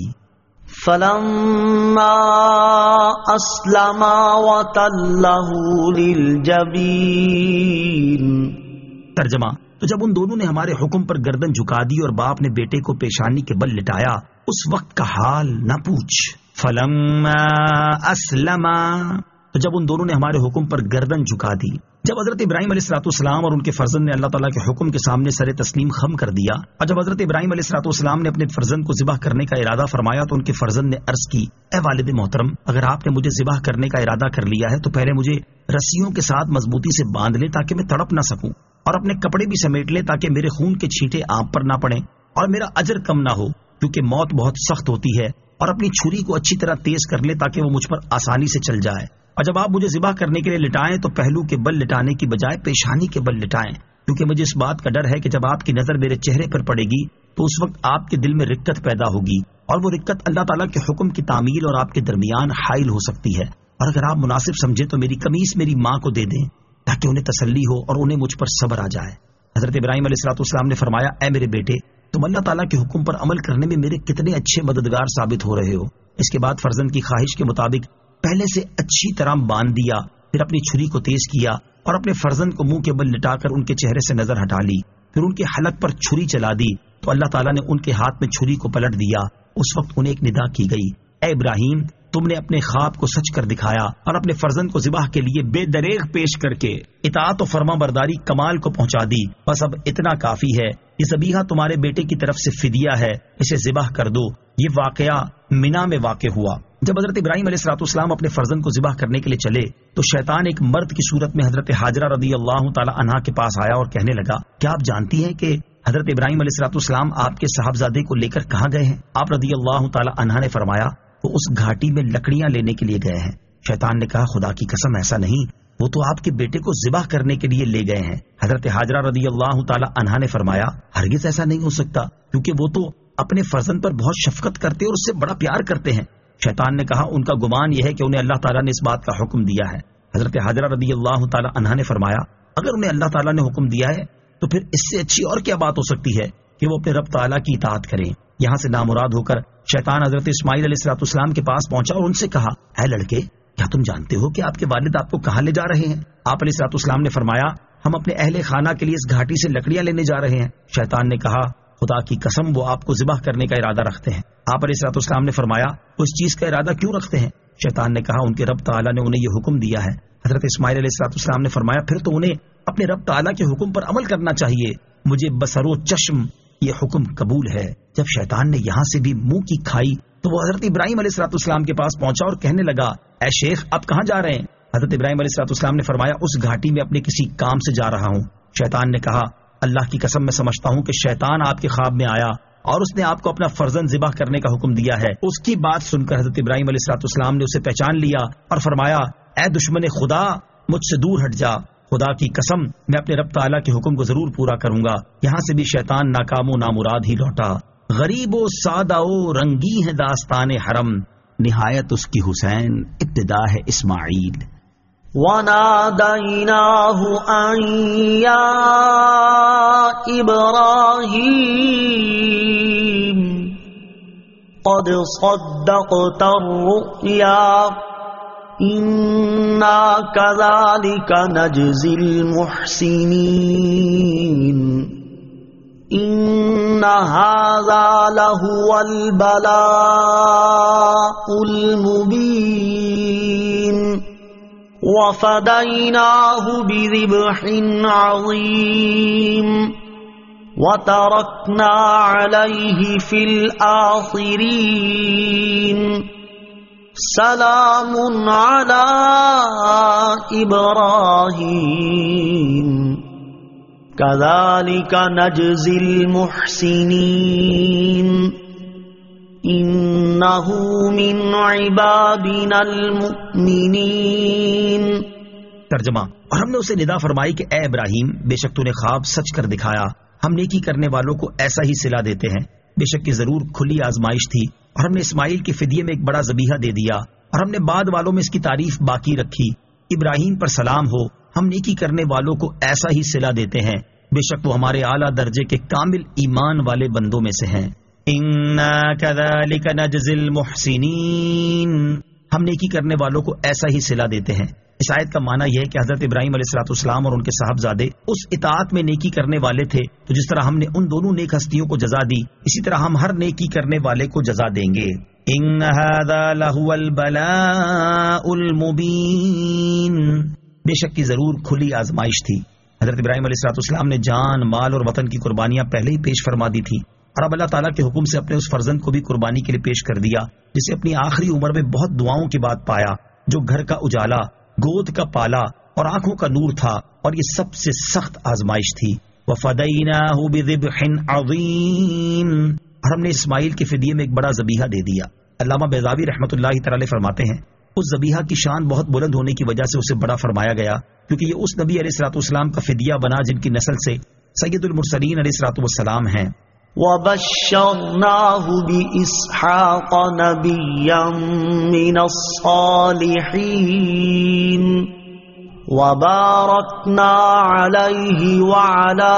Speaker 2: فلما اسلما وتلہ للجبین،
Speaker 3: ترجمہ، تو جب ان دونوں نے ہمارے حکم پر گردن جھکا دی اور باپ نے بیٹے کو پیشانی کے بل لٹایا، اس وقت کا حال نہ پوچھ۔ فلما اسلما، تو جب ان دونوں نے ہمارے حکم پر گردن جھکا دی، جب حضرت ابراہیم علیہ السلام اور ان کے فرزند نے اللہ تعالیٰ کے حکم کے سامنے سر تسلیم خم کر دیا، اور جب حضرت ابراہیم علیہ السلام نے اپنے فرزند کو ذبح کرنے کا ارادہ فرمایا تو ان کے فرزند نے عرض کی اے والد محترم، اگر آپ نے مجھے ذبح کرنے کا ارادہ کر لیا ہے تو پہلے مجھے رسیوں کے ساتھ مضبوطی سے باندھ لے تاکہ میں تڑپ نہ سکوں، اور اپنے کپڑے بھی سمیٹ لے تاکہ میرے خون کے چھینٹے آپ پر نہ پڑیں اور میرا اجر کم نہ ہو، کیونکہ موت بہت سخت ہوتی ہے، اور اپنی چھری کو اچھی طرح تیز کر لے تاکہ وہ مجھ پر آسانی سے چل جائے، اور جب آپ مجھے ذبح کرنے کے لیے لٹائیں تو پہلو کے بل لٹانے کی بجائے پیشانی کے بل لٹائیں، کیونکہ مجھے اس بات کا ڈر ہے کہ جب آپ کی نظر میرے چہرے پر پڑے گی تو اس وقت آپ کے دل میں رکت پیدا ہوگی، اور وہ رکت اللہ تعالیٰ کے حکم کی تعمیل اور آپ کے درمیان حائل ہو سکتی ہے، اور اگر آپ مناسب سمجھیں تو میری قمیص میری ماں کو دے دیں تاکہ انہیں تسلی ہو اور انہیں مجھ پر صبر آ جائے۔ حضرت ابراہیم علیہ السلام نے فرمایا اے میرے بیٹے، تم اللہ تعالیٰ کے حکم پر عمل کرنے میں میرے کتنے اچھے مددگار ثابت ہو رہے ہو۔ اس کے بعد فرزند کی خواہش کے مطابق پہلے سے اچھی طرح باندھ دیا، پھر اپنی چھری کو تیز کیا اور اپنے فرزند کو منہ کے بل لٹا کر ان کے چہرے سے نظر ہٹا لی، پھر ان کے حلق پر چھری چلا دی تو اللہ تعالیٰ نے ان کے ہاتھ میں چھری کو پلٹ دیا۔ اس وقت انہیں ایک ندا کی گئی اے ابراہیم، تم نے اپنے خواب کو سچ کر دکھایا اور اپنے فرزند کو ذبح کے لیے بے دریغ پیش کر کے اطاعت و فرما برداری کمال کو پہنچا دی، بس اب اتنا کافی ہے، یہ ذبیحہ تمہارے بیٹے کی طرف سے فدیہ ہے، اسے ذبح کر دو۔ یہ واقعہ منا میں واقع ہوا۔ جب حضرت ابراہیم علیہ السلام اپنے فرزند کو ذبح کرنے کے لیے چلے تو شیطان ایک مرد کی صورت میں حضرت حاجرہ رضی اللہ تعالی عنہا کے پاس آیا اور کہنے لگا کیا آپ جانتی ہیں کہ حضرت ابراہیم علیہ السلام آپ کے صاحبزادے کو لے کر کہاں گئے ہیں؟ آپ رضی اللہ تعالی عنہا نے فرمایا وہ اس گھاٹی میں لکڑیاں لینے کے لیے گئے ہیں۔ شیطان نے کہا خدا کی قسم ایسا نہیں، وہ تو آپ کے بیٹے کو ذبح کرنے کے لیے لے گئے ہیں۔ حضرت حاجرہ رضی اللہ تعالی عنہا نے فرمایا ہرگز ایسا نہیں ہو سکتا، کیونکہ وہ تو اپنے فرزند پر بہت شفقت کرتے اور اس سے بڑا پیار کرتے ہیں۔ شیطان نے کہا ان کا گمان یہ ہے کہ انہیں اللہ تعالیٰ نے اس بات کا حکم دیا ہے۔ حضرت حاجرہ رضی اللہ تعالی عنہا نے فرمایا اگر انہیں اللہ تعالیٰ نے حکم دیا ہے تو پھر اس سے اچھی اور کیا بات ہو سکتی ہے کہ وہ اپنے رب تعالیٰ کی اطاعت کریں۔ یہاں سے نامراد ہو کر شیطان حضرت اسماعیل علیہ السلام کے پاس پہنچا اور ان سے کہا اے لڑکے، کیا تم جانتے ہو کہ آپ کے والد آپ کو کہاں لے جا رہے ہیں؟ آپ علیہ السلام نے فرمایا ہم اپنے اہل خانہ کے لیے اس گھاٹی سے لکڑیاں لینے جا رہے ہیں۔ شیطان نے کہا خدا کی قسم وہ آپ کو ذبح کرنے کا ارادہ رکھتے ہیں۔ آپ علیہ السلام نے فرمایا وہ اس چیز کا ارادہ کیوں رکھتے ہیں؟ شیطان نے کہا ان کے رب تعالیٰ نے انہیں یہ حکم دیا ہے۔ حضرت اسماعیل علیہ السلام نے فرمایا پھر تو انہیں اپنے رب تعالیٰ کے حکم پر عمل کرنا چاہیے، مجھے بصر و چشم یہ حکم قبول ہے۔ جب شیطان نے یہاں سے بھی منہ کی کھائی تو وہ حضرت ابراہیم علیہ السلام کے پاس پہنچا اور کہنے لگا اے شیخ آپ کہاں جا رہے ہیں؟ حضرت ابراہیم علیہ السلام نے فرمایا اس گھاٹی میں اپنے کسی کام سے جا رہا ہوں۔ شیطان نے کہا اللہ کی قسم میں سمجھتا ہوں کہ شیطان آپ کے خواب میں آیا اور اس نے آپ کو اپنا فرزند ذبح کرنے کا حکم دیا ہے۔ اس کی بات سن کر حضرت ابراہیم علیہ السلام نے اسے پہچان لیا اور فرمایا اے دشمن خدا مجھ سے دور ہٹ جا، خدا کی قسم میں اپنے رب تعالیٰ کے حکم کو ضرور پورا کروں گا۔ یہاں سے بھی شیطان ناکام و نامراد ہی لوٹا۔ غریب و سادہ و رنگی ہے داستان حرم، نہایت اس کی حسین ابتدا ہے اسماعیل۔
Speaker 2: وَنَادَيْنَاهُ أَن يَا إِبْرَاهِيمُ قَدْ صَدَّقْتَ الرُّؤْيَا إِنَّا إنا كذلك نجزي المحسنين إن هذا لهو البلاء المبين وفديناه بذبح عظيم وتركنا عليه في الآخرين سلام على إبراهيم كذلك نجزي المحسنين إنه من عبادنا المؤمنين.
Speaker 3: ترجمہ. اور ہم نے اسے ندا فرمائی کہ اے ابراہیم، بے شک تو نے خواب سچ کر دکھایا، ہم نیکی کرنے والوں کو ایسا ہی صلہ دیتے ہیں. بے شک یہ ضرور کھلی آزمائش تھی، اور ہم نے اسماعیل کے فدیے میں ایک بڑا ذبیحہ دے دیا، اور ہم نے بعد والوں میں اس کی تعریف باقی رکھی. ابراہیم پر سلام ہو، ہم نیکی کرنے والوں کو ایسا ہی صلہ دیتے ہیں، بے شک وہ ہمارے اعلیٰ درجے کے کامل ایمان والے بندوں میں سے ہیں. اِنَّا كَذَلِكَ نَجْزِي الْمُحْسِنِينَ، ہم نیکی کرنے والوں کو ایسا ہی صلہ دیتے ہیں. اس آیت کا معنی یہ ہے کہ حضرت ابراہیم علیہ السلام اور ان کے صاحبزادے اس اطاعت میں نیکی کرنے والے تھے، تو جس طرح ہم نے ان دونوں نیک ہستیوں کو جزا دی، اسی طرح ہم ہر نیکی کرنے والے کو جزا دیں گے. ان هذا لهو البلاء المبین، بے شک کی ضرور کھلی آزمائش تھی. حضرت ابراہیم علیہ السلام نے جان، مال اور وطن کی قربانیاں پہلے ہی پیش فرما دی تھی، اور اب اللہ تعالیٰ کے حکم سے اپنے اس فرزند کو بھی قربانی کے لیے پیش کر دیا، جسے اپنی آخری عمر میں بہت دعاؤں کے بعد پایا، جو گھر کا اجالا، گود کا پالا اور آنکھوں کا نور تھا، اور یہ سب سے سخت آزمائش تھی. وَفَدَيْنَاهُ بِذِبْحٍ عَظِيمٍ، اور ہم نے اسماعیل کے فدیے میں ایک بڑا ذبیحہ دے دیا. علامہ بیضاوی رحمۃ اللہ تعالی فرماتے ہیں اس ذبیحہ کی شان بہت بلند ہونے کی وجہ سے اسے بڑا فرمایا گیا، کیونکہ یہ اس نبی علیہ الصلوۃ والسلام کا فدیہ بنا جن کی نسل سے سید المرسلین علیہ الصلوۃ والسلام ہیں.
Speaker 2: وَبَشَّرْنَاهُ بِإِسْحَاقَ نَبِيًّا مِنَ الصَّالِحِينَ وَبَارَكْنَا عَلَيْهِ وَعَلَى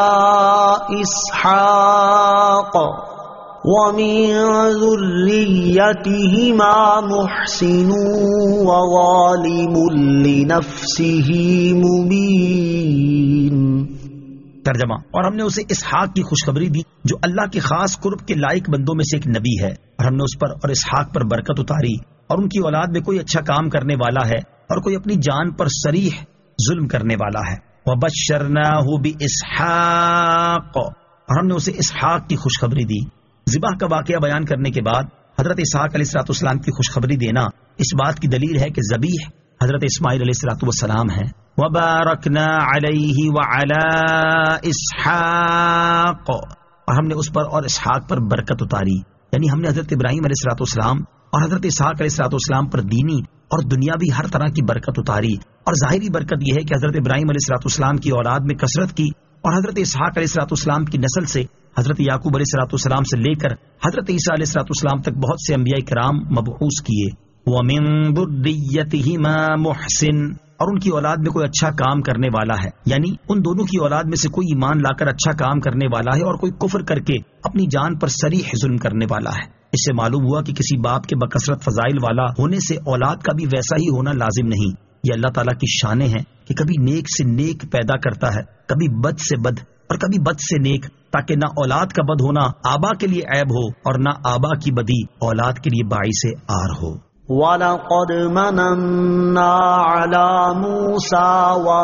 Speaker 2: إِسْحَاقَ وَمِن ذُرِّيَّتِهِمَا مُحْسِنٌ وَظَالِمٌ لِنَفْسِهِ مُبِينٌ.
Speaker 3: ترجمہ. اور ہم نے اسے اسحاق کی خوشخبری دی جو اللہ کے خاص قرب کے لائق بندوں میں سے ایک نبی ہے، اور ہم نے اس پر اور اسحاق پر برکت اتاری، اور ان کی اولاد میں کوئی اچھا کام کرنے والا ہے اور کوئی اپنی جان پر صریح ظلم کرنے والا ہے. وَبَشَّرْنَاهُ بِإِسْحَاقَ، اور ہم نے اسے اسحاق کی خوشخبری دی. ذبح کا واقعہ بیان کرنے کے بعد حضرت اسحاق علیہ السلام کی خوشخبری دینا اس بات کی دلیل ہے کہ ذبیح حضرت اسماعیل علیہ السلام ہیں. وَبَارَكْنَا عَلَيْهِ وَعَلَى إِسْحَاقَ، اور ہم نے اس پر اور اسحاق پر برکت اتاری، یعنی ہم نے حضرت ابراہیم علیہ السلام اور حضرت اسحاق علیہ السلام پر دینی اور دنیاوی ہر طرح کی برکت اتاری. اور ظاہری برکت یہ ہے کہ حضرت ابراہیم علیہ السلام کی اولاد میں کثرت کی، اور حضرت اسحاق علیہ السلام کی نسل سے حضرت یعقوب علیہ السلام سے لے کر حضرت عیسیٰ علیہ السلام تک بہت سے انبیاء کرام مبعوث کیے. وَمِن ذُرِّيَّتِهِمَا مُحْسِنٌ، اور ان کی اولاد میں کوئی اچھا کام کرنے والا ہے، یعنی ان دونوں کی اولاد میں سے کوئی ایمان لا کر اچھا کام کرنے والا ہے اور کوئی کفر کر کے اپنی جان پر صریح ظلم کرنے والا ہے. اس سے معلوم ہوا کہ کسی باپ کے بکثرت فضائل والا ہونے سے اولاد کا بھی ویسا ہی ہونا لازم نہیں. یہ اللہ تعالیٰ کی شانیں ہیں کہ کبھی نیک سے نیک پیدا کرتا ہے، کبھی بد سے بد اور کبھی بد سے نیک، تاکہ نہ اولاد کا بد ہونا آبا کے لیے عیب ہو اور نہ آبا کی بدی اولاد کے لیے باعث عار ہو.
Speaker 2: وَلَقَدْ مَنَنَّا عَلَى مُوسَى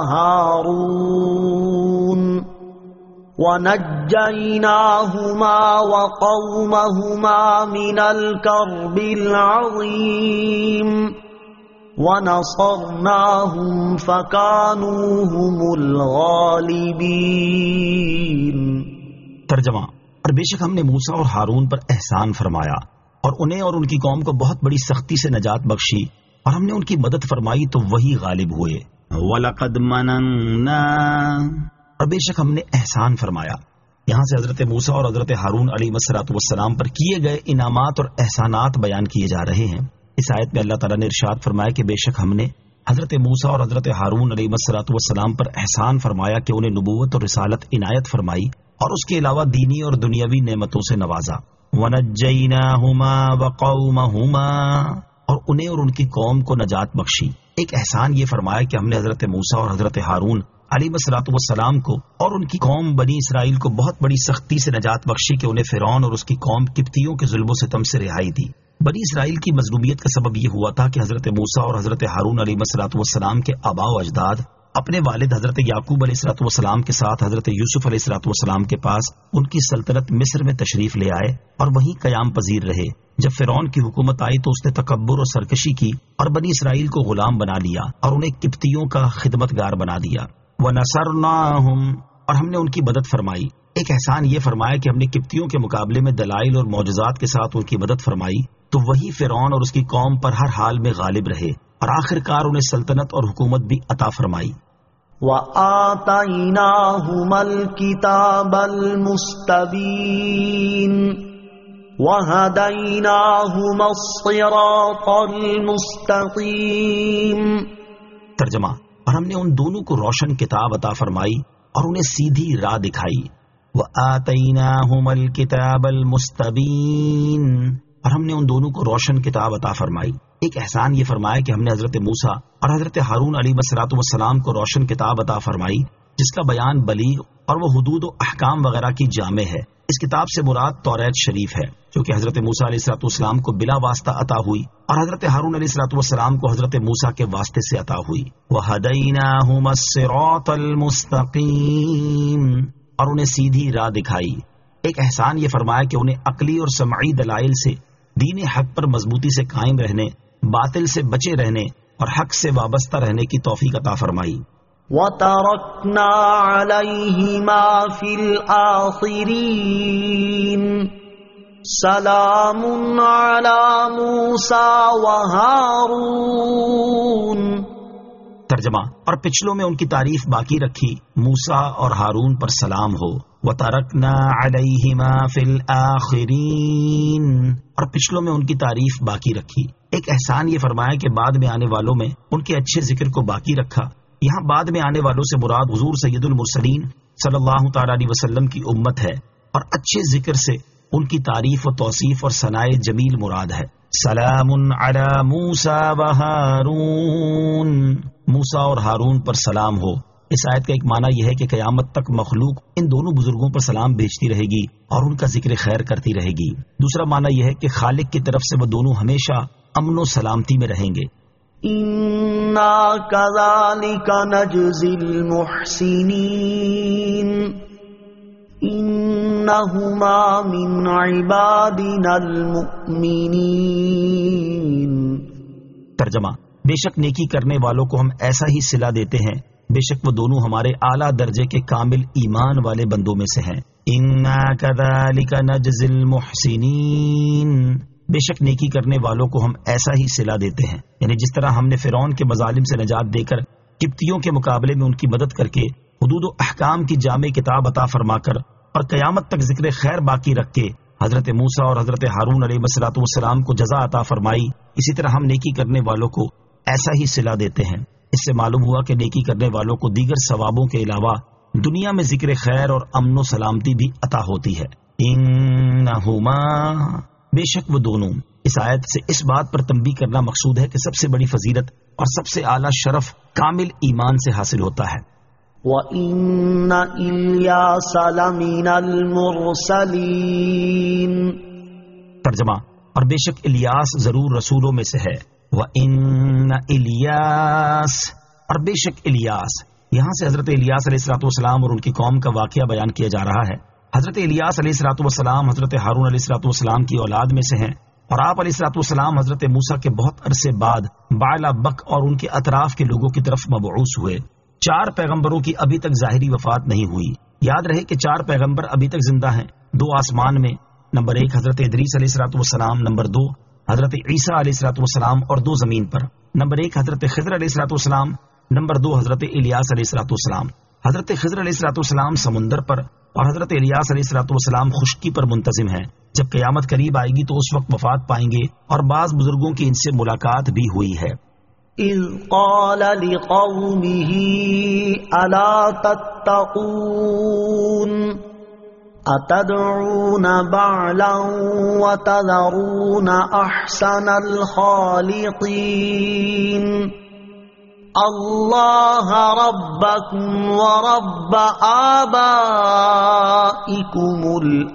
Speaker 2: وَهَارُونَ وَنَجَّيْنَاهُمَا وَقَوْمَهُمَا مِنَ الْكَرْبِ الْعَظِيمِ وَنَصَرْنَاهُمْ فَكَانُوا هُمُ الْغَالِبِينَ.
Speaker 3: ترجمہ. اور بے شک ہم نے موسیٰ اور ہارون پر احسان فرمایا اور انہیں اور ان کی قوم کو بہت بڑی سختی سے نجات بخشی، اور ہم نے ان کی مدد فرمائی تو وہی غالب ہوئے. وَلَقَدْ مَنَنَّا، اور بے شک ہم نے احسان فرمایا. یہاں سے حضرت موسیٰ اور حضرت ہارون علیہ السلام پر کیے گئے انعامات اور احسانات بیان کیے جا رہے ہیں. اس آیت میں اللہ تعالیٰ نے ارشاد فرمایا کہ بے شک ہم نے حضرت موسیٰ اور حضرت ہارون علیہ السلام پر احسان فرمایا کہ انہیں نبوت اور رسالت عنایت فرمائی اور اس کے علاوہ دینی اور دنیاوی نعمتوں سے نوازا. وَنَجَّيْنَاهُمَا وَقَوْمَهُمَا، اور انہیں اور ان کی قوم کو نجات بخشی. ایک احسان یہ فرمایا کہ ہم نے حضرت موسیٰ اور حضرت ہارون علیہ الصلوۃ والسلام کو اور ان کی قوم بنی اسرائیل کو بہت بڑی سختی سے نجات بخشی کہ انہیں فرعون اور اس کی قوم قبطیوں کے ظلم و ستم سے رہائی دی۔ بنی اسرائیل کی مظلومیت کا سبب یہ ہوا تھا کہ حضرت موسیٰ اور حضرت ہارون علیہ الصلوۃ والسلام کے آباء و اجداد اپنے والد حضرت یعقوب علیہ الصلوۃ والسلام کے ساتھ حضرت یوسف علیہ الصلوۃ والسلام کے پاس ان کی سلطنت مصر میں تشریف لے آئے اور وہیں قیام پذیر رہے۔ جب فرعون کی حکومت آئی تو اس نے تکبر اور سرکشی کی اور بنی اسرائیل کو غلام بنا لیا اور انہیں قبطیوں کا خدمتگار بنا دیا۔ وَنَصَرْنَاهُمْ، اور ہم نے ان کی مدد فرمائی۔ ایک احسان یہ فرمایا کہ ہم نے قبطیوں کے مقابلے میں دلائل اور معجزات کے ساتھ ان کی مدد فرمائی تو وہی فرعون اور اس کی قوم پر ہر حال میں غالب رہے اور آخر کار انہیں سلطنت اور حکومت بھی عطا فرمائی۔
Speaker 2: وَآتَيْنَاهُمَا الْكِتَابَ الْمُسْتَبِينَ وَهَدَيْنَاهُمَا الصِّرَاطَ الْمُسْتَقِيمَ۔
Speaker 3: ترجمہ، اور ہم نے ان دونوں کو روشن کتاب عطا فرمائی اور انہیں سیدھی راہ دکھائی۔ وَآتَيْنَاهُمَا الْكِتَابَ الْمُسْتَبِينَ، اور ہم نے ان دونوں کو روشن کتاب عطا فرمائی۔ ایک احسان یہ فرمایا کہ ہم نے حضرت موسیٰ اور حضرت ہارون علیہ الصلوۃ والسلام کو روشن کتاب عطا فرمائی جس کا بیان بلیغ اور وہ حدود و احکام وغیرہ کی جامع ہے۔ اس کتاب سے مراد توریت شریف ہے جو کہ حضرت موسیٰ علیہ الصلوۃ والسلام کو بلا واسطہ عطا ہوئی اور حضرت ہارون علیہ الصلوۃ والسلام کو حضرت موسیٰ کے واسطے سے عطا ہوئی۔ وَهَدَيْنَاهُمَا الصِّرَاطَ الْمُسْتَقِيمَ، اور انہیں سیدھی راہ دکھائی۔ ایک احسان یہ فرمایا کہ انہیں عقلی اور سمعی دلائل سے دین حق پر مضبوطی سے قائم رہنے، باطل سے بچے رہنے اور حق سے وابستہ رہنے کی توفیق عطا فرمائی۔
Speaker 2: وَتَرَكْنَا عَلَيْهِمَا فِي الْآخِرِينَ سَلَامٌ عَلَى مُوسَى وَهَارُونَ۔
Speaker 3: ترجمہ، اور پچھلوں میں ان کی تعریف باقی رکھی، موسیٰ اور ہارون پر سلام ہو۔ وَتَرَكْنَا عَلَيْهِمَا فِي الْآخِرِينَ، اور پچھلوں میں ان کی تعریف باقی رکھی۔ ایک احسان یہ فرمایا کہ بعد میں آنے والوں میں ان کے اچھے ذکر کو باقی رکھا۔ یہاں بعد میں آنے والوں سے مراد حضور سید المرسلین صلی اللہ تعالی علیہ وسلم کی امت ہے اور اچھے ذکر سے ان کی تعریف و توصیف اور ثناء جمیل مراد ہے۔ سلام علی موسیٰ و ہارون، موسیٰ اور ہارون پر سلام ہو۔ اس آیت کا ایک معنی یہ ہے کہ قیامت تک مخلوق ان دونوں بزرگوں پر سلام بھیجتی رہے گی اور ان کا ذکر خیر کرتی رہے گی۔ دوسرا معنی یہ ہے کہ خالق کی طرف سے وہ دونوں ہمیشہ امن و سلامتی میں رہیں گے۔
Speaker 2: اِنَّا كَذَلِكَ نَجْزِي الْمُحْسِنِينَ إِنَّهُمَا مِنْ عِبَادِنَا الْمُؤْمِنِينَ۔
Speaker 3: ترجمہ، بے شک نیکی کرنے والوں کو ہم ایسا ہی صلہ دیتے ہیں، بے شک وہ دونوں ہمارے اعلیٰ درجے کے کامل ایمان والے بندوں میں سے ہیں۔ اِنَّا كَذَلِكَ نَجْزِي الْمُحْسِنِينَ، بے شک نیکی کرنے والوں کو ہم ایسا ہی صلہ دیتے ہیں، یعنی جس طرح ہم نے فرعون کے مظالم سے نجات دے کر قبطیوں کے مقابلے میں ان کی مدد کر کے حدود و احکام کی جامع کتاب عطا فرما کر اور قیامت تک ذکر خیر باقی رکھ کے حضرت موسیٰ اور حضرت ہارون علیہ الصلوۃ والسلام کو جزا عطا فرمائی، اسی طرح ہم نیکی کرنے والوں کو ایسا ہی صلہ دیتے ہیں۔ اس سے معلوم ہوا کہ نیکی کرنے والوں کو دیگر ثوابوں کے علاوہ دنیا میں ذکر خیر اور امن و سلامتی بھی عطا ہوتی ہے۔ انہما، بے شک وہ دونوں۔ اس آیت سے اس بات پر تنبیہ کرنا مقصود ہے کہ سب سے بڑی فضیلت اور سب سے اعلیٰ شرف کامل ایمان سے حاصل ہوتا ہے۔
Speaker 2: وَإِنَّ إِلْيَاسَ لَمِنَ الْمُرْسَلِينَ۔
Speaker 3: ترجمہ، اور بے شک الیاس ضرور رسولوں میں سے ہے۔ وَإِنَّ إِلْيَاسَ، اور بے شک الیاس، یہاں سے حضرت الیاس علیہ الصلوۃ والسلام اور ان کی قوم کا واقعہ بیان کیا جا رہا ہے۔ حضرت الیاس علیہ الصلوۃ والسلام حضرت ہارون علیہ الصلوۃ والسلام کی اولاد میں سے ہیں اور آپ علیہ الصلوۃ والسلام حضرت موسیٰ کے بہت عرصے بعد بعلا بک اور ان کے اطراف کے لوگوں کی طرف مبعوث ہوئے۔ 4 پیغمبروں کی ابھی تک ظاہری وفات نہیں ہوئی۔ یاد رہے کہ 4 پیغمبر ابھی تک زندہ ہیں، 2 آسمان میں، نمبر 1 حضرت ادریس علیہ الصلوۃ والسلام، نمبر 2 حضرت عیسیٰ علیہ الصلوۃ والسلام، اور 2 زمین پر، نمبر 1 حضرت خضر علیہ الصلوۃ والسلام، نمبر 2 حضرت الیاس علیہ الصلوۃ والسلام۔ حضرت خضر علیہ الصلوۃ والسلام سمندر پر اور حضرت الیاس علیہ الصلوۃ والسلام خشکی پر منتظم ہیں۔ جب قیامت قریب آئے گی تو اس وقت وفات پائیں گے اور بعض بزرگوں کی ان سے ملاقات بھی ہوئی ہے۔
Speaker 2: اذ قال لقومه الا تتقون اتدعون بعلا وتذرون احسن الخالقین۔ اللہ ربکم ورب آبائکم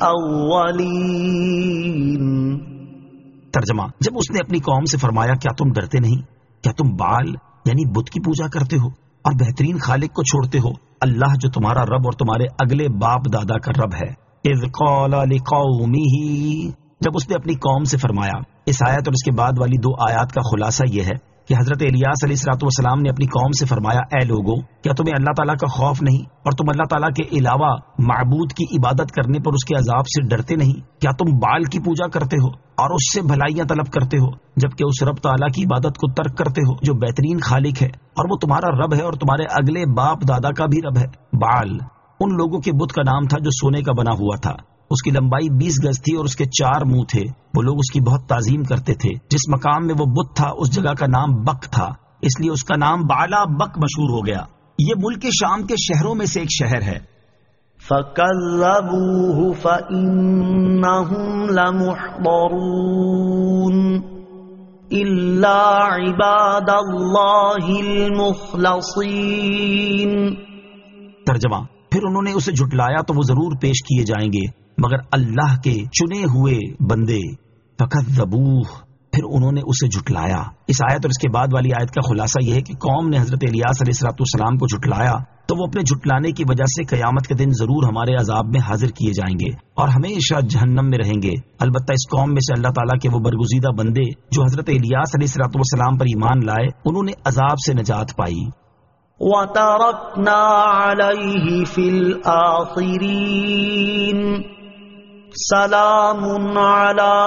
Speaker 2: الاولین۔
Speaker 3: ترجمہ، جب اس نے اپنی قوم سے فرمایا کیا تم ڈرتے نہیں؟ کیا تم بال یعنی بت کی پوجا کرتے ہو اور بہترین خالق کو چھوڑتے ہو، اللہ جو تمہرا رب اور تمہارے اگلے باپ دادا کا رب ہے۔ اذ قال لقومہ، جب اس نے اپنی قوم سے فرمایا۔ اس آیت اور اس کے بعد والی دو آیات کا خلاصہ یہ ہے کہ حضرت الیاس علیہ الصلوۃ والسلام نے اپنی قوم سے فرمایا، اے لوگو، کیا تمہیں اللہ تعالیٰ کا خوف نہیں اور تم اللہ تعالیٰ کے علاوہ معبود کی عبادت کرنے پر اس کے عذاب سے ڈرتے نہیں؟ کیا تم بال کی پوجا کرتے ہو اور اس سے بھلائیاں طلب کرتے ہو، جبکہ اس رب تعالیٰ کی عبادت کو ترک کرتے ہو جو بہترین خالق ہے اور وہ تمہارا رب ہے اور تمہارے اگلے باپ دادا کا بھی رب ہے۔ بال ان لوگوں کے بت کا نام تھا جو سونے کا بنا ہوا تھا، اس کی لمبائی 20 گز تھی اور اس کے 4 منہ تھے۔ وہ لوگ اس کی بہت تعظیم کرتے تھے۔ جس مقام میں وہ بت تھا اس جگہ کا نام بک تھا، اس لیے اس کا نام بالا بک مشہور ہو گیا۔ یہ ملک شام کے شہروں میں سے ایک شہر ہے۔
Speaker 2: فَكَذَّبُوهُ فَإِنَّهُمْ لَمُحْضَرُونَ إِلَّا عِبَادَ اللَّهِ الْمُخْلَصِينَ۔
Speaker 3: ترجمہ، پھر انہوں نے اسے جھٹلایا تو وہ ضرور پیش کیے جائیں گے مگر اللہ کے چنے ہوئے بندے۔ فَكَذَّبُوهُ، پھر انہوں نے اسے جھٹلایا۔ اس آیت اور اس کے بعد والی آیت کا خلاصہ یہ ہے کہ قوم نے حضرت الیاس علیہ السلام کو جھٹلایا تو وہ اپنے جھٹلانے کی وجہ سے قیامت کے دن ضرور ہمارے عذاب میں حاضر کیے جائیں گے اور ہمیشہ جہنم میں رہیں گے۔ البتہ اس قوم میں سے اللہ تعالیٰ کے وہ برگزیدہ بندے جو حضرت الیاس علیہ السلام پر ایمان لائے، انہوں نے عذاب سے نجات پائی۔
Speaker 2: وَتَرَكْنَا عَلَيْهِ فِي الْآخِرِينَ سلام علی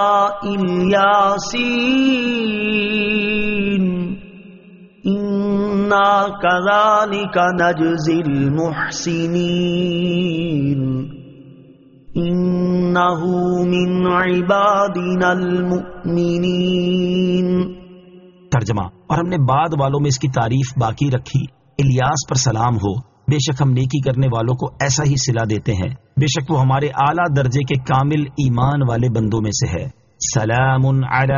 Speaker 2: الیاسین انا کذالک نجزی المحسنین انہ من عبادنا المؤمنین۔
Speaker 3: ترجمہ، اور ہم نے بعد والوں میں اس کی تعریف باقی رکھی، الیاس پر سلام ہو، بے شک ہم نیکی کرنے والوں کو ایسا ہی صلہ دیتے ہیں، بے شک وہ ہمارے اعلیٰ درجے کے کامل ایمان والے بندوں میں سے ہے۔ سلام علی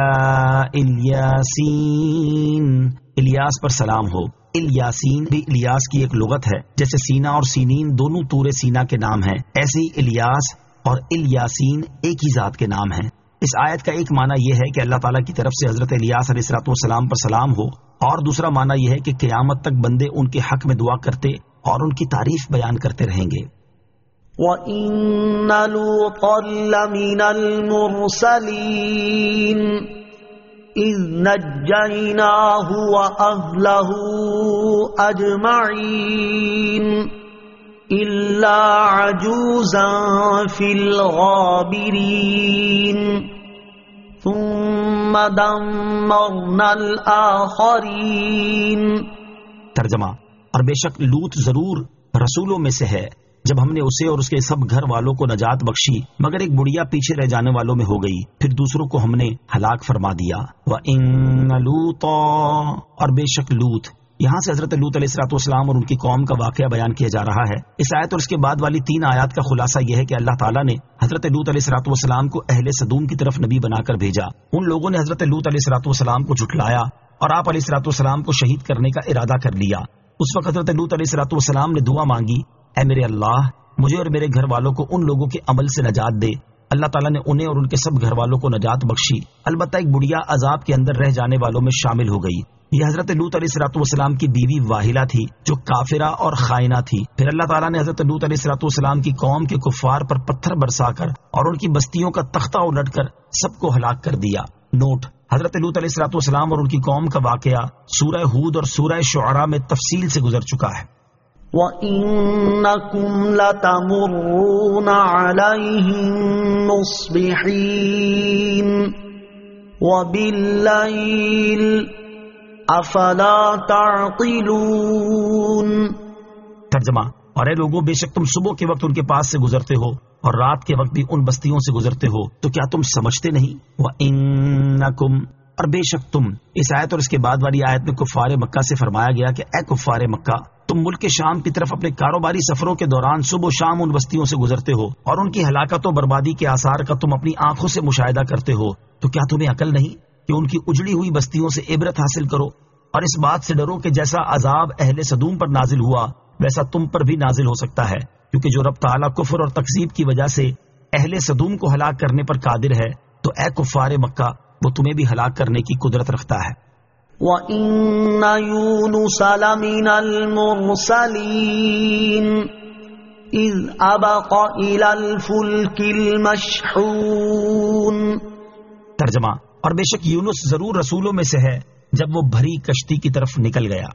Speaker 3: الیاسین، الیاس پر سلام ہو۔ الیاسین بھی الیاس کی ایک لغت ہے، جیسے سینا اور سینین دونوں طور سینا کے نام ہیں، ایسے ہی الیاس اور الیاسین ایک ہی ذات کے نام ہیں۔ اس آیت کا ایک معنی یہ ہے کہ اللہ تعالیٰ کی طرف سے حضرت الیاس علیہ السلام پر سلام ہو، اور دوسرا معنی یہ ہے کہ قیامت تک بندے ان کے حق میں دعا کرتے اور ان کی تعریف بیان کرتے رہیں گے۔
Speaker 2: وَإِنَّ لُوطًا لَّمِنَ الْمُرْسَلِينَ إِذْ نَجَّيْنَاهُ وَأَهْلَهُ أَجْمَعِينَ إِلَّا عَجُوزًا فِي الْغَابِرِينَ ثُمَّ دَمَّرْنَا الْآخَرِينَ۔
Speaker 3: ترجمہ، اور بے شک لوط ضرور رسولوں میں سے ہے، جب ہم نے اسے اور اس کے سب گھر والوں کو نجات بخشی مگر ایک بڑھیا پیچھے رہ جانے والوں میں ہو گئی، پھر دوسروں کو ہم نے ہلاک فرما دیا۔ وَإِنَّ لُوطًا، اور بے شک لوط، یہاں سے حضرت لوط علیہ السلام اور ان کی قوم کا واقعہ بیان کیا جا رہا ہے۔ اس آیت اور اس کے بعد والی 3 آیات کا خلاصہ یہ ہے کہ اللہ تعالیٰ نے حضرت لوط علیہ السلام کو اہل سدوم کی طرف نبی بنا کر بھیجا۔ ان لوگوں نے حضرت لوط علیہ السلام کو جھٹلایا اور آپ علیہ السلام کو شہید کرنے کا ارادہ کر لیا۔ اس وقت حضرت لوط علیہ السلام نے دعا مانگی، اے میرے اللہ، مجھے اور میرے گھر والوں کو ان لوگوں کے عمل سے نجات دے۔ اللہ تعالیٰ نے انہیں اور ان کے سب گھر والوں کو نجات بخشی، البتہ ایک بڑھیا عذاب کے اندر رہ جانے والوں میں شامل ہو گئی۔ یہ حضرت لوط علیہ السلام کی بیوی واہلہ تھی جو کافرہ اور خائنہ تھی۔ پھر اللہ تعالیٰ نے حضرت لوط علیہ السلام کی قوم کے کفار پر پتھر برسا کر اور ان کی بستیوں کا تختہ الٹ کر سب کو ہلاک کر دیا۔ نوٹ: حضرت لوط علیہ السلام اور ان کی قوم کا واقعہ سورہ ہود اور سورہ شعراء میں تفصیل سے گزر چکا ہے۔
Speaker 2: وَإِنَّكُمْ لَتَمُرُّونَ عَلَيْهِمْ مُصْبِحِينَ وَبِاللَّيْلِ أَفَلَا تَعْقِلُونَ۔
Speaker 3: ترجمہ، اور اے لوگوں، بے شک تم صبح کے وقت ان کے پاس سے گزرتے ہو اور رات کے وقت بھی ان بستیوں سے گزرتے ہو، تو کیا تم سمجھتے نہیں؟ وَإِنَّكُمْ، اور بے شک تم۔ اس آیت اور اس کے بعد والی آیت میں کفار مکہ سے فرمایا گیا کہ اے کفار مکہ، تم ملک شام کی طرف اپنے کاروباری سفروں کے دوران صبح و شام ان بستیوں سے گزرتے ہو اور ان کی ہلاکت و بربادی کے آثار کا تم اپنی آنکھوں سے مشاہدہ کرتے ہو، تو کیا تمہیں عقل نہیں کہ ان کی اجڑی ہوئی بستیوں سے عبرت حاصل کرو اور اس بات سے ڈرو کہ جیسا عذاب اہل سدوم پر نازل ہوا ویسا تم پر بھی نازل ہو سکتا ہے، کیونکہ جو رب تعالیٰ کفر اور تکذیب کی وجہ سے اہل سدوم کو ہلاک کرنے پر قادر ہے، تو اے کفار مکہ وہ تمہیں بھی ہلاک کرنے کی قدرت رکھتا ہے۔
Speaker 2: وَإِنَّ يُونُسَ لَمِنَ الْمُرْسَلِينَ إِذْ أَبَقَ إِلَى الْفُلْكِ الْمَشْحُونِ۔
Speaker 3: ترجمہ، اور بے شک یونس ضرور رسولوں میں سے ہے جب وہ بھری کشتی کی طرف نکل گیا۔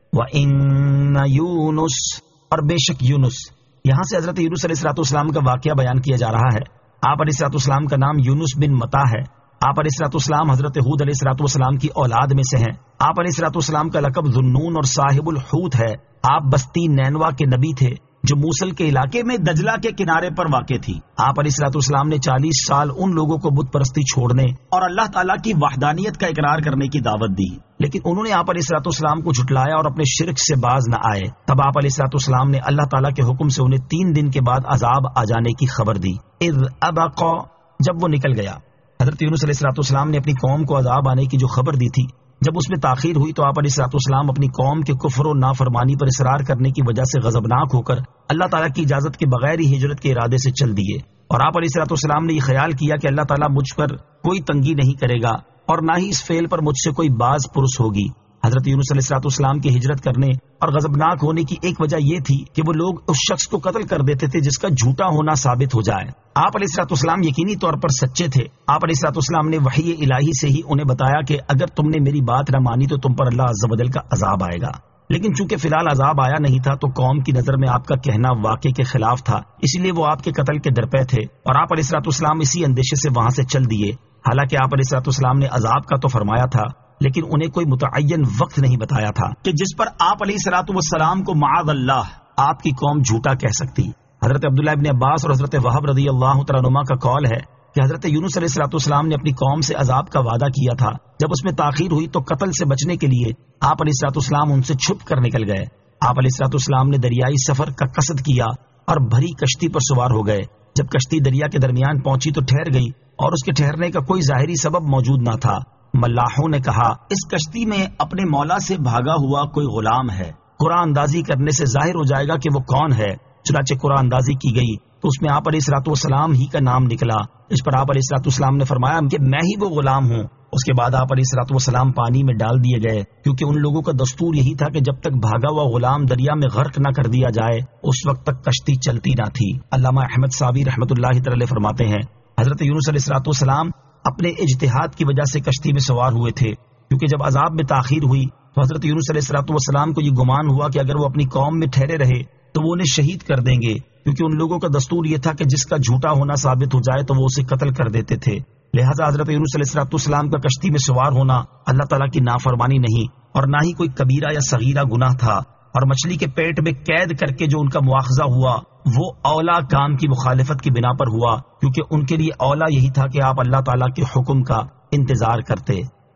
Speaker 3: وَإِنَّ يُونُس، اور بے شک یونس، یہاں سے حضرت یونس علیہ السلام کا واقعہ بیان کیا جا رہا ہے۔ آپ علیہ السلام کا نام یونس بن متا ہے۔ آپ علیہ السلام حضرت ہود علیہ السلام کی اولاد میں سے ہیں۔ آپ علیہ السلام کا لقب ذُنُّون اور صاحب الحوت ہے۔ آپ بستی نینوا کے نبی تھے جو موصل کے علاقے میں دجلہ کے کنارے پر واقع تھی۔ آپ علیہ السلام نے 40 سال ان لوگوں کو بت پرستی چھوڑنے اور اللہ تعالیٰ کی وحدانیت کا اقرار کرنے کی دعوت دی، لیکن انہوں نے آپ علیہ السلام کو جھٹلایا اور اپنے شرک سے باز نہ آئے۔ تب آپ علیہ السلام نے اللہ تعالیٰ کے حکم سے انہیں 3 دن کے بعد عذاب آ جانے کی خبر دی۔ اذ ابق، جب وہ نکل گیا۔ حضرت یونس علیہ السلام نے اپنی قوم کو عذاب آنے کی جو خبر دی تھی، جب اس میں تاخیر ہوئی تو آپ علیہ السلام اپنی قوم کے کفر و نافرمانی پر اصرار کرنے کی وجہ سے غضبناک ہو کر اللہ تعالیٰ کی اجازت کے بغیر ہی ہجرت کے ارادے سے چل دیے، اور آپ علیہ السلام نے یہ خیال کیا کہ اللہ تعالیٰ مجھ پر کوئی تنگی نہیں کرے گا اور نہ ہی اس فعل پر مجھ سے کوئی باز پرس ہوگی۔ حضرت یونس علیہ السلام کی ہجرت کرنے اور غضبناک ہونے کی ایک وجہ یہ تھی کہ وہ لوگ اس شخص کو قتل کر دیتے تھے جس کا جھوٹا ہونا ثابت ہو جائے۔ آپ علیہ السلام یقینی طور پر سچے تھے۔ آپ علیہ السلام نے وحی الہی سے ہی انہیں بتایا کہ اگر تم نے میری بات نہ مانی تو تم پر اللہ عز و جل کا عذاب آئے گا، لیکن چونکہ فی الحال عذاب آیا نہیں تھا تو قوم کی نظر میں آپ کا کہنا واقع کے خلاف تھا، اس لیے وہ آپ کے قتل کے درپے تھے، اور آپ علیہ السلام اسی اندیشے سے وہاں سے چل دیے۔ حالانکہ آپ علیہ السلام نے عذاب کا تو فرمایا تھا، لیکن انہیں کوئی متعین وقت نہیں بتایا تھا کہ جس پر آپ علیہ السلام کو معاذ اللہ آپ کی قوم جھوٹا کہہ سکتی۔ حضرت عبداللہ ابن عباس اور حضرت وہب رضی اللہ تعالیٰ عنہما کا قول ہے کہ حضرت یونس علیہ السلام نے اپنی قوم سے عذاب کا وعدہ کیا تھا، جب اس میں تاخیر ہوئی تو قتل سے بچنے کے لیے آپ علیہ السلام ان سے چھپ کر نکل گئے۔ آپ علیہ السلام نے دریائی سفر کا قصد کیا اور بھری کشتی پر سوار ہو گئے۔ جب کشتی دریا کے درمیان پہنچی تو ٹھہر گئی اور اس کے ٹھہرنے کا کوئی ظاہری سبب موجود نہ تھا۔ ملاحوں نے کہا اس کشتی میں اپنے مولا سے بھاگا ہوا کوئی غلام ہے، قرآن اندازی کرنے سے ظاہر ہو جائے گا کہ وہ کون ہے۔ چنانچہ قرآن اندازی کی گئی تو اس میں آپ علیہ السلام ہی کا نام نکلا۔ اس پر آپ علیہ السلام نے فرمایا کہ میں ہی وہ غلام ہوں۔ اس کے بعد آپ علیہ السلام پانی میں ڈال دیے گئے، کیونکہ ان لوگوں کا دستور یہی تھا کہ جب تک بھاگا ہوا غلام دریا میں غرق نہ کر دیا جائے اس وقت تک کشتی چلتی نہ تھی۔ علامہ احمد صابی رحمۃ اللہ تعالی فرماتے ہیں حضرت یونس علیہ السلام اپنے اجتہاد کی وجہ سے کشتی میں سوار ہوئے تھے، کیونکہ جب عذاب میں تاخیر ہوئی تو حضرت یونس علیہ السلام کو یہ گمان ہوا کہ اگر وہ اپنی قوم میں ٹھہرے رہے تو وہ انہیں شہید کر دیں گے، کیونکہ ان لوگوں کا دستور یہ تھا کہ جس کا جھوٹا ہونا ثابت ہو جائے تو وہ اسے قتل کر دیتے تھے۔ لہذا حضرت یونس علیہ السلام کا کشتی میں سوار ہونا اللہ تعالیٰ کی نافرمانی نہیں اور نہ ہی کوئی کبیرہ یا صغیرہ گناہ تھا، اور مچھلی کے پیٹ میں قید کر کے جو ان کا مواخذہ ہوا وہ اولا کام کی مخالفت کی بنا پر ہوا، کیونکہ ان کے لیے اولا یہی تھا کہ آپ اللہ تعالیٰ کے حکم کا انتظار کرتے۔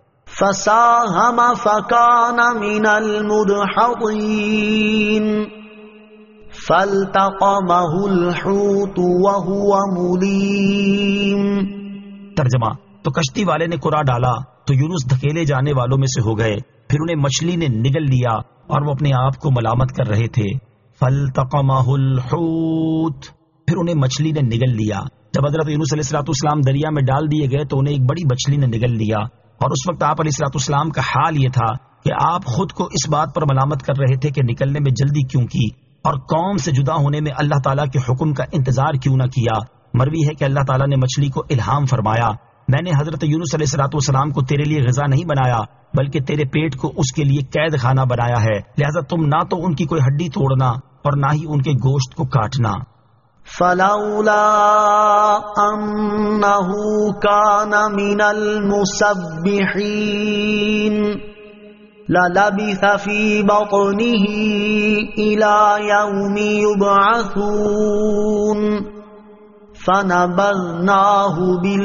Speaker 2: فساهم فكان من المدحضين فالتقمه الحوت وهو مليم۔
Speaker 3: ترجمہ، تو کشتی والے نے قرا ڈالا تو یونس دھکیلے جانے والوں میں سے ہو گئے، پھر انہیں مچھلی نے نگل لیا اور وہ اپنے آپ کو ملامت کر رہے تھے۔ فالتقمه الحوت، پھر انہیں مچھلی نے نگل لیا۔ جب حضرت یونس علیہ السلام دریا میں ڈال دیے گئے تو انہیں ایک بڑی مچھلی نے نگل لیا، اور اس وقت آپ علیہ السلام کا حال یہ تھا کہ آپ خود کو اس بات پر ملامت کر رہے تھے کہ نکلنے میں جلدی کیوں کی اور قوم سے جدا ہونے میں اللہ تعالیٰ کے حکم کا انتظار کیوں نہ کیا۔ مروی ہے کہ اللہ تعالیٰ نے مچھلی کو الہام فرمایا، میں نے حضرت یونس علیہ السلام کو تیرے لیے غذا نہیں بنایا بلکہ تیرے پیٹ کو اس کے لیے قید خانہ بنایا ہے، لہذا تم نہ تو ان کی کوئی ہڈی توڑنا اور نہ ہی ان کے گوشت کو کاٹنا۔
Speaker 2: فلولا انه كان من المسبحين للبث في بطنه الى يوم يبعثون فنبذناه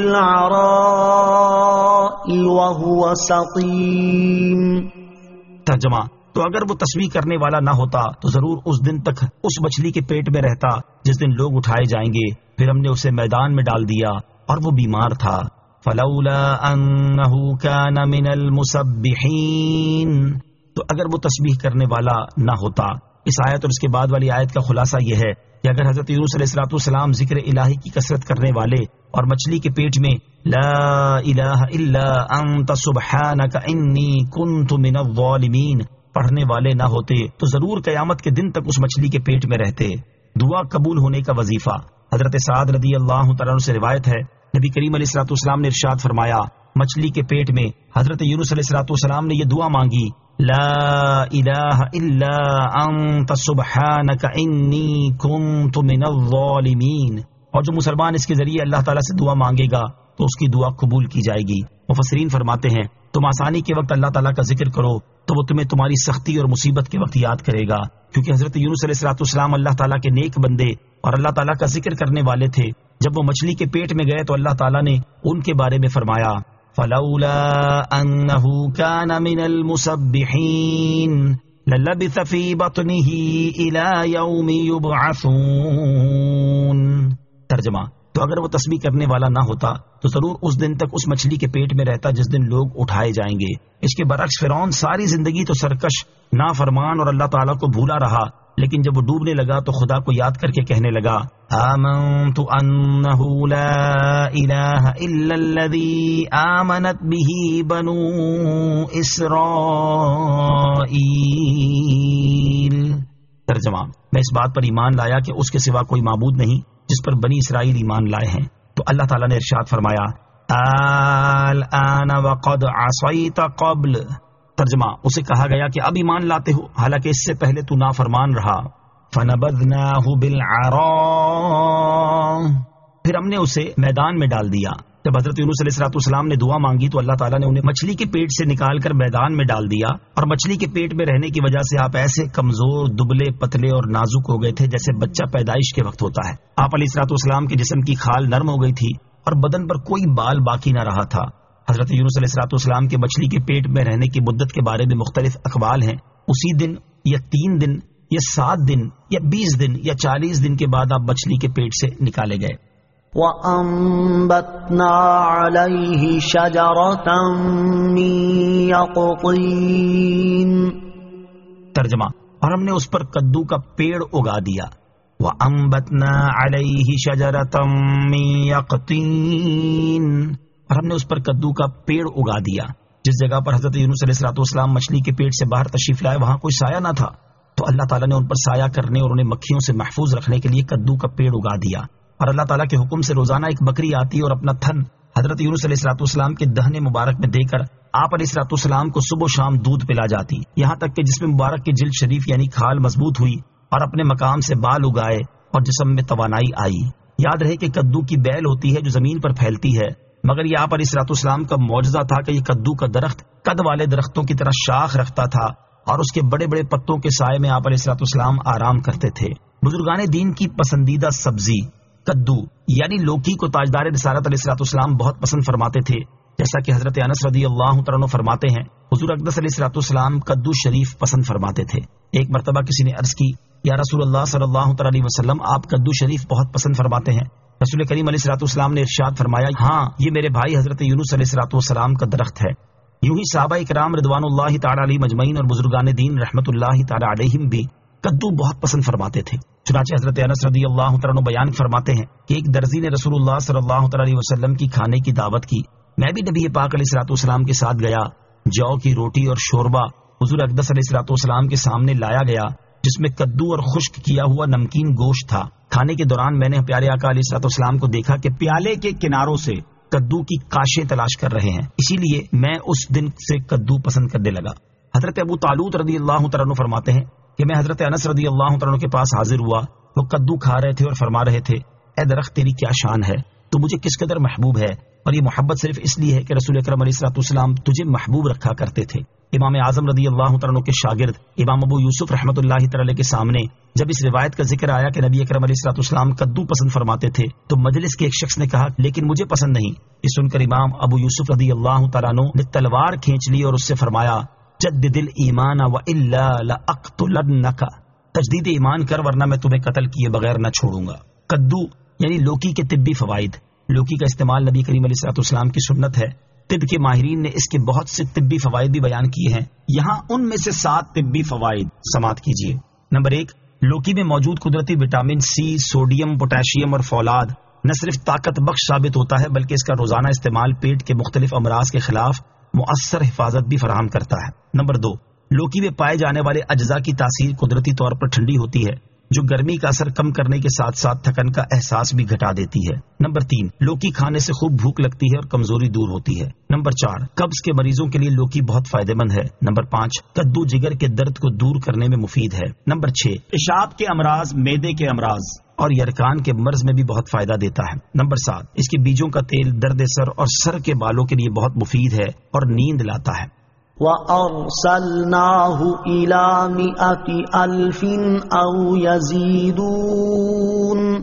Speaker 2: بالعراء وهو سقيم۔
Speaker 3: ترجمہ، تو اگر وہ تسبیح کرنے والا نہ ہوتا تو ضرور اس دن تک اس مچھلی کے پیٹ میں رہتا جس دن لوگ اٹھائے جائیں گے، پھر ہم نے اسے میدان میں ڈال دیا اور وہ بیمار تھا۔ فلولا انه كان من المسبحين، تو اگر وہ تسبیح کرنے والا نہ ہوتا. اس آیت اور اس کے بعد والی آیت کا خلاصہ یہ ہے کہ اگر حضرت یونس علیہ السلام ذکر الہی کی کثرت کرنے والے اور مچھلی کے پیٹ میں لا الہ الا انت سبحانک انی کنت من الظالمین پڑھنے والے نہ ہوتے تو ضرور قیامت کے دن تک اس مچھلی کے پیٹ میں رہتے. دعا قبول ہونے کا وظیفہ. حضرت سعد رضی اللہ تعالیٰ عنہ سے روایت ہے نبی کریم علیہ السلام نے ارشاد فرمایا مچھلی کے پیٹ میں حضرت یونس علیہ السلام نے یہ دعا مانگی لا الہ الا انت سبحانک انی کنت من الظالمین. اور جو مسلمان اس کے ذریعے اللہ تعالیٰ سے دعا مانگے گا تو اس کی دعا قبول کی جائے گی. مفسرین فرماتے ہیں تم آسانی کے وقت اللہ تعالیٰ کا ذکر کرو تو وہ تمہیں تمہاری سختی اور مصیبت کے وقت یاد کرے گا، کیونکہ حضرت یونس علیہ السلام اللہ تعالیٰ کے نیک بندے اور اللہ تعالیٰ کا ذکر کرنے والے تھے. جب وہ مچھلی کے پیٹ میں گئے تو اللہ تعالیٰ نے ان کے بارے میں فرمایا فَلَوْلَا أَنَّهُ كَانَ مِنَ الْمُسَبِّحِينَ لَلَبِثَ فِي بَطْنِهِ إِلَى يَوْمِ يُبْعَثُونَ. ترجمہ تو اگر وہ تسبیح کرنے والا نہ ہوتا تو ضرور اس دن تک اس مچھلی کے پیٹ میں رہتا جس دن لوگ اٹھائے جائیں گے. اس کے برعکس فرعون ساری زندگی تو سرکش نافرمان اور اللہ تعالیٰ کو بھولا رہا، لیکن جب وہ ڈوبنے لگا تو خدا کو یاد کر کے کہنے لگا آمنت انہ لا الہ الا الذی آمنت بہ بنو اسرائیل. ترجمہ میں اس بات پر ایمان لایا کہ اس کے سوا کوئی معبود نہیں جس پر بنی اسرائیل ایمان لائے ہیں. تو اللہ تعالیٰ نے ارشاد فرمایا الآن وقد عصیت قبل. ترجمہ اسے کہا گیا کہ اب ایمان لاتے ہو حالانکہ اس سے پہلے تو نافرمان رہا. فنبذناہ بالعراء، پھر ہم نے اسے میدان میں ڈال دیا. جب حضرت یونس علیہ السلام نے دعا مانگی تو اللہ تعالیٰ نے انہیں مچھلی کے پیٹ سے نکال کر میدان میں ڈال دیا، اور مچھلی کے پیٹ میں رہنے کی وجہ سے آپ ایسے کمزور دبلے پتلے اور نازک ہو گئے تھے جیسے بچہ پیدائش کے وقت ہوتا ہے. آپ علیہ السلام کے جسم کی کھال نرم ہو گئی تھی اور بدن پر کوئی بال باقی نہ رہا تھا. حضرت یونس علیہ السلام کے مچھلی کے پیٹ میں رہنے کی مدت کے بارے میں مختلف اقوال ہیں. اسی دن یا 3 دن یا 7 دن یا 20 دن یا 40 دن کے بعد آپ مچھلی کے پیٹ سے نکالے گئے.
Speaker 2: وَأَنبَتْنَا عَلَيْهِ شَجَرَةً مِّن يَقْطِينٍ.
Speaker 3: ترجمہ اور ہم نے اس پر کدو کا پیڑ اگا دیا. وَأَنبَتْنَا عَلَيْهِ شَجَرَةً مِّن يَقْطِينٍ، اور ہم نے اس پر کدو کا پیڑ اگا دیا. جس جگہ پر حضرت یونس علیہ السلام مچھلی کے پیٹ سے باہر تشریف لائے وہاں کوئی سایہ نہ تھا، تو اللہ تعالیٰ نے ان پر سایہ کرنے اور انہیں مکھیوں سے محفوظ رکھنے کے لیے کدو کا پیڑ اگا دیا. اور اللہ تعالیٰ کے حکم سے روزانہ ایک بکری آتی اور اپنا تھن حضرت یونس علیہ السلام کے دہنے مبارک میں دے کر آپ علیہ السلام کو صبح و شام دودھ پلا جاتی، یہاں تک کہ جسم مبارک کی جلد شریف یعنی کھال مضبوط ہوئی اور اپنے مقام سے بال اگائے اور جسم میں توانائی آئی. یاد رہے کہ کدو کی بیل ہوتی ہے جو زمین پر پھیلتی ہے، مگر یہ آپ علیہ السلام کا معجزہ تھا کہ یہ کدو کا درخت قد والے درختوں کی طرح شاخ رکھتا تھا اور اس کے بڑے بڑے پتوں کے سائے میں آپ علیہ السلام آرام کرتے تھے. بزرگان دین کی پسندیدہ سبزی کدو یعنی لوکی کو تاجدار رسالت علیہ السلام بہت پسند فرماتے تھے، جیسا کہ حضرت انس رضی اللہ عنہ فرماتے ہیں حضور اقدس علیہ السلام کدو شریف پسند فرماتے تھے. ایک مرتبہ کسی نے عرض کی یا رسول اللہ صلی اللہ علیہ وسلم آپ کدو شریف بہت پسند فرماتے ہیں. رسول کریم علیہ السلام نے ارشاد فرمایا ہاں یہ میرے بھائی حضرت یونس علیہ السلام کا درخت ہے. یوں ہی صحابہ اکرام رضوان اللہ تعالی علیہ مجمعین اور بزرگان دین رحمت اللہ تعالی علیہم بھی کدو بہت پسند فرماتے تھے. چنانچہ حضرت انس رضی اللہ عنہ بیان فرماتے ہیں کہ ایک درزی نے رسول اللہ صلی اللہ علیہ وسلم کی کھانے کی دعوت کی. میں بھی نبی پاک علیہ السلام کے ساتھ گیا. جو کی روٹی اور شوربہ حضور اقدس علیہ السلام کے سامنے لایا گیا جس میں کدو اور خشک کیا ہوا نمکین گوشت تھا. کھانے کے دوران میں نے پیارے آقا علیہ السلام کو دیکھا کہ پیالے کے کناروں سے کدو کی کاشیں تلاش کر رہے ہیں، اسی لیے میں اس دن سے کدو پسند کرنے لگا. حضرت ابو طالوت رضی اللہ عنہ فرماتے ہیں کہ میں حضرت انس رضی اللہ عنہ کے پاس حاضر ہوا. وہ کدو کھا رہے تھے اور فرما رہے تھے اے درخت تیری کیا شان ہے، تو مجھے کس قدر محبوب ہے، اور یہ محبت صرف اس لیے ہے کہ رسول اکرم علیہ السلام تجھے محبوب رکھا کرتے تھے. امام اعظم رضی اللہ عنہ کے شاگرد امام ابو یوسف رحمۃ اللہ تعالی کے سامنے جب اس روایت کا ذکر آیا کہ نبی اکرم علیہ السلام کدو پسند فرماتے تھے تو مجلس کے ایک شخص نے کہا لیکن مجھے پسند نہیں. یہ سن کر امام ابو یوسف رضی اللہ تعالیٰ عنہ نے تلوار کھینچ لی اور اس سے فرمایا جدد الایمان والا لاقتلنک، تجدید ایمان کر ورنہ میں تمہیں قتل کیے بغیر نہ چھوڑوں گا. کدو یعنی لوکی کے طبی فوائد. لوکی کا استعمال نبی کریم علیہ السلام کی سنت ہے. طب کے ماہرین نے اس کے بہت سے طبی فوائد بھی بیان کیے ہیں. یہاں ان میں سے 7 طبی فوائد سماعت کیجیے. نمبر 1، لوکی میں موجود قدرتی وٹامن سی، سوڈیم، پوٹاشیم اور فولاد نہ صرف طاقت بخش ثابت ہوتا ہے بلکہ اس کا روزانہ استعمال پیٹ کے مختلف امراض کے خلاف مؤثر حفاظت بھی فراہم کرتا ہے. نمبر 2، لوکی میں پائے جانے والے اجزاء کی تاثیر قدرتی طور پر ٹھنڈی ہوتی ہے جو گرمی کا اثر کم کرنے کے ساتھ ساتھ تھکن کا احساس بھی گھٹا دیتی ہے. نمبر 3، لوکی کھانے سے خوب بھوک لگتی ہے اور کمزوری دور ہوتی ہے. نمبر 4، قبض کے مریضوں کے لیے لوکی بہت فائدہ مند ہے. نمبر 5، کدو جگر کے درد کو دور کرنے میں مفید ہے. نمبر 6،
Speaker 1: پیشاب کے امراض، معدے کے امراض
Speaker 3: اور یرکان کے مرض میں بھی بہت فائدہ دیتا ہے. نمبر 7، اس کے بیجوں کا تیل درد سر اور سر کے بالوں کے لیے بہت مفید ہے اور نیند لاتا ہے.
Speaker 2: وَأَرْسَلْنَاهُ إِلَى 100,000 أَوْ يَزِيدُونَ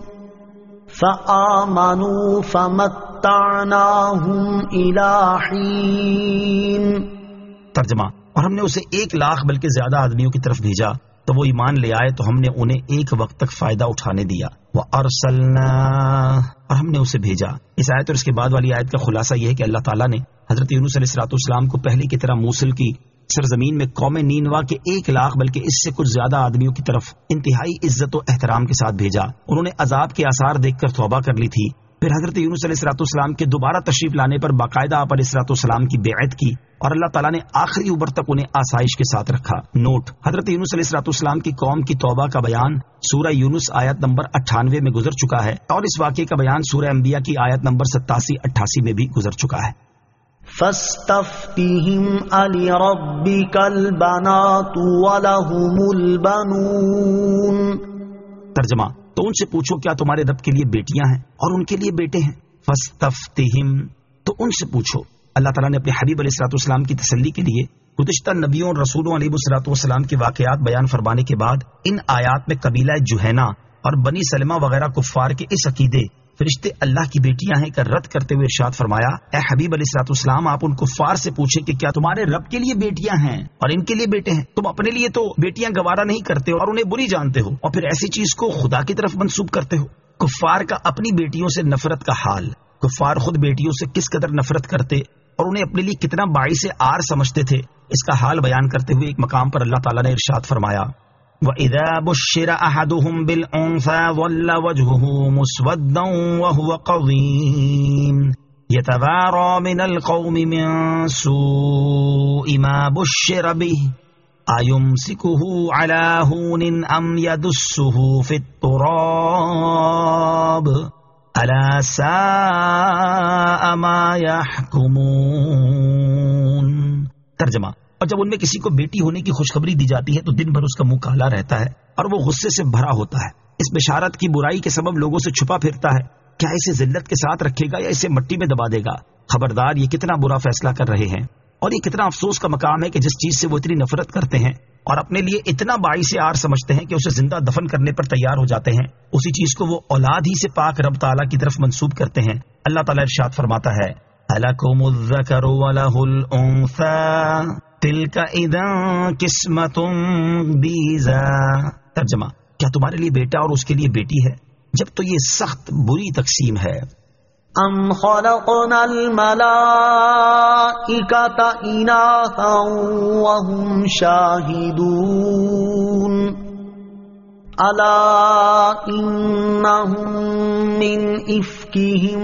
Speaker 2: فَآمَنُوا فَمَتَّعْنَاهُمْ إِلَى حِينٍ.
Speaker 3: ترجمہ، اور ہم نے اسے 1,00,000 بلکہ زیادہ آدمیوں کی طرف بھیجا تو وہ ایمان لے آئے تو ہم نے انہیں ایک وقت تک فائدہ اٹھانے دیا. وَأَرْسَلْنَاهُ، اور ہم نے اسے بھیجا. اس آیت اور اس کے بعد والی آیت کا خلاصہ یہ ہے کہ اللہ تعالیٰ نے حضرت یونس علیہ السلام کو پہلے کی طرح موصل کی سرزمین میں قوم نینوا کے 1,00,000 بلکہ اس سے کچھ زیادہ آدمیوں کی طرف انتہائی عزت و احترام کے ساتھ بھیجا. انہوں نے عذاب کے آثار دیکھ کر توبہ کر لی تھی. پھر حضرت یونس علیہ السلام کے دوبارہ تشریف لانے پر باقاعدہ آپ علیہ السلام کی بیعت کی اور اللہ تعالیٰ نے آخری عمر تک انہیں آسائش کے ساتھ رکھا. نوٹ، حضرت یونس علیہ السلام کی قوم کی توبہ کا بیان سورہ یونس آیت نمبر 98 میں گزر چکا ہے اور اس واقعے کا بیان سورہ انبیاء کی آیت نمبر 87-88 میں بھی گزر چکا ہے.
Speaker 2: فَاسْتَفْتِهِمْ أَلِرَبِّكَ الْبَنَاتُ وَلَهُمُ الْبَنُونَ.
Speaker 3: ترجمہ، تو ان سے پوچھو کیا تمہارے رب کے لیے بیٹیاں ہیں اور ان کے لیے بیٹے ہیں. فَاسْتَفْتِهِمْ، تو ان سے پوچھو. اللہ تعالیٰ نے اپنے حبیب علیہ السلام کی تسلی کے لیے گزشتہ نبیوں اور رسولوں علیہ السلام کے واقعات بیان فرمانے کے بعد ان آیات میں قبیلہ جوہینہ اور بنی سلمہ وغیرہ کفار کے اس عقیدے فرشتے اللہ کی بیٹیاں ہیں کا رد کرتے ہوئے ارشاد فرمایا، اے حبیب علیہ السلام، آپ ان کفار سے پوچھیں کہ کیا تمہارے رب کے لیے بیٹیاں ہیں اور ان کے لیے بیٹے ہیں. تم اپنے لیے تو بیٹیاں گوارا نہیں کرتے اور انہیں بری جانتے ہو اور پھر ایسی چیز کو خدا کی طرف منسوب کرتے ہو. کفار کا اپنی بیٹیوں سے نفرت کا حال. کفار خود بیٹیوں سے کس قدر نفرت کرتے اور انہیں اپنے لیے کتنا باعث عار سمجھتے تھے، اس کا حال بیان کرتے ہوئے ایک مقام پر اللہ تعالیٰ نے ارشاد فرمایا، وَإِذَا بُشِّرَ أَحَدُهُمْ بِالْأُنثَىٰ ظَلَّ وَجْهُهُ مُسْوَدًّا وَهُوَ كَظِيمٌ يَتَوَارَىٰ مِنَ الْقَوْمِ مِن سُوءِ مَا بُشِّرَ بِهِ أَيُمْسِكُهُ عَلَىٰ هُونٍ أَمْ يَدُسُّهُ فِي التُّرَابِ أَلَا سَاءَ مَا يَحْكُمُونَ. ترجمہ، اور جب ان میں کسی کو بیٹی ہونے کی خوشخبری دی جاتی ہے تو دن بھر اس کا منہ کالا رہتا ہے اور وہ غصے سے بھرا ہوتا ہے. اس بشارت کی برائی کے سبب لوگوں سے چھپا پھرتا ہے. کیا اسے ذلت کے ساتھ رکھے گا یا اسے مٹی میں دبا دے گا؟ خبردار، یہ کتنا برا فیصلہ کر رہے ہیں اور یہ کتنا افسوس کا مقام ہے کہ جس چیز سے وہ اتنی نفرت کرتے ہیں اور اپنے لیے اتنا باعث عار سمجھتے ہیں کہ اسے زندہ دفن کرنے پر تیار ہو جاتے ہیں، اسی چیز کو وہ اولاد ہی سے پاک رب تعالیٰ کی طرف منسوب کرتے ہیں. اللہ تعالیٰ ارشاد فرماتا ہے، أَلَكُمُ الذَّكَرُ وَلَهُ الْأُنثَىٰ تِلْكَ إِذًا قِسْمَةٌ ضِیزَىٰ. ترجمہ، کیا تمہارے لیے بیٹا اور اس کے لیے بیٹی ہے؟ جب تو یہ سخت بری تقسیم ہے.
Speaker 2: أَمْ خَلَقْنَا الْمَلَائِكَةَ إِنَاثًا وَهُمْ شَاهِدُونَ أَلَا إِنَّهُمْ مِنْ إِفْكِهِمْ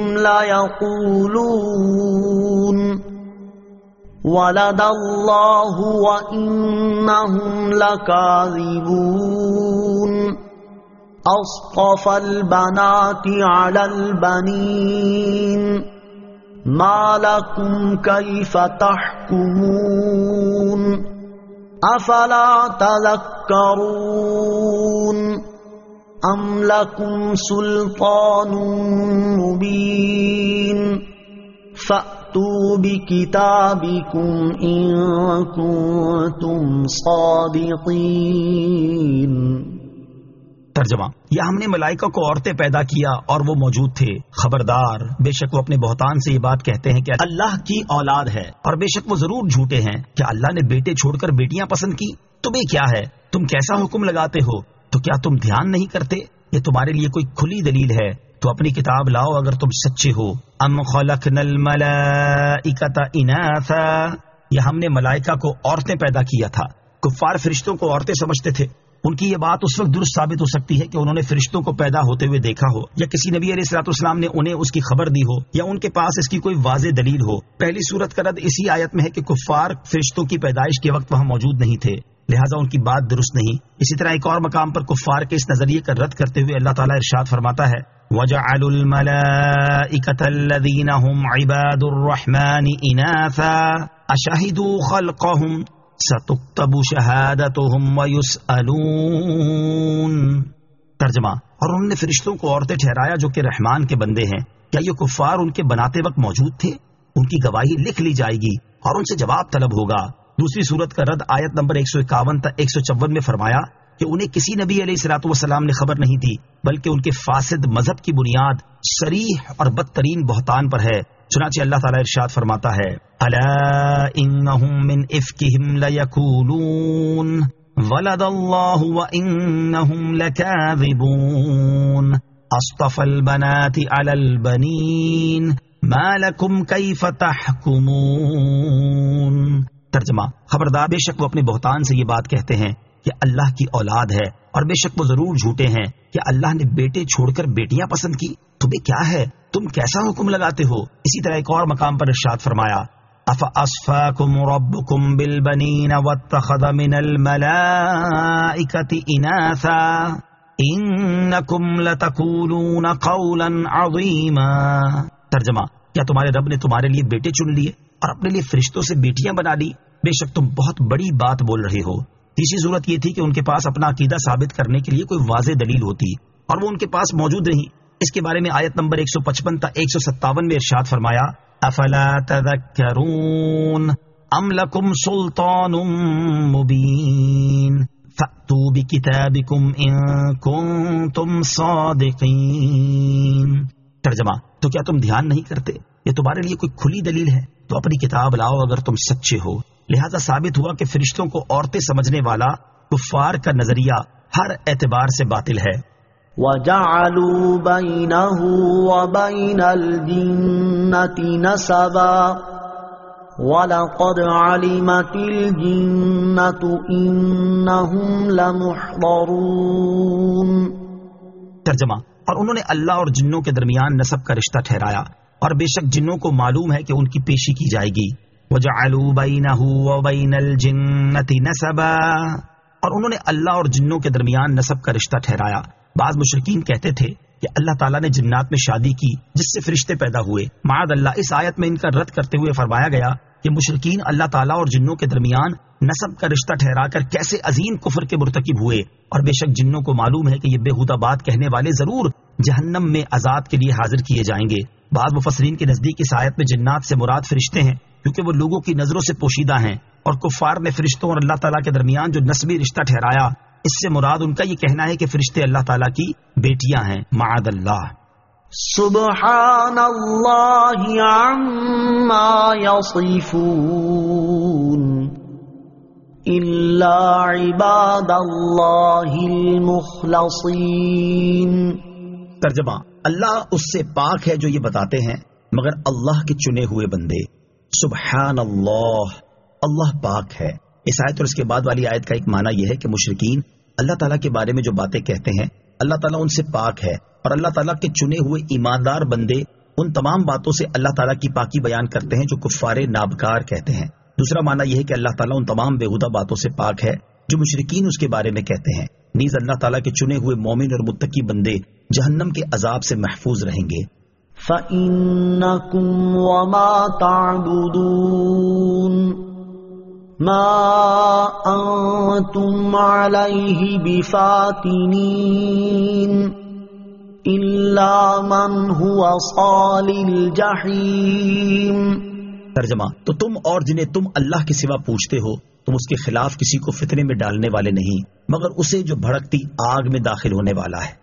Speaker 2: لَيَقُولُونَ وَلَدَ اللَّهُ وَإِنَّهُمْ لَكَاذِبُونَ أَصْطَفَى الْبَنَاتِ عَلَى الْبَنِينَ مَا لَكُمْ كَيْفَ تَحْكُمُونَ أَفَلَا تَذَكَّرُونَ أَمْ لَكُمْ سُلْطَانٌ مُبِينٌ فَأْتُوا بِكِتَابِكُمْ إِن كُنتُمْ صَادِقِينَ.
Speaker 3: ترجمہ، یا ہم نے ملائکہ کو عورتیں پیدا کیا اور وہ موجود تھے. خبردار، بے شک وہ اپنے بہتان سے یہ بات کہتے ہیں کہ اللہ کی اولاد ہے اور بے شک وہ ضرور جھوٹے ہیں. کیا اللہ نے بیٹے چھوڑ کر بیٹیاں پسند کی؟ تمہیں کیا ہے؟ تم کیسا حکم لگاتے ہو؟ تو کیا تم دھیان نہیں کرتے؟ یہ تمہارے لیے کوئی کھلی دلیل ہے تو اپنی کتاب لاؤ اگر تم سچے ہو. ام خلقنا الملائکۃ اناثا، یا ہم نے ملائکہ کو عورتیں پیدا کیا تھا. کفار فرشتوں کو عورتیں سمجھتے تھے. ان کی یہ بات اس وقت درست ثابت ہو سکتی ہے کہ انہوں نے فرشتوں کو پیدا ہوتے ہوئے دیکھا ہو، یا کسی نبی علیہ الصلوۃ والسلام نے انہیں اس کی خبر دی ہو، یا ان کے پاس اس کی کوئی واضح دلیل ہو. پہلی صورت کا رد اسی آیت میں ہے کہ کفار فرشتوں کی پیدائش کے وقت وہاں موجود نہیں تھے، لہٰذا ان کی بات درست نہیں. اسی طرح ایک اور مقام پر کفار کے اس نظریے کا رد کرتے ہوئے اللہ تعالیٰ ارشاد فرماتا ہے وَجَعَلُوا الْمَلَائِكَةَ الَّذِينَ هُمْ عِبَادُ الرَّحْمَنِ إِنَاثًا أَشَهِدُوا خَلْقَهُمْ سَتُكْتَبُ شَهَادَتُهُمْ وَيُسْأَلُونَ. ترجمہ، اور انہوں نے فرشتوں کو عورتیں ٹھہرایا جو کہ رحمان کے بندے ہیں. کیا یہ کفار ان کے بناتے وقت موجود تھے؟ ان کی گواہی لکھ لی جائے گی اور ان سے جواب طلب ہوگا. دوسری صورت کا رد آیت نمبر 151 تا 154 میں فرمایا کہ انہیں کسی نبی علیہ الصلوۃ والسلام نے خبر نہیں دی، بلکہ ان کے فاسد مذہب کی بنیاد صریح اور بدترین بہتان پر ہے. چنانچہ اللہ تعالیٰ ارشاد فرماتا ہے الا انہم من افکہم لیکولون ولد اللہ وانہم لکاذبون اصطفى البنات علی البنین ما لکم کیف تحکمون. ترجمہ، خبردار، بے شک وہ اپنے بہتان سے یہ بات کہتے ہیں کہ اللہ کی اولاد ہے، اور بے شک وہ ضرور جھوٹے ہیں کہ اللہ نے بیٹے چھوڑ کر بیٹیاں پسند کی. تمہیں کیا ہے؟ تم کیسا حکم لگاتے ہو؟ اسی طرح ایک اور مقام پر ارشاد فرمایا افاصفاکم ربکم بالبنین واتخذ من الملائکۃ اناثا انکم لتقولون قولا عظیما. ترجمہ، کیا تمہارے رب نے تمہارے لیے بیٹے چن لیے اور اپنے لیے فرشتوں سے بیٹیاں بنا لی؟ بے شک تم بہت بڑی بات بول رہے ہو. تیسری صورت یہ تھی کہ ان کے پاس اپنا عقیدہ ثابت کرنے کے لیے کوئی واضح دلیل ہوتی، اور وہ ان کے پاس موجود نہیں. اس کے بارے میں آیت نمبر 155 تا 157 میں ارشاد فرمایا افلا تذکرون ام لکم سلطان مبین فأتوا بکتابکم ان کنتم صادقین. ترجمہ، تو کیا تم دھیان نہیں کرتے؟ یہ تمہارے لیے کوئی کھلی دلیل ہے تو اپنی کتاب لاؤ اگر تم سچے ہو. لہذا ثابت ہوا کہ فرشتوں کو عورتیں سمجھنے والا کفار کا نظریہ ہر اعتبار سے باطل ہے.
Speaker 2: وَجَعَلُوا بَيْنَهُ وَبَيْنَ الْجِنَّةِ نَسَبًا وَلَقَدْ عَلِمَتِ الْجِنَّةُ إِنَّهُمْ لَمُحْضَرُونَ.
Speaker 3: ترجمہ، اور انہوں نے اللہ اور جنوں کے درمیان نسب کا رشتہ ٹھہرایا، اور بے شک جنوں کو معلوم ہے کہ ان کی پیشی کی جائے گی. وَجَعَلُوا بَيْنَهُ وَبَيْنَ الْجِنَّةِ نَسَبًا، اور انہوں نے اللہ اور جنوں کے درمیان نسب کا رشتہ ٹھہرایا. بعض مشرکین کہتے تھے کہ اللہ تعالیٰ نے جنات میں شادی کی جس سے فرشتے پیدا ہوئے. معاذ اللہ، اس آیت میں ان کا رد کرتے ہوئے فرمایا گیا کہ مشرکین اللہ تعالیٰ اور جنوں کے درمیان نسب کا رشتہ ٹھہرا کر کیسے عظیم کفر کے مرتکب ہوئے، اور بے شک جنوں کو معلوم ہے کہ یہ بےہودہ بات کہنے والے ضرور جہنم میں عذاب کے لیے حاضر کیے جائیں گے. بعض مفسرین کے نزدیک اس آیت میں جنات سے مراد فرشتے ہیں، کیونکہ وہ لوگوں کی نظروں سے پوشیدہ ہیں، اور کفار نے فرشتوں اور اللہ تعالیٰ کے درمیان جو نسبی رشتہ ٹھہرایا، اس سے مراد ان کا یہ کہنا ہے کہ فرشتے اللہ تعالیٰ کی بیٹیاں ہیں. معاذ اللہ.
Speaker 2: سبحان اللہ عما یصفون الا عباد اللہ المخلصین.
Speaker 3: ترجمہ، اللہ اس سے پاک ہے جو یہ بتاتے ہیں مگر اللہ کے چنے ہوئے بندے. سبحان اللہ، اللہ پاک ہے. اس آیت اور اس کے بعد والی آیت کا ایک معنی یہ ہے کہ مشرکین اللہ تعالیٰ کے بارے میں جو باتیں کہتے ہیں اللہ تعالیٰ ان سے پاک ہے، اور اللہ تعالیٰ کے چنے ہوئے ایماندار بندے ان تمام باتوں سے اللہ تعالیٰ کی پاکی بیان کرتے ہیں جو کفار نابکار کہتے ہیں. دوسرا معنی یہ ہے کہ اللہ تعالیٰ ان تمام بےہودہ باتوں سے پاک ہے جو مشرکین اس کے بارے میں کہتے ہیں. نیز اللہ تعالیٰ کے چنے ہوئے مومن اور متقی بندے جہنم کے عذاب سے محفوظ رہیں گے.
Speaker 2: فَإِنَّكُمْ وَمَا تَعْبُدُونَ مَا أَنْتُمْ عَلَيْهِ بِفَاتِنِينَ إِلَّا مَنْ هُوَ صَالِ الْجَحِيمِ.
Speaker 3: ترجمہ، تو تم اور جنہیں تم اللہ کے سوا پوچھتے ہو تم اس کے خلاف کسی کو فتنے میں ڈالنے والے نہیں مگر اسے جو بھڑکتی آگ میں داخل ہونے والا ہے.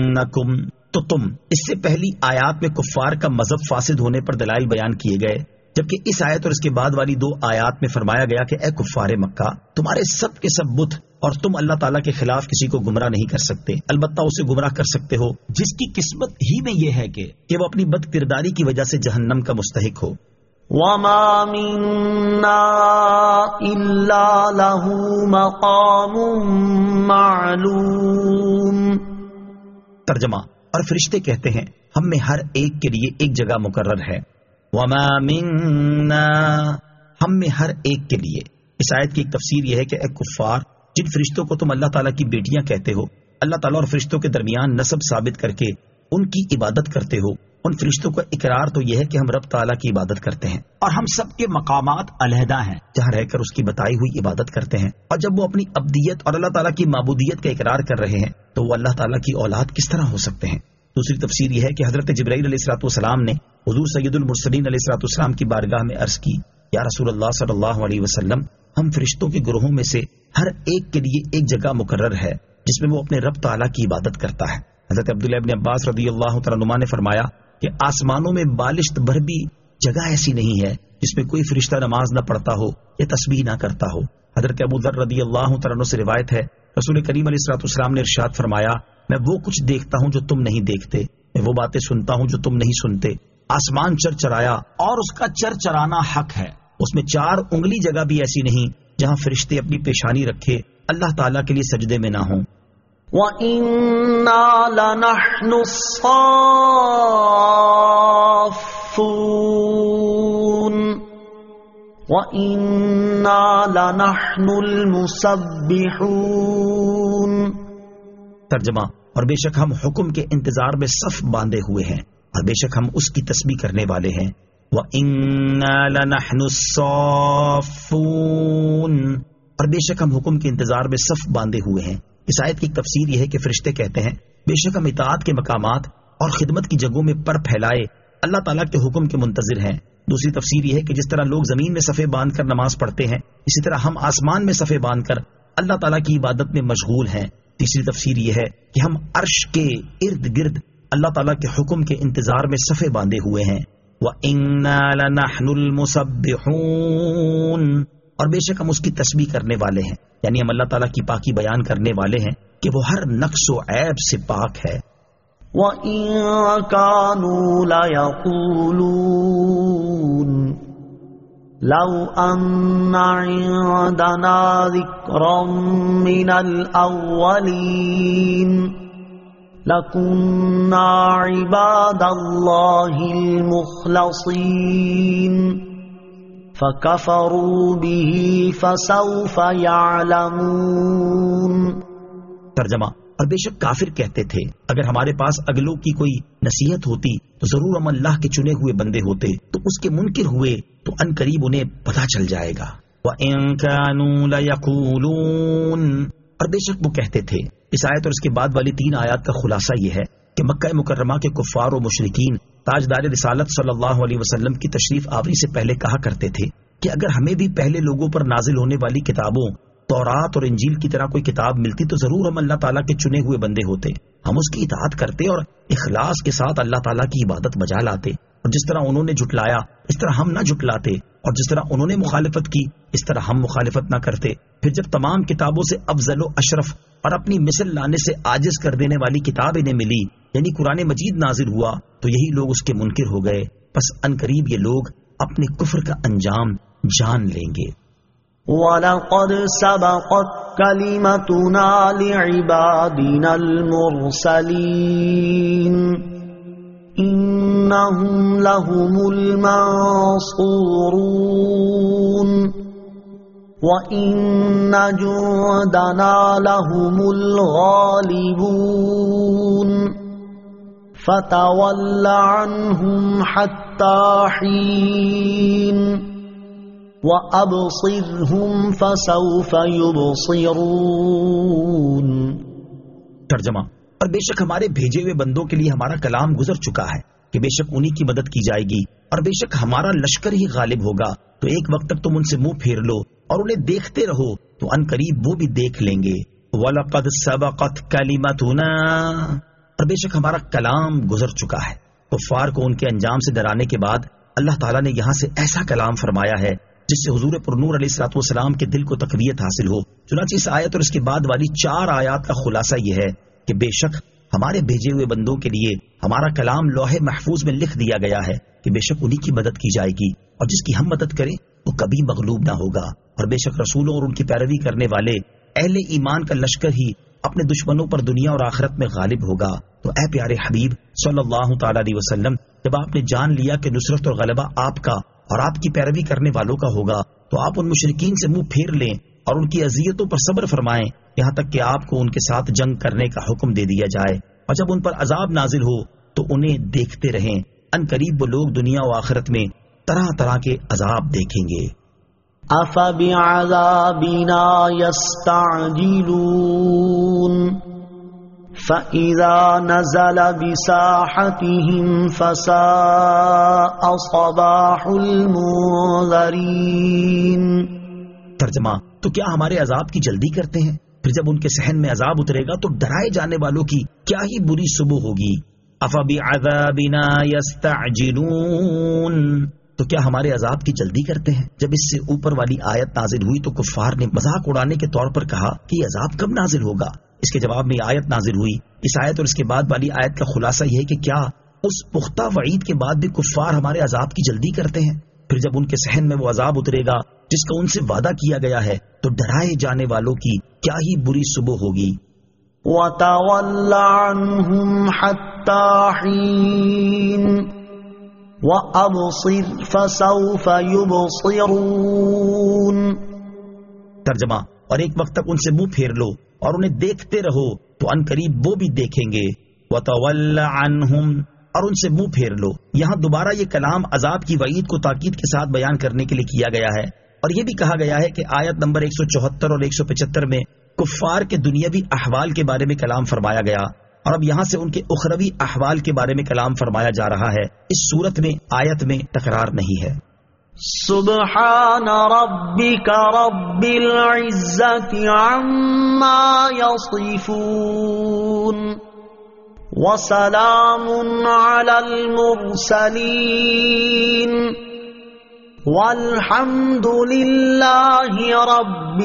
Speaker 3: فَإِنَّكُمْ، تو تم. اس سے پہلی آیات میں کفار کا مذہب فاسد ہونے پر دلائل بیان کیے گئے جبکہ اس آیت اور اس کے بعد والی 2 آیات میں فرمایا گیا کہ اے کفار مکہ، تمہارے سب کے سب بت اور تم اللہ تعالیٰ کے خلاف کسی کو گمراہ نہیں کر سکتے، البتہ اسے گمراہ کر سکتے ہو جس کی قسمت ہی میں یہ ہے کہ وہ اپنی بد کرداری کی وجہ سے جہنم کا مستحق ہو۔
Speaker 2: وَمَا مِنَّا إِلَّا لَهُ مَقَامٌ مَعْلُومٌ۔
Speaker 3: ترجمہ، اور فرشتے کہتے ہیں ہم میں ہر ایک کے لیے ایک جگہ مقرر ہے۔ وَمَا مِنَّا، ہم میں ہر ایک کے لیے۔ اس آیت کی ایک تفسیر یہ ہے کہ اے کفار، جن فرشتوں کو تم اللہ تعالیٰ کی بیٹیاں کہتے ہو، اللہ تعالیٰ اور فرشتوں کے درمیان نسب ثابت کر کے ان کی عبادت کرتے ہو، ان فرشتوں کا اقرار تو یہ ہے کہ ہم رب تعالیٰ کی عبادت کرتے ہیں
Speaker 1: اور ہم سب کے مقامات علیحدہ ہیں،
Speaker 3: جہاں رہ کر اس کی بتائی ہوئی عبادت کرتے ہیں۔ اور جب وہ اپنی عبدیت اور اللہ تعالیٰ کی معبودیت کا اقرار کر رہے ہیں تو وہ اللہ تعالیٰ کی اولاد کس طرح ہو سکتے ہیں؟ دوسری تفسیر یہ ہے کہ حضرت جبرائیل علیہ الصلوۃ والسلام نے حضور سید المرسلین علیہ الصلوۃ والسلام کی بارگاہ میں عرض کی، یا رسول اللہ صلی اللہ علیہ وسلم، ہم فرشتوں کے گروہوں میں سے ہر ایک کے لیے ایک جگہ مقرر ہے جس میں وہ اپنے رب تعالیٰ کی عبادت کرتا ہے۔ حضرت عبداللہ ابن عباس رضی اللہ تعالیٰ عنہما نے فرمایا کہ آسمانوں میں بالشت بھر بھی جگہ ایسی نہیں ہے جس میں کوئی فرشتہ نماز نہ پڑھتا ہو یا تسبیح نہ کرتا ہو۔ حضرت ابو ذر رضی اللہ تعالیٰ عنہ سے روایت ہے، رسول کریم علیہ الصلوۃ والسلام نے ارشاد فرمایا، میں وہ کچھ دیکھتا ہوں جو تم نہیں دیکھتے، میں وہ باتیں سنتا ہوں جو تم نہیں سنتے۔ آسمان چرچرایا
Speaker 1: اور اس کا چرچرانا حق ہے،
Speaker 3: اس میں 4 انگلی جگہ بھی ایسی نہیں جہاں فرشتے اپنی پیشانی رکھے اللہ تعالیٰ کے لیے سجدے میں نہ ہوں۔
Speaker 2: وَإِنَّا لَنَحْنُ الصَّافُّونَ وَإِنَّا لَنَحْنُ الْمُسَبِّحُونَ۔
Speaker 3: ترجمہ، اور بے شک ہم حکم کے انتظار میں صف باندھے ہوئے ہیں اور بے شک ہم اس کی تسبیح کرنے والے ہیں۔ وَإِنَّا لَنَحْنُ الصَّافُّونَ، اور بے شک ہم حکم کے انتظار میں صف باندھے ہوئے ہیں۔ اس آیت کی ایک تفسیر یہ ہے کہ فرشتے کہتے ہیں بے شک ہم اطاعت کے مقامات اور خدمت کی جگہوں میں پر پھیلائے اللہ تعالیٰ کے حکم کے منتظر ہیں۔ دوسری تفسیر یہ ہے کہ جس طرح لوگ زمین میں صفے باندھ کر نماز پڑھتے ہیں، اسی طرح ہم آسمان میں صفے باندھ کر اللہ تعالیٰ کی عبادت میں مشغول ہیں۔ تیسری تفسیر یہ ہے کہ ہم عرش کے ارد گرد اللہ تعالیٰ کے حکم کے انتظار میں صفے باندھے ہوئے ہیں۔ وَإِنَّا لَنَحْنُ الْمُسَبِّحُونَ، اور بے شک ہم اس کی تسبیح کرنے والے ہیں، یعنی ہم اللہ تعالیٰ کی پاکی بیان کرنے والے ہیں کہ وہ ہر نقص و عیب سے پاک ہے۔
Speaker 2: وَإِن كَانُوا لَيَقُولُونَ لَوْ أَنَّ عِندَنَا ذِكْرًا مِّنَ الْأَوَّلِينَ لَكُنَّا عِبَادَ اللَّهِ الْمُخْلَصِينَ فَكَفَرُوا بِهِ فَسَوْفَ يَعْلَمُونَ۔
Speaker 3: ترجمہ، اور بے شک کافر کہتے تھے اگر ہمارے پاس اگلوں کی کوئی نصیحت ہوتی تو ضرور ہم اللہ کے چنے ہوئے بندے ہوتے، تو اس کے منکر ہوئے تو ان قریب انہیں پتہ چل جائے گا۔ وَإِن كَانُوا لَيَقُولُونَ، اور بے شک وہ کہتے تھے۔ اس آیت اور اس کے بعد والی 3 آیات کا خلاصہ یہ ہے کہ مکہ مکرمہ کے کفار و مشرکین تاجدار رسالت صلی اللہ علیہ وسلم کی تشریف آوری سے پہلے کہا کرتے تھے کہ اگر ہمیں بھی پہلے لوگوں پر نازل ہونے والی کتابوں تورات اور انجیل کی طرح کوئی کتاب ملتی تو ضرور ہم اللہ تعالیٰ کے چنے ہوئے بندے ہوتے، ہم اس کی اطاعت کرتے اور اخلاص کے ساتھ اللہ تعالیٰ کی عبادت بجا لاتے، اور جس طرح انہوں نے جھٹلایا اس طرح ہم نہ جھٹلاتے، اور جس طرح انہوں نے مخالفت کی اس طرح ہم مخالفت نہ کرتے۔ پھر جب تمام کتابوں سے افضل و اشرف اور اپنی مثل لانے سے عاجز کر دینے والی کتاب انہیں ملی، یعنی قرآن مجید نازل ہوا، تو یہی لوگ اس کے منکر ہو گئے۔ پس عنقریب یہ لوگ اپنے کفر کا انجام جان لیں گے۔
Speaker 2: وَلَقَدْ سَبَقَتْ كَلِمَتُنَا لِعِبَادِنَا الْمُرْسَلِينَ إِنَّهُمْ لَهُمُ الْمَنصُورُونَ وَإِنَّ جُندَنَا لَهُمُ الْغَالِبُونَ فَتَوَلَّ عَنْهُمْ حَتَّى حِينٍ وَأَبْصِرْهُمْ فَسَوْفَ يُبْصِرُونَ۔
Speaker 3: ترجمہ، اور بے شک ہمارے بھیجے ہوئے بندوں کے لیے ہمارا کلام گزر چکا ہے کہ بے شک انہی کی مدد کی جائے گی، اور بے شک ہمارا لشکر ہی غالب ہوگا، تو ایک وقت تک تم ان سے منہ پھیر لو اور انہیں دیکھتے رہو تو ان قریب وہ بھی دیکھ لیں گے۔ وَلَقَدْ سَبَقَتْ كَلِمَتُنَا، اور بے شک ہمارا کلام گزر چکا ہے۔ کفار کو ان کے انجام سے ڈرانے کے بعد اللہ تعالیٰ نے یہاں سے ایسا کلام فرمایا ہے جس سے حضور پر نور علیہ الصلوۃ والسلام کے دل کو تقویت حاصل ہو۔ چنانچہ اس آیت اور اس کے بعد والی 4 آیات کا خلاصہ یہ ہے کہ بے شک ہمارے بھیجے ہوئے بندوں کے لیے ہمارا کلام لوح محفوظ میں لکھ دیا گیا ہے کہ بے شک انہی کی مدد کی جائے گی، اور جس کی ہم مدد کریں وہ کبھی مغلوب نہ ہوگا، اور بے شک رسولوں اور ان کی پیروی کرنے والے اہل ایمان کا لشکر ہی اپنے دشمنوں پر دنیا اور آخرت میں غالب ہوگا۔ تو اے پیارے حبیب صلی اللہ تعالی علیہ وسلم، جب آپ نے جان لیا کہ نصرت اور غلبہ آپ کا اور آپ کی پیروی کرنے والوں کا ہوگا، تو آپ ان مشرکین سے منہ پھیر لیں اور ان کی اذیتوں پر صبر فرمائیں یہاں تک کہ آپ کو ان کے ساتھ جنگ کرنے کا حکم دے دیا جائے، اور جب ان پر عذاب نازل ہو تو انہیں دیکھتے رہیں، ان قریب وہ لوگ دنیا و آخرت میں طرح طرح کے عذاب دیکھیں گے۔
Speaker 2: أَفَبِعَذَابِنَا يَسْتَعْجِلُونَ فَإِذَا نَزَلَ بِسَاحَتِهِمْ فَسَاءَ صَبَاحُ الْمُنذَرِينَ۔
Speaker 3: ترجمہ: تو کیا ہمارے عذاب کی جلدی کرتے ہیں؟ پھر جب ان کے صحن میں عذاب اترے گا تو ڈرائے جانے والوں کی کیا ہی بری صبح ہوگی۔ افبعذابنا یستعجلون، تو کیا ہمارے عذاب کی جلدی کرتے ہیں؟ جب اس سے اوپر والی آیت نازل ہوئی تو کفار نے مذاق اڑانے کے طور پر کہا کہ یہ عذاب کب نازل ہوگا؟ اس کے جواب میں یہ آیت نازل ہوئی۔ اس آیت اور اس کے بعد والی آیت کا خلاصہ یہ ہے کہ کیا اس پختہ وعید کے بعد بھی کفار ہمارے عذاب کی جلدی کرتے ہیں؟ پھر جب ان کے صحن میں وہ عذاب اترے گا جس کا ان سے وعدہ کیا گیا ہے تو ڈرائے جانے والوں کی کیا ہی بری صبح ہوگی۔
Speaker 2: وَتَوَلَّ عَنْهُمْ حَتَّى حِينٍ وَأَبْصِرْ فَسَوْفَ يُبْصِرُونَ۔
Speaker 3: ترجمہ: اور ایک وقت تک ان سے منہ پھیر لو اور انہیں دیکھتے رہو تو ان قریب وہ بھی دیکھیں گے۔ وَتَوَلَّ عَنْهُمْ، اور ان سے منہ پھیر لو۔ یہاں دوبارہ یہ کلام عذاب کی وعید کو تاکید کے ساتھ بیان کرنے کے لیے کیا گیا ہے، اور یہ بھی کہا گیا ہے کہ آیت نمبر 174 اور 175 میں کفار کے دنیاوی احوال کے بارے میں کلام فرمایا گیا، اور اب یہاں سے ان کے اخروی احوال کے بارے میں کلام فرمایا جا رہا ہے۔ اس صورت میں آیت میں تکرار نہیں ہے۔
Speaker 2: سبحان ربك رب العزة عما يصفون وسلام على المرسلين والحمد لله رب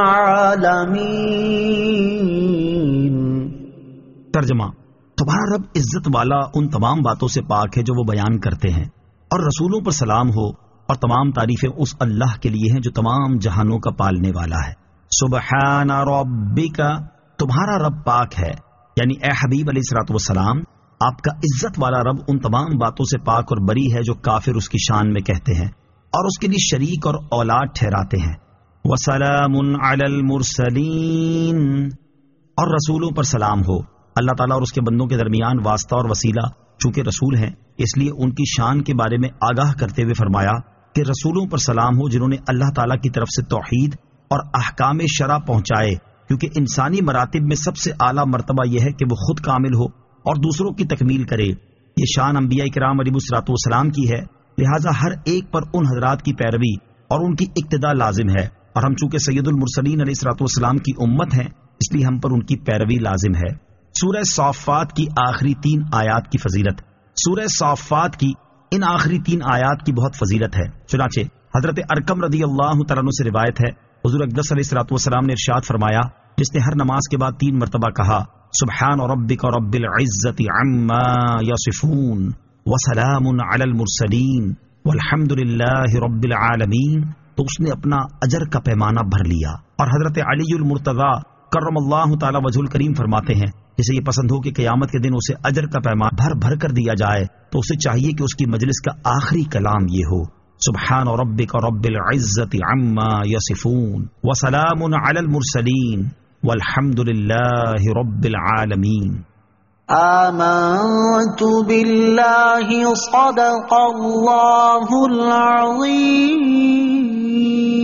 Speaker 2: العالمين۔
Speaker 3: ترجمہ: تمہارا رب عزت والا ان تمام باتوں سے پاک ہے جو وہ بیان کرتے ہیں، اور رسولوں پر سلام ہو، اور تمام تعریفیں اس اللہ کے لیے ہیں جو تمام جہانوں کا پالنے والا ہے۔ سبحان ربک، تمہارا رب پاک ہے، یعنی اے حبیب علیہ الصلوۃ والسلام، آپ کا عزت والا رب ان تمام باتوں سے پاک اور بری ہے جو کافر اس کی شان میں کہتے ہیں اور اس کے لیے شریک اور اولاد ٹھہراتے ہیں۔ وسلام علی المرسلین، اور رسولوں پر سلام ہو۔ اللہ تعالیٰ اور اس کے بندوں کے درمیان واسطہ اور وسیلہ چونکہ رسول ہیں، اس لیے ان کی شان کے بارے میں آگاہ کرتے ہوئے فرمایا کہ رسولوں پر سلام ہو جنہوں نے اللہ تعالیٰ کی طرف سے توحید اور احکام شرع پہنچائے، کیونکہ انسانی مراتب میں سب سے اعلیٰ مرتبہ یہ ہے کہ وہ خود کامل ہو اور دوسروں کی تکمیل کرے۔ یہ شان انبیاء کرام علیہ الصلوۃ والسلام کی ہے، لہٰذا ہر ایک پر ان حضرات کی پیروی اور ان کی اقتداء لازم ہے، اور ہم چونکہ سید المرسلین علیہ الصلوۃ والسلام کی امت ہیں اس لیے ہم پر ان کی پیروی لازم ہے۔ سورہ صافات کی آخری 3 آیات کی فضیلت۔ سورہ صافات کی ان آخری 3 آیات کی بہت فضیلت ہے، چنانچہ حضرت ارقم رضی اللہ تعالیٰ عنہ سے روایت ہے، حضور اقدس علیہ الصلوۃ والسلام نے ارشاد فرمایا، جس نے ہر نماز کے بعد 3 مرتبہ کہا سبحان ربک رب العزت عما یصفون وسلام علی المرسلین والحمد للہ رب العالمین، تو اس نے اپنا اجر کا پیمانہ بھر لیا۔ اور حضرت علی المرتضی کرم اللہ تعالی وجہ الکریم فرماتے ہیں، جسے یہ پسند ہو کہ قیامت کے دن اسے اجر کا پیمانہ بھر بھر کر دیا جائے تو اسے چاہیے کہ اس کی مجلس کا آخری کلام یہ ہو سبحان ربک رب العزت عما یصفون وسلام علی المرسلین والحمد للہ رب العالمین۔
Speaker 2: آمنت باللہ صدق اللہ العظیم۔